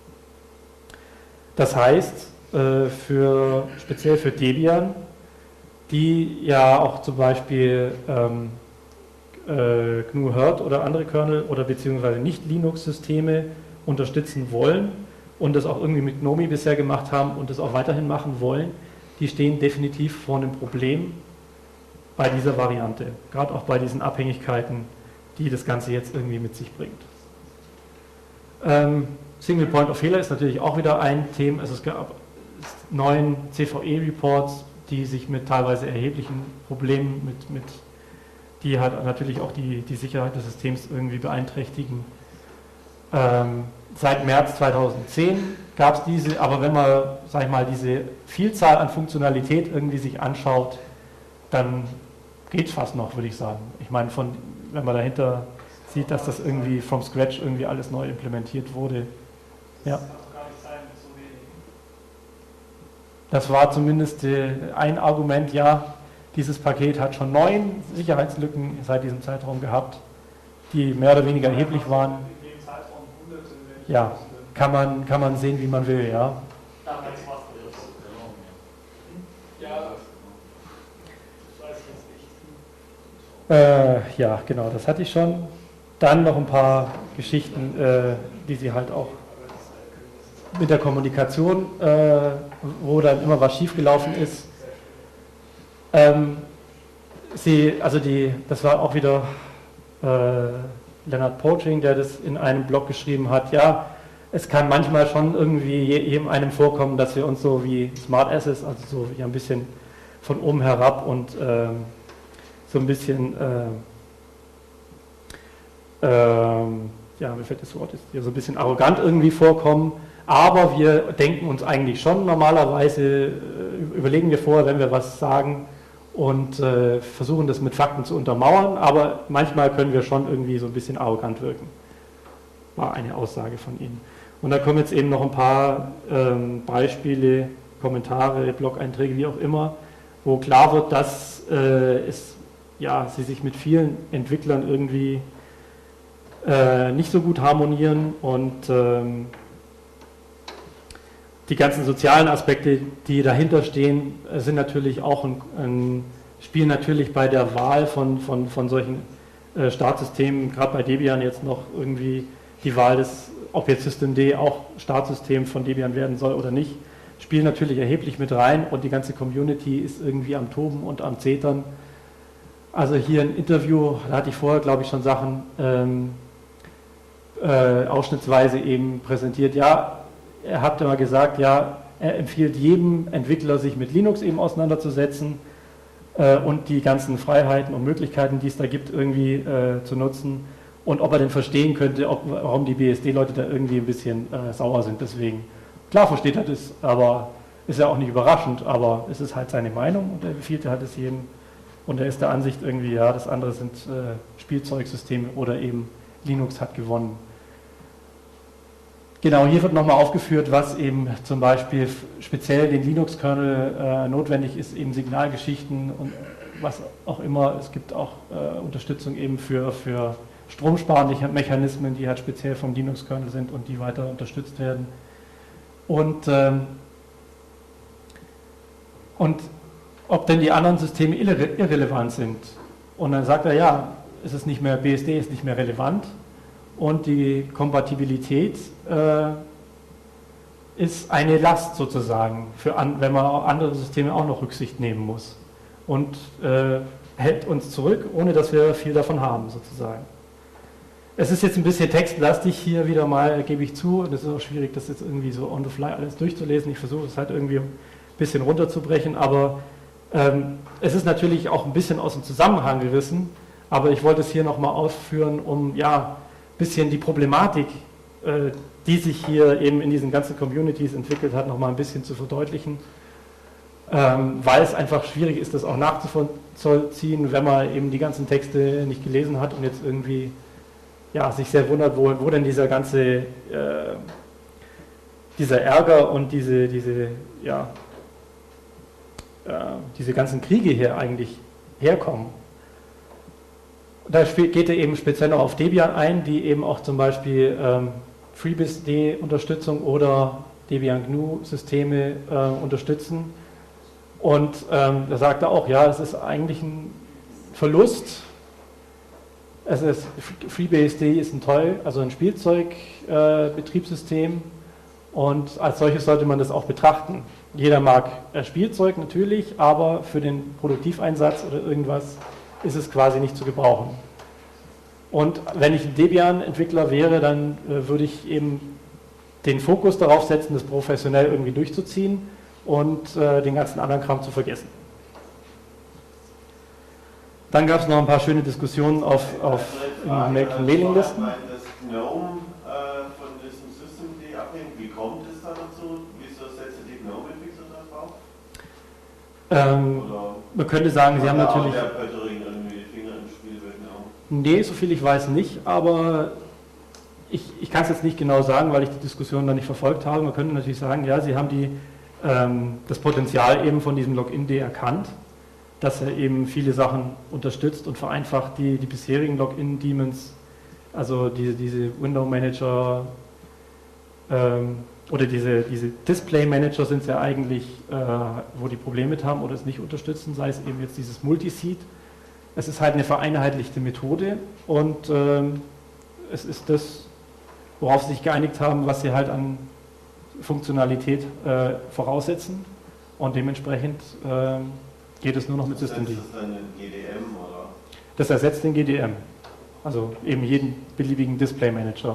Das heißt, äh, für, speziell für Debian, die ja auch zum Beispiel ähm, äh, G N U Hurt oder andere Kernel oder beziehungsweise nicht Linux-Systeme unterstützen wollen und das auch irgendwie mit GNOME bisher gemacht haben und das auch weiterhin machen wollen, die stehen definitiv vor einem Problem bei dieser Variante, gerade auch bei diesen Abhängigkeiten, die das Ganze jetzt irgendwie mit sich bringt. Ähm, Single Point of Failure ist natürlich auch wieder ein Thema. Also es gab neun C V E-Reports, die sich mit teilweise erheblichen Problemen, mit, mit, die halt natürlich auch die, die Sicherheit des Systems irgendwie beeinträchtigen. Ähm, seit März zweitausendzehn gab es diese, aber wenn man, sag ich mal, diese Vielzahl an Funktionalität irgendwie sich anschaut, dann geht es fast noch, würde ich sagen. Ich meine, von, wenn man dahinter sieht, dass das irgendwie from scratch irgendwie alles neu implementiert wurde. Ja. Das war zumindest äh, ein Argument, ja, dieses Paket hat schon neun Sicherheitslücken seit diesem Zeitraum gehabt, die mehr oder weniger erheblich waren. Ja, kann man, kann man sehen, wie man will, ja. Äh, ja, genau, das hatte ich schon. Dann noch ein paar Geschichten, äh, die sie halt auch mit der Kommunikation, äh, wo dann immer was schiefgelaufen ist. Ähm, sie, also die, das war auch wieder äh, Leonard Poaching, der das in einem Blog geschrieben hat. Ja, es kann manchmal schon irgendwie jedem einem vorkommen, dass wir uns so wie Smart Asses, also so wie ein bisschen von oben herab und ähm, so ein bisschen, äh, äh, ja, mir fällt das Wort jetzt hier, so ein bisschen arrogant irgendwie vorkommen. Aber wir denken uns eigentlich schon normalerweise, äh, überlegen wir vorher, wenn wir was sagen und äh, versuchen das mit Fakten zu untermauern, aber manchmal können wir schon irgendwie so ein bisschen arrogant wirken. War eine Aussage von Ihnen. Und da kommen jetzt eben noch ein paar ähm, Beispiele, Kommentare, Blog-Einträge, wie auch immer, wo klar wird, dass äh, es, ja, Sie sich mit vielen Entwicklern irgendwie äh, nicht so gut harmonieren und ähm, die ganzen sozialen Aspekte, die dahinter stehen, sind natürlich auch ein, ein spielen natürlich bei der Wahl von, von, von solchen äh, Startsystemen, gerade bei Debian jetzt noch irgendwie die Wahl des, ob jetzt Systemd auch Startsystem von Debian werden soll oder nicht, spielen natürlich erheblich mit rein und die ganze Community ist irgendwie am Toben und am Zetern. Also hier ein Interview, da hatte ich vorher, glaube ich, schon Sachen ähm, äh, ausschnittsweise eben präsentiert. Ja, er hat immer gesagt, ja, er empfiehlt jedem Entwickler, sich mit Linux eben auseinanderzusetzen äh, und die ganzen Freiheiten und Möglichkeiten, die es da gibt, irgendwie äh, zu nutzen. Und ob er denn verstehen könnte, ob, warum die B S D-Leute da irgendwie ein bisschen äh, sauer sind. Deswegen, klar versteht er das, aber ist ja auch nicht überraschend, aber es ist halt seine Meinung und er empfiehlt halt es jedem. Und er ist der Ansicht irgendwie, ja, das andere sind äh, Spielzeugsysteme oder eben Linux hat gewonnen. Genau, hier wird nochmal aufgeführt, was eben zum Beispiel speziell den Linux-Kernel äh, notwendig ist, eben Signalgeschichten und was auch immer. Es gibt auch äh, Unterstützung eben für, für stromsparende Mechanismen, die halt speziell vom Linux-Kernel sind und die weiter unterstützt werden. Und, ähm, und ob denn die anderen Systeme irre irrelevant sind. Und dann sagt er, ja, es ist nicht mehr, B S D ist nicht mehr relevant. Und die Kompatibilität äh, ist eine Last sozusagen, für an, wenn man auf andere Systeme auch noch Rücksicht nehmen muss. Und äh, hält uns zurück, ohne dass wir viel davon haben sozusagen. Es ist jetzt ein bisschen textlastig hier wieder mal, gebe ich zu. Und es ist auch schwierig, das jetzt irgendwie so on the fly alles durchzulesen. Ich versuche es halt irgendwie ein bisschen runterzubrechen. Aber ähm, es ist natürlich auch ein bisschen aus dem Zusammenhang gerissen. Aber ich wollte es hier nochmal ausführen, um ja bisschen die Problematik äh, die sich hier eben in diesen ganzen Communities entwickelt hat, nochmal ein bisschen zu verdeutlichen, ähm, weil es einfach schwierig ist, das auch nachzuvollziehen, wenn man eben die ganzen Texte nicht gelesen hat und jetzt irgendwie ja, sich sehr wundert, wo, wo denn dieser ganze äh, dieser Ärger und diese, diese, ja, äh, diese ganzen Kriege hier eigentlich herkommen. Da geht er eben speziell noch auf Debian ein, die eben auch zum Beispiel ähm, FreeBSD-Unterstützung oder Debian G N U-Systeme äh, unterstützen. Und ähm, da sagt er auch, ja, es ist eigentlich ein Verlust. Es ist, FreeBSD ist ein toll, also ein Spielzeug-Betriebssystem. Äh, und als solches sollte man das auch betrachten. Jeder mag äh, Spielzeug natürlich, aber für den Produktiveinsatz oder irgendwas ist es quasi nicht zu gebrauchen. Und wenn ich ein Debian-Entwickler wäre, dann äh, würde ich eben den Fokus darauf setzen, das professionell irgendwie durchzuziehen und äh, den ganzen anderen Kram zu vergessen. Dann gab es noch ein paar schöne Diskussionen auf, auf Mailinglisten. Das GNOME äh, von diesem Systemd abhängt. Wie kommt es da dazu? Wieso setzt die GNOME-Entwickler darauf auf? Ähm, man könnte sagen, sie haben natürlich... Der Pöttering irgendwie die Finger im Spiel bei GNOME? Nee, so viel ich weiß nicht, aber ich, ich kann es jetzt nicht genau sagen, weil ich die Diskussion da nicht verfolgt habe. Man könnte natürlich sagen, ja, sie haben die, ähm, das Potenzial eben von diesem Login-D erkannt, dass er eben viele Sachen unterstützt und vereinfacht, die, die bisherigen Login-Daemons, also diese, diese Window-Manager ähm, oder diese, diese Display-Manager sind es ja eigentlich, äh, wo die Probleme mit haben oder es nicht unterstützen, sei es eben jetzt dieses Multiseed. Es ist halt eine vereinheitlichte Methode und ähm, es ist das, worauf sie sich geeinigt haben, was sie halt an Funktionalität äh, voraussetzen und dementsprechend äh, geht es nur noch mit Systemd. Das ist dann ein G D M, oder? Das ersetzt den G D M, also eben jeden beliebigen Display-Manager.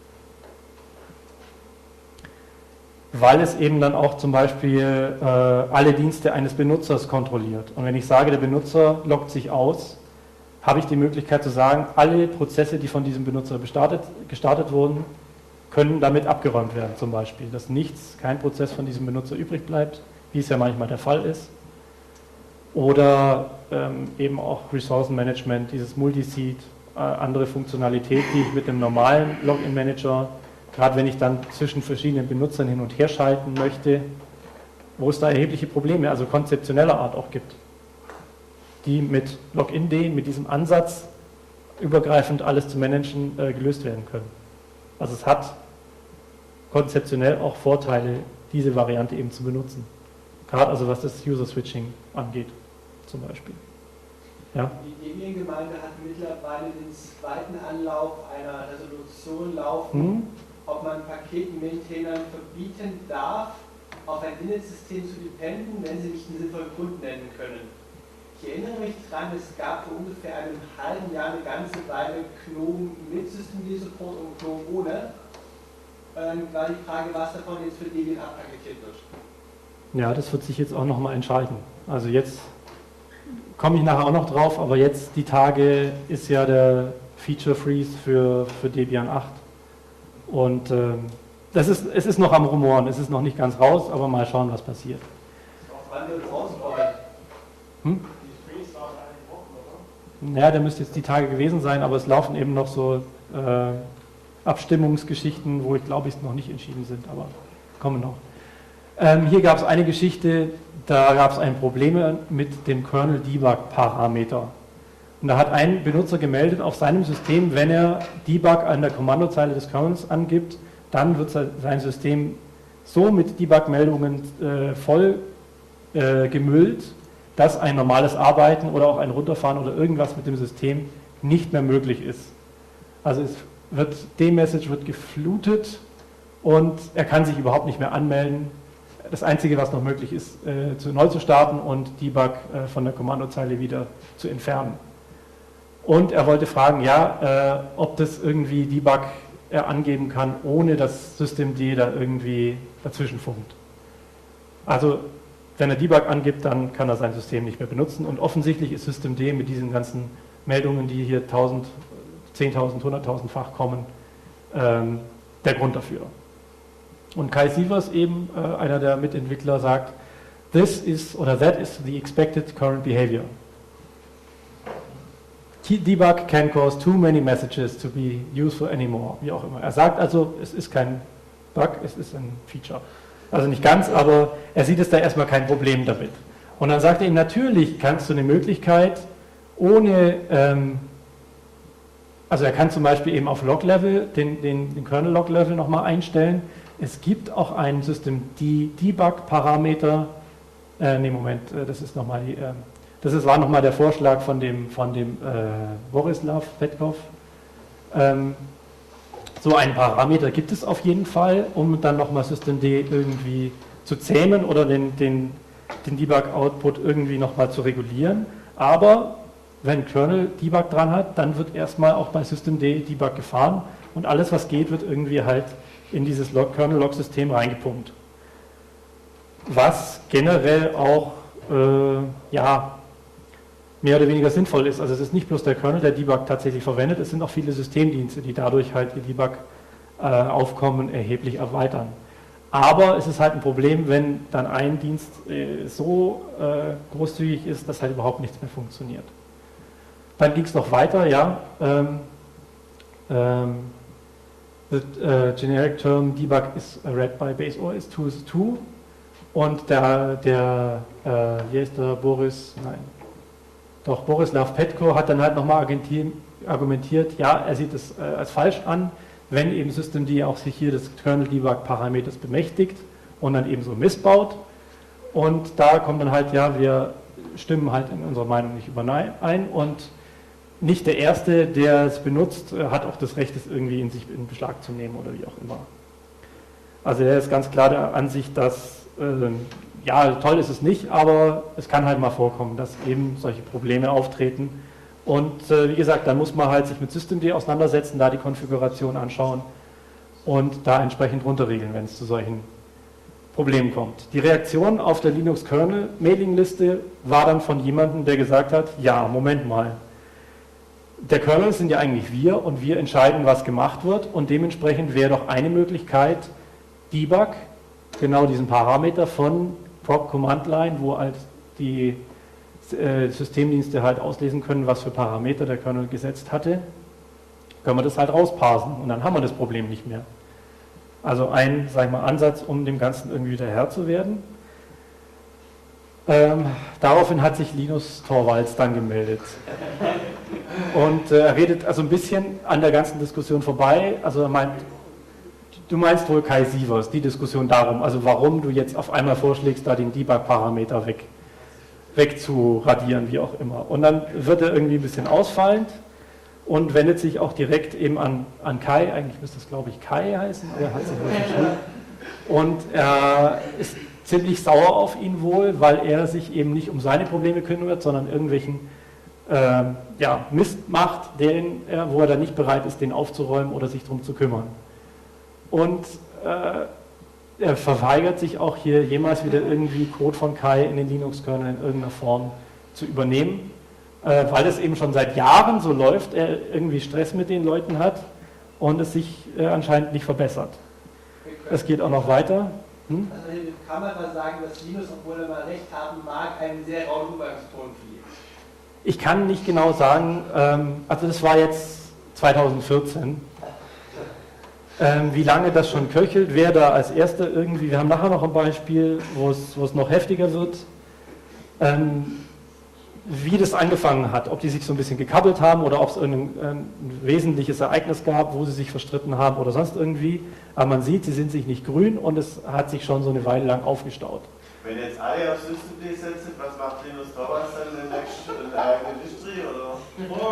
Weil es eben dann auch zum Beispiel äh, alle Dienste eines Benutzers kontrolliert. Und wenn ich sage, der Benutzer loggt sich aus, habe ich die Möglichkeit zu sagen, alle Prozesse, die von diesem Benutzer gestartet, gestartet wurden, können damit abgeräumt werden zum Beispiel. Dass nichts, kein Prozess von diesem Benutzer übrig bleibt, wie es ja manchmal der Fall ist. Oder ähm, eben auch Ressourcenmanagement, dieses Multiseed, äh, andere Funktionalität, die ich mit einem normalen Login-Manager, gerade wenn ich dann zwischen verschiedenen Benutzern hin und her schalten möchte, wo es da erhebliche Probleme, also konzeptioneller Art auch gibt, die mit Login-D, mit diesem Ansatz, übergreifend alles zu managen, äh, gelöst werden können. Also es hat konzeptionell auch Vorteile, diese Variante eben zu benutzen. Gerade also was das User-Switching angeht, zum Beispiel. Ja? Die Debian-Gemeinde hat mittlerweile den zweiten Anlauf einer Resolution laufen, hm? ob man Paketen-Maintainern verbieten darf, auf ein Init-System zu dependen, wenn sie nicht einen sinnvollen Grund nennen können. Ich erinnere mich daran, es gab vor ungefähr einem halben Jahr eine ganze Weile GNOME mit Systemd-Support und GNOME ohne. Ähm, war die Frage, was davon jetzt für Debian abpaketiert wird. Ja, das wird sich jetzt auch nochmal entscheiden. Also jetzt komme ich nachher auch noch drauf, aber jetzt die Tage ist ja der Feature Freeze für, für Debian acht. Und ähm, das ist, es ist noch am Rumoren, es ist noch nicht ganz raus, aber mal schauen, was passiert. Auf wann wird es rauskommen? Hm? Ja, der müsste jetzt die Tage gewesen sein, aber es laufen eben noch so äh, Abstimmungsgeschichten, wo ich glaube, ich noch nicht entschieden sind, aber kommen noch. Ähm, hier gab es eine Geschichte, da gab es ein Problem mit dem Kernel-Debug-Parameter. Und da hat ein Benutzer gemeldet auf seinem System, wenn er Debug an der Kommandozeile des Kernels angibt, dann wird sein System so mit Debug-Meldungen äh, voll äh, gemüllt, dass ein normales Arbeiten oder auch ein Runterfahren oder irgendwas mit dem System nicht mehr möglich ist. Also es wird, D-Message wird geflutet und er kann sich überhaupt nicht mehr anmelden. Das Einzige, was noch möglich ist, äh, zu, neu zu starten und Debug äh, von der Kommandozeile wieder zu entfernen. Und er wollte fragen, ja, äh, ob das irgendwie Debug er angeben kann, ohne dass Systemd da irgendwie dazwischen funkt. Also wenn er Debug angibt, dann kann er sein System nicht mehr benutzen und offensichtlich ist Systemd mit diesen ganzen Meldungen, die hier tausend, zehntausend, hunderttausendfach kommen, ähm, der Grund dafür. Und Kai Sievers, eben äh, einer der Mitentwickler, sagt, this is oder that is the expected current behavior. Debug can cause too many messages to be useful anymore, wie auch immer. Er sagt also, es ist kein Bug, es ist ein Feature. Also nicht ganz, aber er sieht es da erstmal kein Problem damit. Und dann sagt er ihm, natürlich kannst du eine Möglichkeit, ohne, ähm, also er kann zum Beispiel eben auf Log-Level, den, den, den Kernel-Log-Level nochmal einstellen. Es gibt auch einen System-Debug-Parameter, äh, nee, Moment, äh, das ist nochmal die, äh, das ist, war nochmal der Vorschlag von dem, von dem äh, Borislav Petkov. Ähm, so einen Parameter gibt es auf jeden Fall, um dann nochmal Systemd irgendwie zu zähmen oder den, den, den Debug-Output irgendwie nochmal zu regulieren. Aber wenn Kernel Debug dran hat, dann wird erstmal auch bei Systemd Debug gefahren und alles, was geht, wird irgendwie halt in dieses Kernel-Log-System reingepumpt. Was generell auch äh, ja, mehr oder weniger sinnvoll ist. Also es ist nicht bloß der Kernel, der Debug tatsächlich verwendet, es sind auch viele Systemdienste, die dadurch halt ihr Debug-Aufkommen äh, erheblich erweitern. Aber es ist halt ein Problem, wenn dann ein Dienst äh, so äh, großzügig ist, dass halt überhaupt nichts mehr funktioniert. Dann ging es noch weiter, ja. Ähm, ähm, the uh, generic term debug is read by base O S two is two und der, der äh, wie heißt der, Boris, nein, doch Borislav Petkov hat dann halt nochmal argumentiert, ja, er sieht es äh, als falsch an, wenn eben Systemd auch sich hier des Kernel-Debug-Parameters bemächtigt und dann eben so missbaut. Und da kommt dann halt, ja, wir stimmen halt in unserer Meinung nicht überein und nicht der Erste, der es benutzt, hat auch das Recht, es irgendwie in sich in Beschlag zu nehmen oder wie auch immer. Also er ist ganz klar der Ansicht, dass, äh, ja, toll ist es nicht, aber es kann halt mal vorkommen, dass eben solche Probleme auftreten. Und äh, wie gesagt, dann muss man halt sich mit Systemd auseinandersetzen, da die Konfiguration anschauen und da entsprechend runterregeln, wenn es zu solchen Problemen kommt. Die Reaktion auf der Linux-Kernel-Mailingliste war dann von jemandem, der gesagt hat, ja, Moment mal, der Kernel sind ja eigentlich wir und wir entscheiden, was gemacht wird und dementsprechend wäre doch eine Möglichkeit, Debug, genau diesen Parameter von Proc Command Line, wo halt die äh, Systemdienste halt auslesen können, was für Parameter der Kernel gesetzt hatte, können wir das halt rausparsen und dann haben wir das Problem nicht mehr. Also ein, sag ich mal, Ansatz, um dem Ganzen irgendwie wieder Herr zu werden. Ähm, daraufhin hat sich Linus Torvalds dann gemeldet. Und äh, er redet also ein bisschen an der ganzen Diskussion vorbei. Also er meint, du meinst wohl Kai Sievers, die Diskussion darum, also warum du jetzt auf einmal vorschlägst, da den Debug-Parameter weg, wegzuradieren, wie auch immer. Und dann wird er irgendwie ein bisschen ausfallend und wendet sich auch direkt eben an, an Kai, eigentlich müsste es glaube ich Kai heißen, aber er hat sich nicht geschrieben. Und er ist ziemlich sauer auf ihn wohl, weil er sich eben nicht um seine Probleme kümmert, sondern irgendwelchen äh, ja, Mist macht, den er, wo er dann nicht bereit ist, den aufzuräumen oder sich darum zu kümmern. Und äh, er verweigert sich auch hier jemals wieder irgendwie Code von Kai in den Linux-Kernel in irgendeiner Form zu übernehmen, äh, weil es eben schon seit Jahren so läuft, er irgendwie Stress mit den Leuten hat und es sich äh, anscheinend nicht verbessert. Es geht auch noch weiter. Hm? Also kann man mal sagen, dass Linus, obwohl er mal recht haben mag, einen sehr rauen Umgangston pflegt. Ich kann nicht genau sagen, ähm, also das war jetzt zweitausendvierzehn, ähm, wie lange das schon köchelt, wer da als Erster irgendwie, wir haben nachher noch ein Beispiel, wo es, wo es noch heftiger wird, ähm, wie das angefangen hat, ob die sich so ein bisschen gekabbelt haben oder ob es irgendein ein wesentliches Ereignis gab, wo sie sich verstritten haben oder sonst irgendwie. Aber man sieht, sie sind sich nicht grün und es hat sich schon so eine Weile lang aufgestaut. Wenn jetzt alle auf Systemd setzen, was macht Linus Torvalds dann in der nächsten Industrie oder?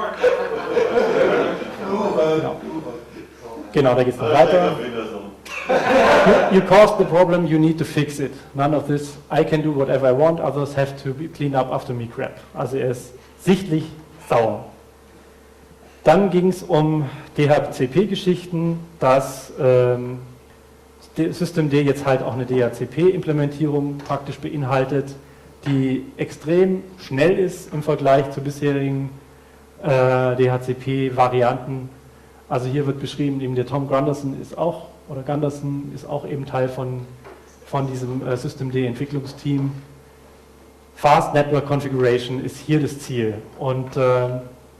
Genau, genau, da geht es noch weiter. You caused the problem, you need to fix it. None of this, I can do whatever I want, others have to be clean up after me crap. Also er ist sichtlich sauer. Dann ging es um D H C P-Geschichten, dass ähm, Systemd jetzt halt auch eine D H C P-Implementierung praktisch beinhaltet, die extrem schnell ist im Vergleich zu bisherigen äh, D H C P-Varianten. Also hier wird beschrieben, eben der Tom Grunderson ist auch oder Gunderson ist auch eben Teil von, von diesem äh, Systemd-Entwicklungsteam. Fast Network Configuration ist hier das Ziel. Und äh,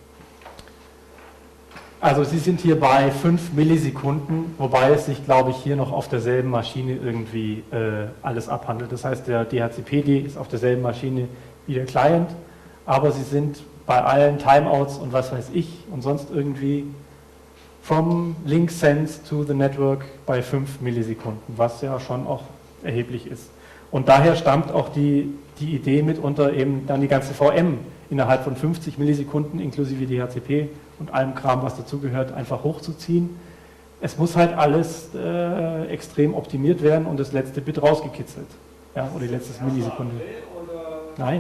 also Sie sind hier bei fünf Millisekunden, wobei es sich, glaube ich, hier noch auf derselben Maschine irgendwie äh, alles abhandelt. Das heißt, der D H C P D ist auf derselben Maschine wie der Client, aber Sie sind bei allen Timeouts und was weiß ich und sonst irgendwie from link sense to the network bei fünf Millisekunden, was ja schon auch erheblich ist. Und daher stammt auch die, die Idee mitunter eben dann die ganze V M innerhalb von fünfzig Millisekunden inklusive D H C P und allem Kram, was dazugehört, einfach hochzuziehen. Es muss halt alles äh, extrem optimiert werden und das letzte Bit rausgekitzelt. Ja, oder die letzte Millisekunde. Nein.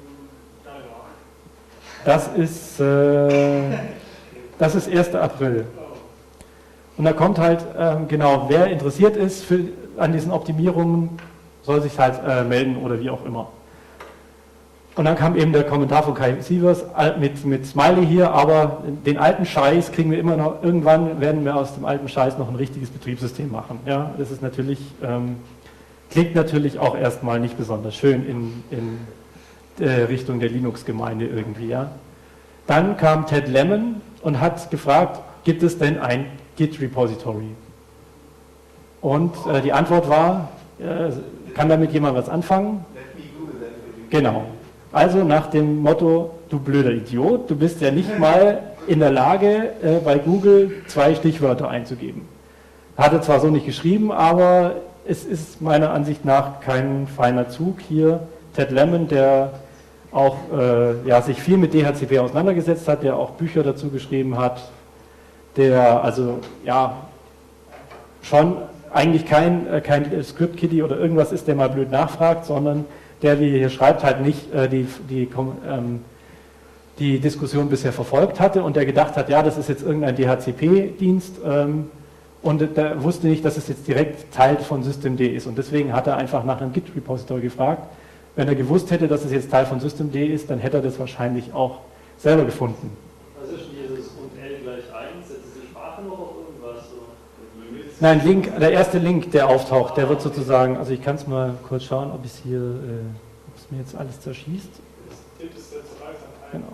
Das ist, äh, das ist erster April. Und da kommt halt, äh, genau, wer interessiert ist für, an diesen Optimierungen, soll sich halt äh, melden oder wie auch immer. Und dann kam eben der Kommentar von Kai Sievers mit, mit Smiley hier, aber den alten Scheiß kriegen wir immer noch, irgendwann werden wir aus dem alten Scheiß noch ein richtiges Betriebssystem machen. Ja, das ist natürlich, ähm, klingt natürlich auch erstmal nicht besonders schön in, in äh, Richtung der Linux-Gemeinde irgendwie. Ja. Dann kam Ted Lemon und hat gefragt, gibt es denn ein Git-Repository? Und äh, die Antwort war, äh, kann damit jemand was anfangen? Genau. Also nach dem Motto, du blöder Idiot, du bist ja nicht mal in der Lage, äh, bei Google zwei Stichwörter einzugeben. Hat er zwar so nicht geschrieben, aber es ist meiner Ansicht nach kein feiner Zug hier. Ted Lemon, der auch äh, ja, sich viel mit D H C P auseinandergesetzt hat, der auch Bücher dazu geschrieben hat, der also ja schon eigentlich kein, äh, kein Script-Kiddie oder irgendwas ist, der mal blöd nachfragt, sondern der, wie hier schreibt, halt nicht äh, die, die, ähm, die Diskussion bisher verfolgt hatte und der gedacht hat, ja, das ist jetzt irgendein D H C P-Dienst ähm, und der wusste nicht, dass es jetzt direkt Teil von Systemd ist und deswegen hat er einfach nach einem Git-Repository gefragt. Wenn er gewusst hätte, dass es jetzt Teil von Systemd ist, dann hätte er das wahrscheinlich auch selber gefunden. Was ist denn dieses und L gleich eins? Setzt die Sprache noch auf irgendwas? So? Nein, Link, der erste Link, der auftaucht, der wird sozusagen, also ich kann es mal kurz schauen, ob es hier, äh, ob es mir jetzt alles zerschießt. Das tippt es jetzt so langsam ein. Genau.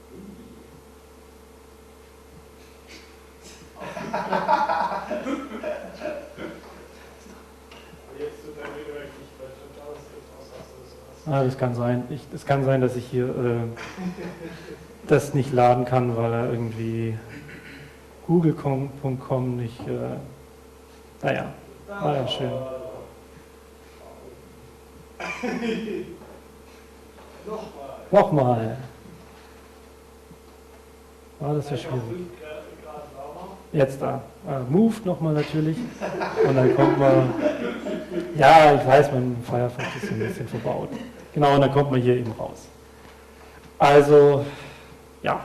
Jetzt tut dein Video eigentlich nicht bei JavaScript auslassen oder sowas. Ah, das kann sein. Ich, es kann sein, dass ich hier äh, das nicht laden kann, weil er irgendwie google punkt com nicht, äh, naja, war ja schön. Nochmal. Nochmal. War das ja schwierig. Jetzt da. Äh, Moved nochmal natürlich. Und dann kommt man, ja, ich weiß, mein Firefox ist ein bisschen verbaut. Genau, und dann kommt man hier eben raus. Also, ja.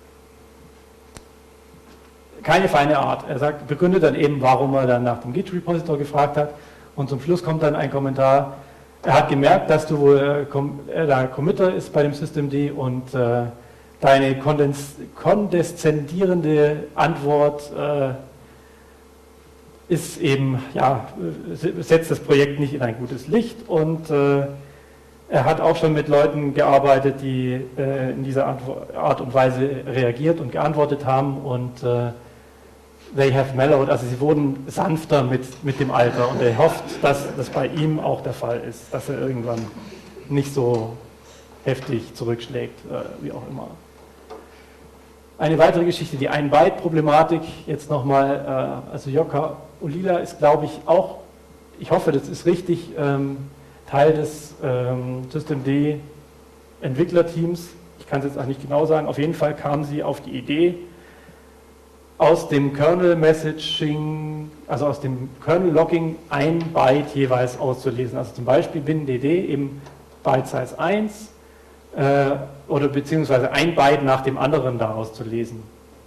Keine feine Art. Er sagt, begründet dann eben, warum er dann nach dem Git-Repository gefragt hat. Und zum Schluss kommt dann ein Kommentar. Er hat gemerkt, dass du wohl äh, da Committer ist bei dem Systemd und äh, deine kondens kondeszendierende Antwort äh, ist eben, ja, setzt das Projekt nicht in ein gutes Licht und äh, er hat auch schon mit Leuten gearbeitet, die äh, in dieser Art und Weise reagiert und geantwortet haben und äh, they have mellowed, also sie wurden sanfter mit, mit dem Alter und er hofft, dass das bei ihm auch der Fall ist, dass er irgendwann nicht so heftig zurückschlägt, äh, wie auch immer. Eine weitere Geschichte, die Ein-Byte-Problematik, jetzt nochmal, äh, also Jokka Olila ist, glaube ich, auch, ich hoffe, das ist richtig, ähm, Teil des ähm, Systemd-Entwicklerteams. Ich kann es jetzt auch nicht genau sagen. Auf jeden Fall kam sie auf die Idee, aus dem Kernel-Messaging, also aus dem Kernel-Logging ein Byte jeweils auszulesen. Also zum Beispiel bin.dd eben Byte-Size eins äh, oder beziehungsweise ein Byte nach dem anderen daraus zu lesen.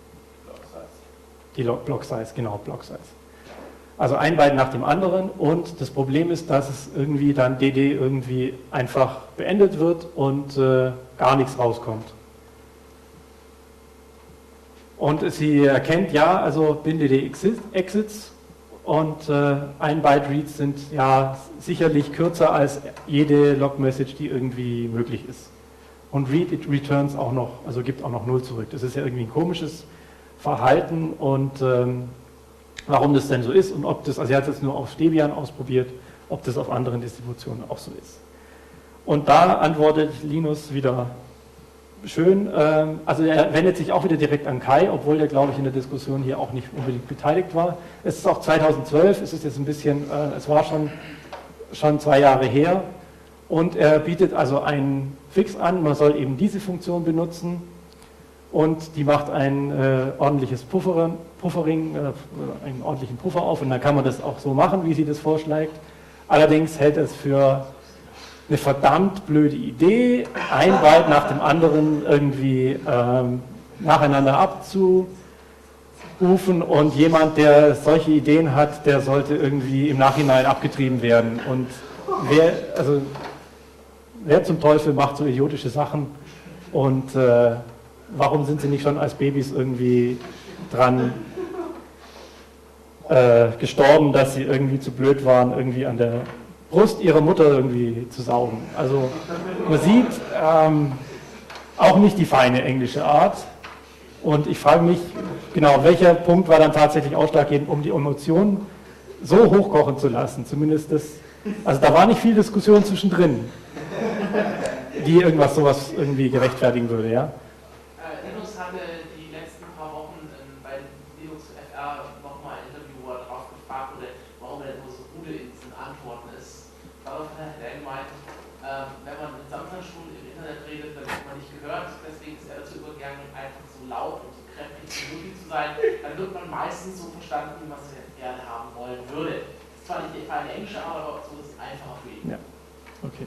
Die Block-Size, genau, Block-Size. Also ein Byte nach dem anderen und das Problem ist, dass es irgendwie dann D D irgendwie einfach beendet wird und äh, gar nichts rauskommt. Und sie erkennt, ja, also bin.dd exits und äh, ein Byte Reads sind ja sicherlich kürzer als jede Log-Message, die irgendwie möglich ist. Und Read it returns auch noch, also gibt auch noch null zurück. Das ist ja irgendwie ein komisches Verhalten und ähm, warum das denn so ist und ob das, also er hat es jetzt nur auf Debian ausprobiert, ob das auf anderen Distributionen auch so ist. Und da antwortet Linus wieder schön, ähm, also er wendet sich auch wieder direkt an Kai, obwohl der, glaube ich, in der Diskussion hier auch nicht unbedingt beteiligt war. Es ist auch zweitausendzwölf, es ist jetzt ein bisschen, äh, es war schon, schon zwei Jahre her und er bietet also einen Fix an, man soll eben diese Funktion benutzen und die macht ein äh, ordentliches Puffering, Puffering äh, einen ordentlichen Puffer auf und dann kann man das auch so machen, wie sie das vorschlägt. Allerdings hält es für eine verdammt blöde Idee, ein Byte nach dem anderen irgendwie ähm, nacheinander abzurufen und jemand, der solche Ideen hat, der sollte irgendwie im Nachhinein abgetrieben werden. Und wer, also, wer zum Teufel macht so idiotische Sachen und äh, warum sind sie nicht schon als Babys irgendwie dran äh, gestorben, dass sie irgendwie zu blöd waren, irgendwie an der Brust ihrer Mutter irgendwie zu saugen. Also man sieht ähm, auch nicht die feine englische Art. Und ich frage mich, genau, welcher Punkt war dann tatsächlich ausschlaggebend, um die Emotionen so hochkochen zu lassen? Zumindest das, also da war nicht viel Diskussion zwischendrin, die irgendwas sowas irgendwie gerechtfertigen würde, ja? Äh, Linus hatte die letzten paar Wochen ähm, bei Linux F R nochmal ein Interview, wo er drauf gefragt wurde, warum er denn nur so rude in diesen Antworten ist. Daraufhin hat er gemeint, äh, wenn man mit Samstagsschulen im Internet redet, dann wird man nicht gehört, deswegen ist er dazu übergegangen, einfach so laut und so kräftig wie möglich zu sein, dann wird man meistens so verstanden, wie man es gerne haben wollen würde. Das ist zwar nicht die feine englische Art, aber so ist es einfacher für ihn. Ja, okay.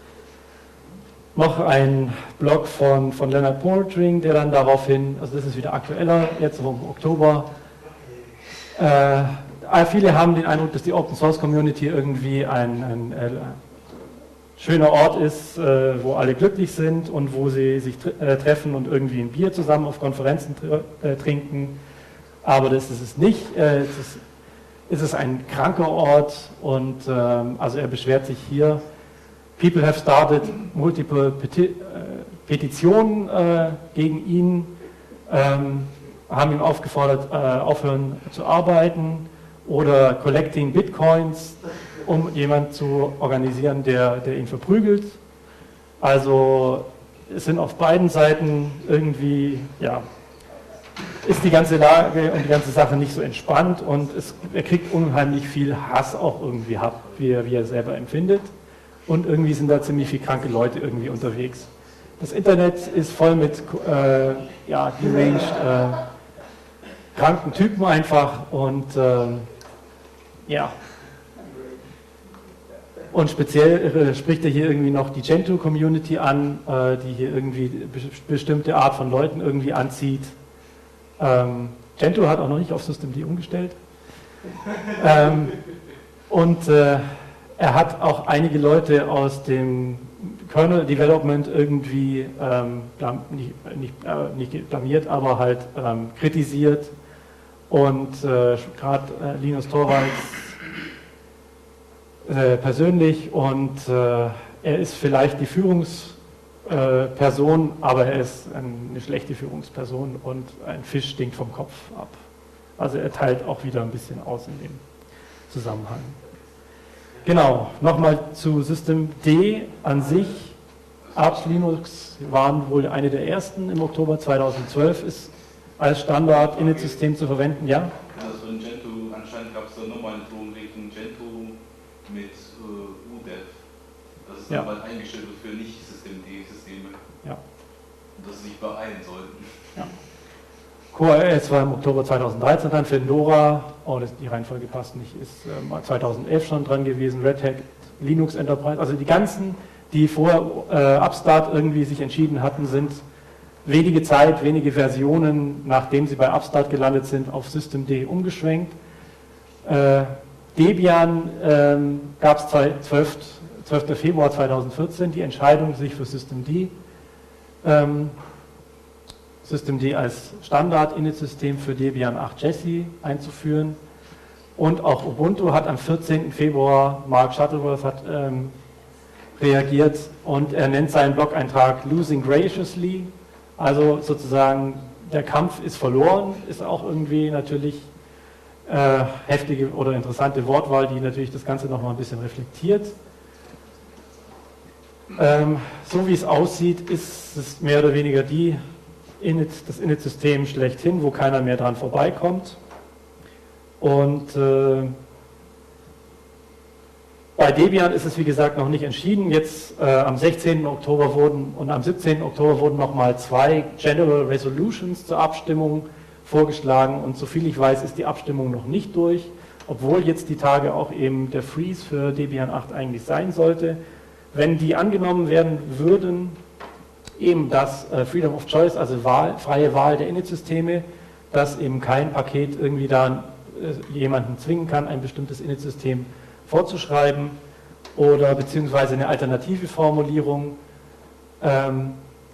Noch ein Blog von, von Leonard Poultring, der dann daraufhin, also das ist wieder aktueller, jetzt im Oktober, äh, viele haben den Eindruck, dass die Open Source Community irgendwie ein, ein äh, schöner Ort ist, äh, wo alle glücklich sind und wo sie sich tr äh, treffen und irgendwie ein Bier zusammen auf Konferenzen tr äh, trinken. Aber das ist es nicht. Äh, es, ist, es ist ein kranker Ort und ähm, also er beschwert sich hier. People have started multiple Peti äh, Petitionen äh, gegen ihn, ähm, haben ihn aufgefordert, äh, aufhören zu arbeiten oder collecting Bitcoins, um jemanden zu organisieren, der, der ihn verprügelt. Also es sind auf beiden Seiten irgendwie, ja, ist die ganze Lage und die ganze Sache nicht so entspannt und es, er kriegt unheimlich viel Hass auch irgendwie ab, wie er, wie er selber empfindet. Und irgendwie sind da ziemlich viele kranke Leute irgendwie unterwegs. Das Internet ist voll mit äh, ja, deranged, äh, kranken Typen einfach und äh, ja. Und speziell äh, spricht er hier irgendwie noch die Gentoo-Community an, äh, die hier irgendwie be bestimmte Art von Leuten irgendwie anzieht. Ähm, Gentoo hat auch noch nicht auf Systemd umgestellt. ähm, und äh, er hat auch einige Leute aus dem Kernel Development irgendwie ähm, nicht, nicht, äh, nicht blamiert, aber halt ähm, kritisiert. Und äh, gerade äh, Linus Torvalds äh, persönlich und äh, er ist vielleicht die Führungsperson, äh, aber er ist eine schlechte Führungsperson und ein Fisch stinkt vom Kopf ab. Also er teilt auch wieder ein bisschen aus in dem Zusammenhang. Genau, nochmal zu Systemd an sich. Arch Linux waren wohl eine der ersten im Oktober zweitausendzwölf, ist als Standard-Init-System zu verwenden, ja? Also in Gentoo, anscheinend gab es da nochmal eine Drohung Richtung Gentoo mit äh, U D E F. Das ist ja. dann mal eingestellt wird für Nicht-Systemd-Systeme. Ja. Und dass sie sich beeilen sollten. Ja. CoreOS war im Oktober zweitausenddreizehn dran, Fedora, oh, das, die Reihenfolge passt nicht, ist äh, zweitausendelf schon dran gewesen, Red Hat, Linux Enterprise, also die ganzen, die vor äh, Upstart irgendwie sich entschieden hatten, sind wenige Zeit, wenige Versionen, nachdem sie bei Upstart gelandet sind, auf Systemd umgeschwenkt. Äh, Debian ähm, gab es zwölften Februar zweitausendvierzehn die Entscheidung, sich für Systemd ähm, Systemd als Standard-Init-System für Debian acht Jessie einzuführen. Und auch Ubuntu hat am vierzehnten Februar, Mark Shuttleworth hat ähm, reagiert und er nennt seinen Blog-Eintrag Losing Graciously, also sozusagen der Kampf ist verloren, ist auch irgendwie natürlich äh, heftige oder interessante Wortwahl, die natürlich das Ganze nochmal ein bisschen reflektiert. Ähm, so wie es aussieht, ist es mehr oder weniger die Init, das Init-System schlechthin, wo keiner mehr dran vorbeikommt. Und äh, bei Debian ist es wie gesagt noch nicht entschieden. Jetzt äh, am sechzehnten Oktober wurden und am siebzehnten Oktober wurden nochmal zwei General Resolutions zur Abstimmung vorgeschlagen und soviel ich weiß, ist die Abstimmung noch nicht durch, obwohl jetzt die Tage auch eben der Freeze für Debian acht eigentlich sein sollte. Wenn die angenommen werden würden, eben das äh, Freedom of Choice, also Wahl, freie Wahl der Init-Systeme, dass eben kein Paket irgendwie da äh, jemanden zwingen kann, ein bestimmtes Init-System vorzuschreiben oder beziehungsweise eine alternative Formulierung. Ähm,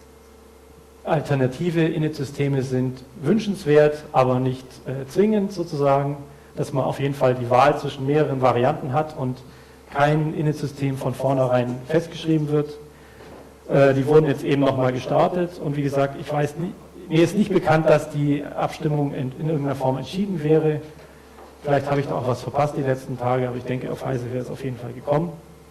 alternative Init-Systeme sind wünschenswert, aber nicht äh, zwingend sozusagen, dass man auf jeden Fall die Wahl zwischen mehreren Varianten hat und kein Init-System von vornherein festgeschrieben wird. Äh, die wurden jetzt eben nochmal gestartet und wie gesagt, ich weiß nicht, mir ist nicht bekannt, dass die Abstimmung in, in irgendeiner Form entschieden wäre. Vielleicht habe ich da auch was verpasst die letzten Tage, aber ich denke, auf Heise wäre es auf jeden Fall gekommen.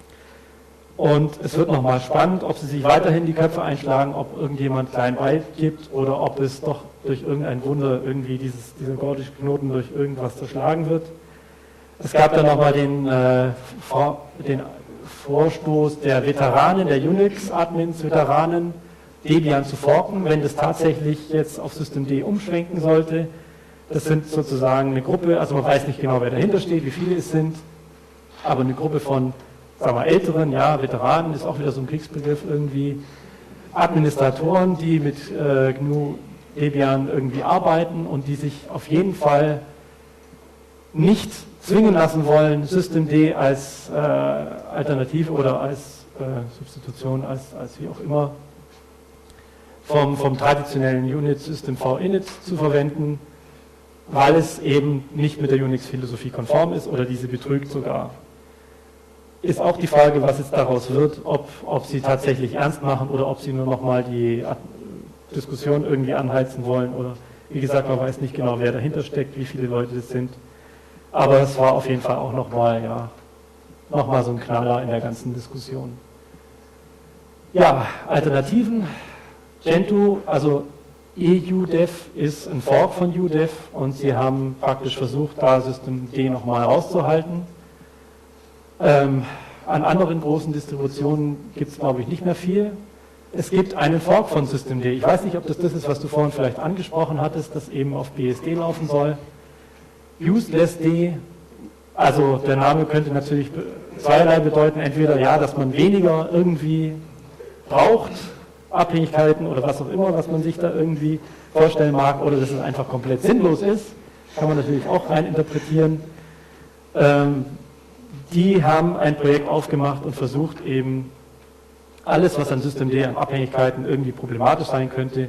Und es wird nochmal spannend, ob sie sich weiterhin die Köpfe einschlagen, ob irgendjemand klein beigibt oder ob es doch durch irgendein Wunder irgendwie dieses, dieser gordische Knoten durch irgendwas zerschlagen wird. Es gab dann nochmal den, äh, Vor, den Vorstoß der Veteranen, der Unix-Admins, Veteranen, Debian zu forken, wenn das tatsächlich jetzt auf Systemd umschwenken sollte. Das sind sozusagen eine Gruppe, also man weiß nicht genau, wer dahinter steht, wie viele es sind, aber eine Gruppe von, sagen wir, älteren, ja, Veteranen, ist auch wieder so ein Kriegsbegriff irgendwie, Administratoren, die mit äh, G N U Debian irgendwie arbeiten und die sich auf jeden Fall nicht zwingen lassen wollen, Systemd als äh, Alternative oder als äh, Substitution, als, als wie auch immer, vom, vom traditionellen Unix-System vinit zu verwenden, weil es eben nicht mit der Unix-Philosophie konform ist oder diese betrügt sogar. Ist auch die Frage, was jetzt daraus wird, ob, ob sie tatsächlich ernst machen oder ob sie nur nochmal die Diskussion irgendwie anheizen wollen oder wie gesagt, man weiß nicht genau, wer dahinter steckt, wie viele Leute das sind. Aber es war auf jeden Fall auch nochmal, ja, nochmal so ein Knaller in der ganzen Diskussion. Ja, Alternativen. Gentoo, also E U Dev ist ein Fork von U Dev und sie haben praktisch versucht, da Systemd nochmal rauszuhalten. Ähm, an anderen großen Distributionen gibt es, glaube ich, nicht mehr viel. Es gibt einen Fork von Systemd. Ich weiß nicht, ob das das ist, was du vorhin vielleicht angesprochen hattest, das eben auf B S D laufen soll. UselessD, also der Name könnte natürlich zweierlei bedeuten, entweder ja, dass man weniger irgendwie braucht, Abhängigkeiten oder was auch immer, was man sich da irgendwie vorstellen mag, oder dass es einfach komplett sinnlos ist, kann man natürlich auch rein interpretieren. Ähm, die haben ein Projekt aufgemacht und versucht eben alles, was an Systemd an Abhängigkeiten irgendwie problematisch sein könnte,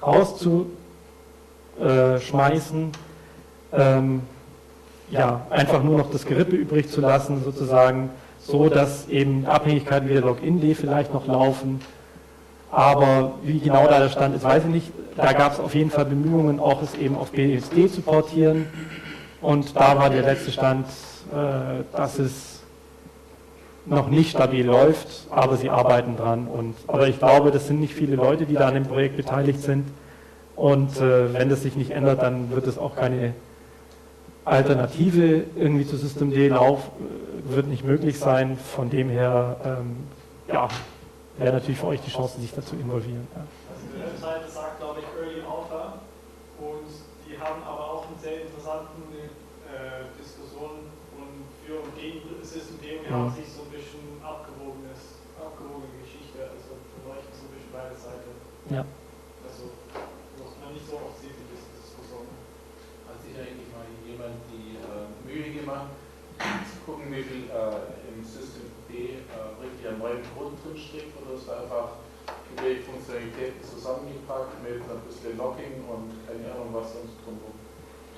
rauszuschmeißen. Ähm, ja, einfach nur noch das Gerippe übrig zu lassen, sozusagen, so dass eben Abhängigkeiten wie der Login-D vielleicht noch laufen. Aber wie genau da der Stand ist, weiß ich nicht. Da gab es auf jeden Fall Bemühungen, auch es eben auf B S D zu portieren. Und da war der letzte Stand, äh, dass es noch nicht stabil läuft, aber sie arbeiten dran. Und, aber ich glaube, das sind nicht viele Leute, die da an dem Projekt beteiligt sind. Und äh, wenn das sich nicht ändert, dann wird es auch keine Alternative irgendwie zu Systemd Lauf, wird nicht möglich sein. Von dem her, ähm, ja, wäre natürlich für euch die Chance, sich dazu involvieren. Ja. Also die Webseite sagt, glaube ich, Early Alpha und die haben aber auch einen sehr interessanten äh, Diskussion und für und gegen Systemd und die Ja. haben sich so ein bisschen abgewogenes, abgewogene Geschichte, also beleuchten so ein bisschen beide Seiten. Ja. Also, was man nicht so oft sieht in dieser Diskussion. Hat sich eigentlich mal jemand die äh, Mühe gemacht, zu gucken, wie viel äh, im Systemd äh, wirklich an neuen Code drinsteckt, oder ist da einfach die Funktionalitäten zusammengepackt mit ein bisschen Logging und keine Ahnung was sonst drumherum?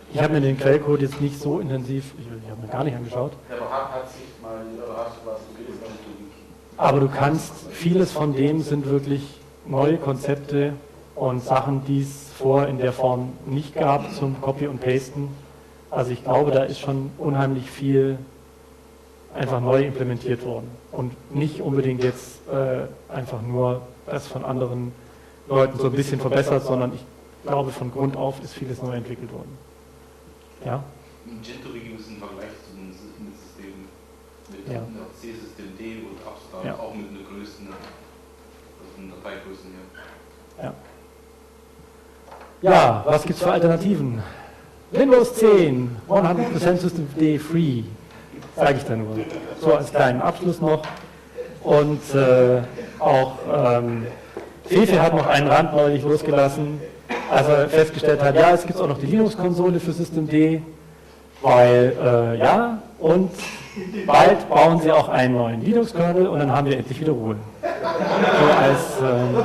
Ich habe mir den Quellcode jetzt nicht so intensiv, ich, ich habe mir gar nicht angeschaut. Ja, aber hat, hat sich mal, oder hast du was gelesen? Aber du kannst, vieles von dem sind wirklich neue Konzepte und Sachen, die es vorher in der Form nicht gab zum Copy und Pasten. Also ich glaube, da ist schon unheimlich viel einfach neu implementiert worden. Und nicht unbedingt jetzt äh, einfach nur das von anderen Leuten so ein bisschen verbessert, sondern ich glaube, von Grund auf ist vieles neu entwickelt worden. Ja? Gentoo-Regime ist im Vergleich zu den Systemen mit Ja. C-System D und Upstart, Ja. auch mit einer Größen, also von Dateigrößen her. Ja. Ja, was gibt es für Alternativen? Windows zehn, hundert Prozent System D Free, sage ich da nur. So als kleinen Abschluss noch. Und äh, auch ähm, Fefe hat noch einen Rand neulich losgelassen, als er festgestellt hat, ja, es gibt auch noch die Linux-Konsole für System D, weil, äh, ja, und bald bauen sie auch einen neuen Linux-Kernel und dann haben wir endlich wieder Ruhe. So als ähm,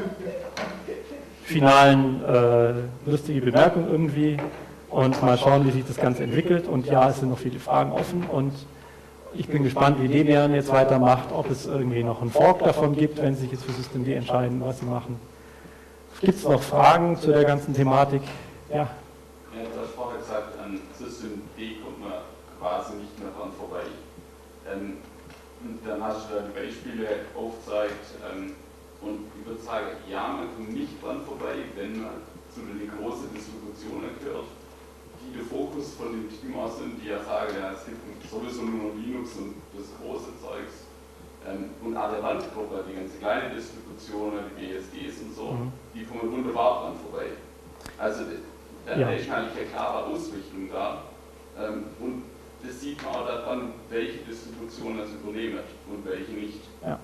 finalen äh, lustige Bemerkung irgendwie und mal schauen, wie sich das Ganze entwickelt. Und ja, es sind noch viele Fragen offen und ich bin gespannt, wie Debian jetzt weitermacht, ob es irgendwie noch einen Fork davon gibt, wenn sie sich jetzt für System D entscheiden, was sie machen. Gibt es noch Fragen zu der ganzen Thematik? Ja. Ja, du hast vorher gesagt, an System D kommt man quasi nicht mehr dran vorbei. Ähm, und dann hast du da die Beispiele aufgezeigt ähm, und ich würde sagen, ja, man kommt nicht dran vorbei, wenn man zu den großen Distributionen gehört, die der Fokus von den Team aus sind, die ja sagen, ja, es gibt sowieso nur noch Linux und das große Zeugs. Ähm, und alle Randgruppe, die ganze kleine Distributionen, die B S Ds und so, mhm. die kommen wunderbar dran vorbei. Also da ja. ist eigentlich eine klare Ausrichtung da. Ähm, und das sieht man auch daran, welche Distributionen das übernehmen und welche nicht. Ja.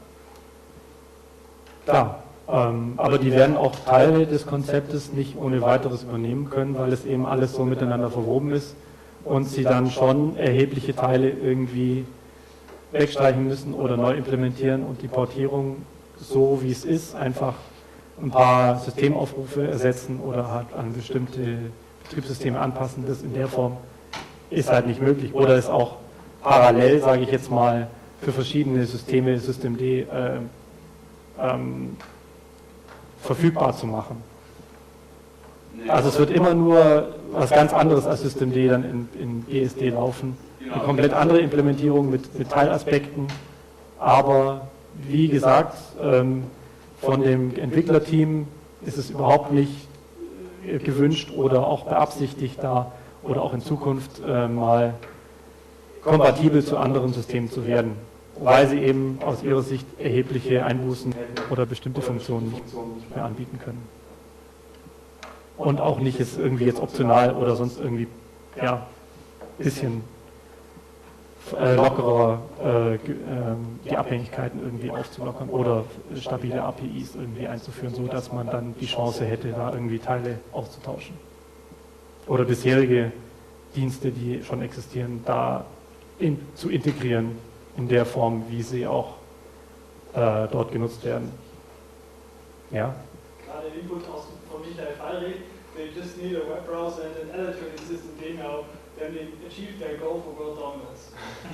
Klar, ähm, aber die werden auch Teile des Konzeptes nicht ohne weiteres übernehmen können, weil es eben alles so miteinander verwoben ist und sie dann schon erhebliche Teile irgendwie wegstreichen müssen oder neu implementieren und die Portierung so wie es ist, einfach ein paar Systemaufrufe ersetzen oder halt an bestimmte Betriebssysteme anpassen, das in der Form ist halt nicht möglich. Oder ist auch parallel, sage ich jetzt mal, für verschiedene Systeme System D äh, ähm, verfügbar zu machen. Also es wird immer nur was ganz anderes als System D dann in, in B S D laufen. Eine komplett andere Implementierung mit, mit Teilaspekten, aber wie gesagt, ähm, von dem Entwicklerteam ist es überhaupt nicht gewünscht oder auch beabsichtigt, da oder auch in Zukunft äh, mal kompatibel zu anderen Systemen zu werden, weil sie eben aus ihrer Sicht erhebliche Einbußen oder bestimmte Funktionen nicht mehr anbieten können. Und auch nicht ist irgendwie jetzt optional oder sonst irgendwie, ja, ein bisschen äh, lockerer äh, äh, die Abhängigkeiten irgendwie aufzulockern oder stabile A P Is irgendwie einzuführen, so dass man dann die Chance hätte, da irgendwie Teile auszutauschen. Oder bisherige Dienste, die schon existieren, da in, zu integrieren in der Form, wie sie auch äh, dort genutzt werden. Ja? Gerade Input aus von Michael Fallrich, they just need a web browser and an editor in System D now, then they achieve their goal for world dominance.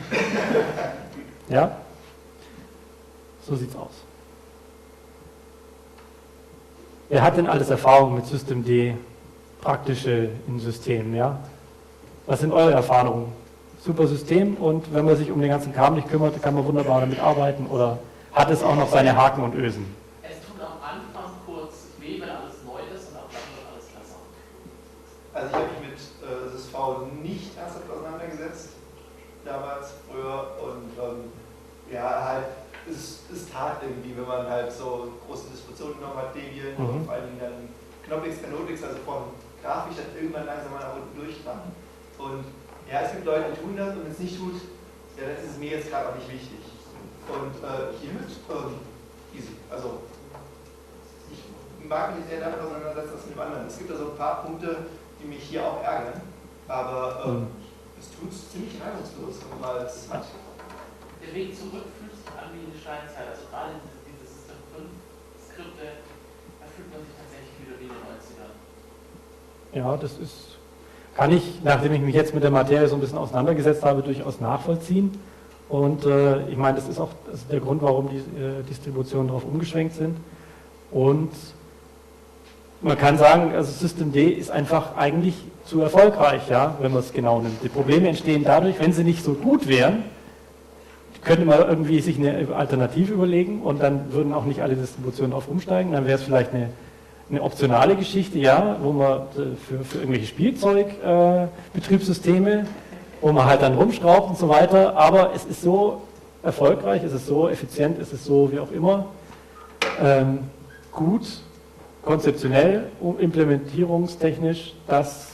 Ja? So sieht's aus. Wer hat denn alles Erfahrung mit System D, praktische in Systemen, ja? Was sind eure Erfahrungen? Super System und wenn man sich um den ganzen Kram nicht kümmert, kann man wunderbar damit arbeiten oder hat es auch noch seine Haken und Ösen? Es tut am Anfang kurz weh, wenn alles neu ist und ab dann wird alles besser. Also ich habe mich mit äh, S S V nicht ernsthaft auseinandergesetzt, damals, früher und ähm, ja, halt, es, es tat irgendwie, wenn man halt so große Distributionen genommen hat, Debian mhm. und vor allen Dingen dann Knoppix, Canotix, also von grafisch dann irgendwann langsam mal nach unten durchkam. Und ja, es gibt Leute, die tun das und wenn es nicht tut, ja, das ist mir jetzt gerade auch nicht wichtig. Und äh, hiermit, ähm, easy. Also, ich mag mich sehr damit auseinandersetzen als mit dem anderen. Es gibt also ein paar Punkte, die mich hier auch ärgern, aber ähm, mhm. es tut es ziemlich reibungslos, wenn man mal es hat. Der Weg zurück fühlt sich an wie eine Steinzeit, also gerade diese System fünf Skripte, da fühlt man sich tatsächlich wieder wie in den neunzigern. Ja, das ist. kann ich, nachdem ich mich jetzt mit der Materie so ein bisschen auseinandergesetzt habe, durchaus nachvollziehen. Und äh, ich meine, das ist auch das ist der Grund, warum die äh, Distributionen darauf umgeschwenkt sind. Und man kann sagen, also Systemd ist einfach eigentlich zu erfolgreich, ja, wenn man es genau nimmt. Die Probleme entstehen dadurch, wenn sie nicht so gut wären, könnte man irgendwie sich eine Alternative überlegen und dann würden auch nicht alle Distributionen darauf umsteigen. Dann wäre es vielleicht eine, eine optionale Geschichte, ja, wo man für, für irgendwelche Spielzeugbetriebssysteme, äh, wo man halt dann rumschraubt und so weiter. Aber es ist so erfolgreich, es ist so effizient, es ist so wie auch immer ähm, gut, konzeptionell, implementierungstechnisch, dass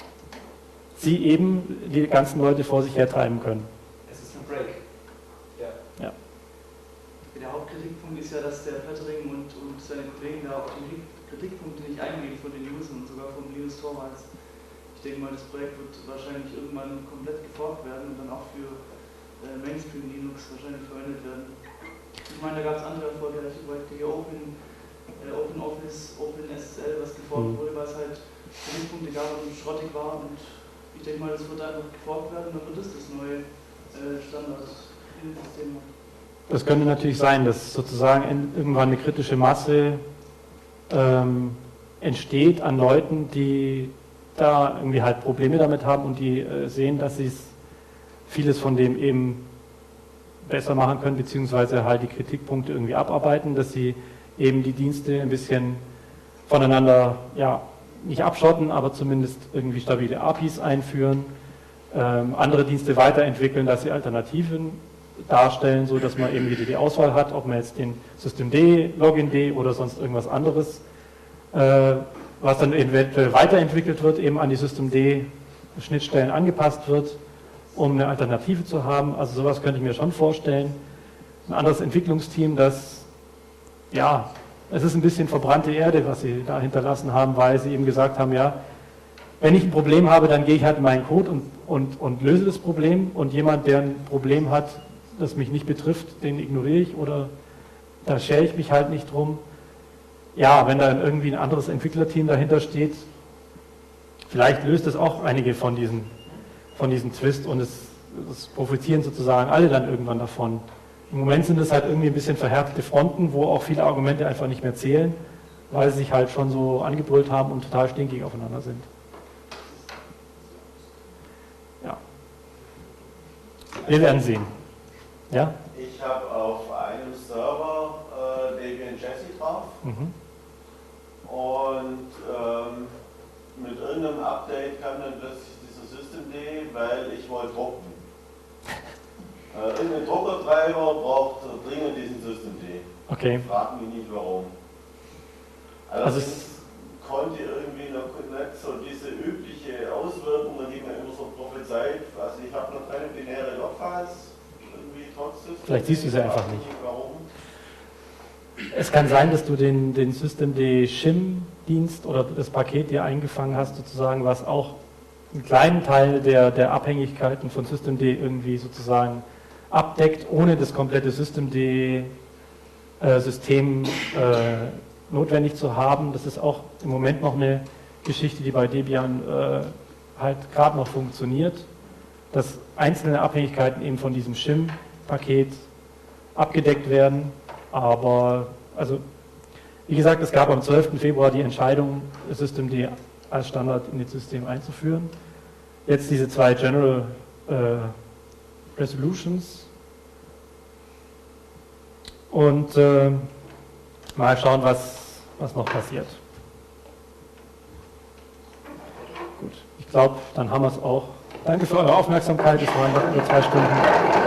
sie eben die ganzen Leute vor sich hertreiben können. Es ist ein Break. Ja. Ja. Der Hauptkritikpunkt ist ja, dass der Fettering und, und seine Kollegen da auf die Kritikpunkte nicht eingehen von den Usern, sogar von Linus Torvalds. Ich denke mal, das Projekt wird wahrscheinlich irgendwann komplett geforkt werden und dann auch für äh, Mainstream Linux wahrscheinlich verwendet werden. Ich meine, da gab es andere erfolgreiche Projekte hier, Open, äh, Open Office, Open S S L, was geforkt mhm. wurde, was halt Kritikpunkte gab und schrottig war. Und ich denke mal, das wird einfach geforkt werden und dann wird das das neue äh, Standard-System. Das könnte natürlich sein, dass sozusagen irgendwann eine kritische Masse ähm, entsteht an Leuten, die da irgendwie halt Probleme damit haben und die äh, sehen, dass sie vieles von dem eben besser machen können, beziehungsweise halt die Kritikpunkte irgendwie abarbeiten, dass sie eben die Dienste ein bisschen voneinander, ja, nicht abschotten, aber zumindest irgendwie stabile A P Is einführen, ähm, andere Dienste weiterentwickeln, dass sie Alternativen darstellen, so dass man eben wieder die Auswahl hat, ob man jetzt den Systemd, Login.d oder sonst irgendwas anderes, äh, was dann eventuell weiterentwickelt wird, eben an die Systemd-Schnittstellen angepasst wird, um eine Alternative zu haben. Also sowas könnte ich mir schon vorstellen. Ein anderes Entwicklungsteam, das, ja, es ist ein bisschen verbrannte Erde, was sie da hinterlassen haben, weil sie eben gesagt haben, ja, wenn ich ein Problem habe, dann gehe ich halt in meinen Code und, und, und löse das Problem und jemand, der ein Problem hat, das mich nicht betrifft, den ignoriere ich oder da schere ich mich halt nicht drum. Ja, wenn dann irgendwie ein anderes Entwicklerteam dahinter steht, vielleicht löst es auch einige von diesen, von diesen Twist und es, es profitieren sozusagen alle dann irgendwann davon. Im Moment sind es halt irgendwie ein bisschen verhärtete Fronten, wo auch viele Argumente einfach nicht mehr zählen, weil sie sich halt schon so angebrüllt haben und total stinkig aufeinander sind. Ja. Wir werden sehen. Ja? Ich habe auf einem Server äh, Debian Jessie drauf mhm. und ähm, mit irgendeinem Update kam dann plötzlich dieser Systemd, weil ich wollte drucken. Äh, irgendein Druckertreiber braucht dringend diesen Systemd. Okay. Ich frage mich nicht warum. Allerdings also konnte irgendwie noch nicht so diese übliche Auswirkung, die man immer so prophezeit. Also ich habe noch keine binäre Logfiles. Vielleicht siehst du sie einfach nicht. Es kann sein, dass du den, den Systemd-Shim-Dienst oder das Paket dir eingefangen hast, sozusagen, was auch einen kleinen Teil der, der Abhängigkeiten von Systemd irgendwie sozusagen abdeckt, ohne das komplette Systemd-System äh, notwendig zu haben. Das ist auch im Moment noch eine Geschichte, die bei Debian äh, halt gerade noch funktioniert, dass einzelne Abhängigkeiten eben von diesem Shim-Paket abgedeckt werden. Aber, also, wie gesagt, es gab am zwölften Februar die Entscheidung, Systemd als Standard in das System einzuführen. Jetzt diese zwei General äh, Resolutions. Und äh, mal schauen, was, was noch passiert. Gut, ich glaube, dann haben wir es auch. Danke für eure Aufmerksamkeit, es waren noch über zwei Stunden.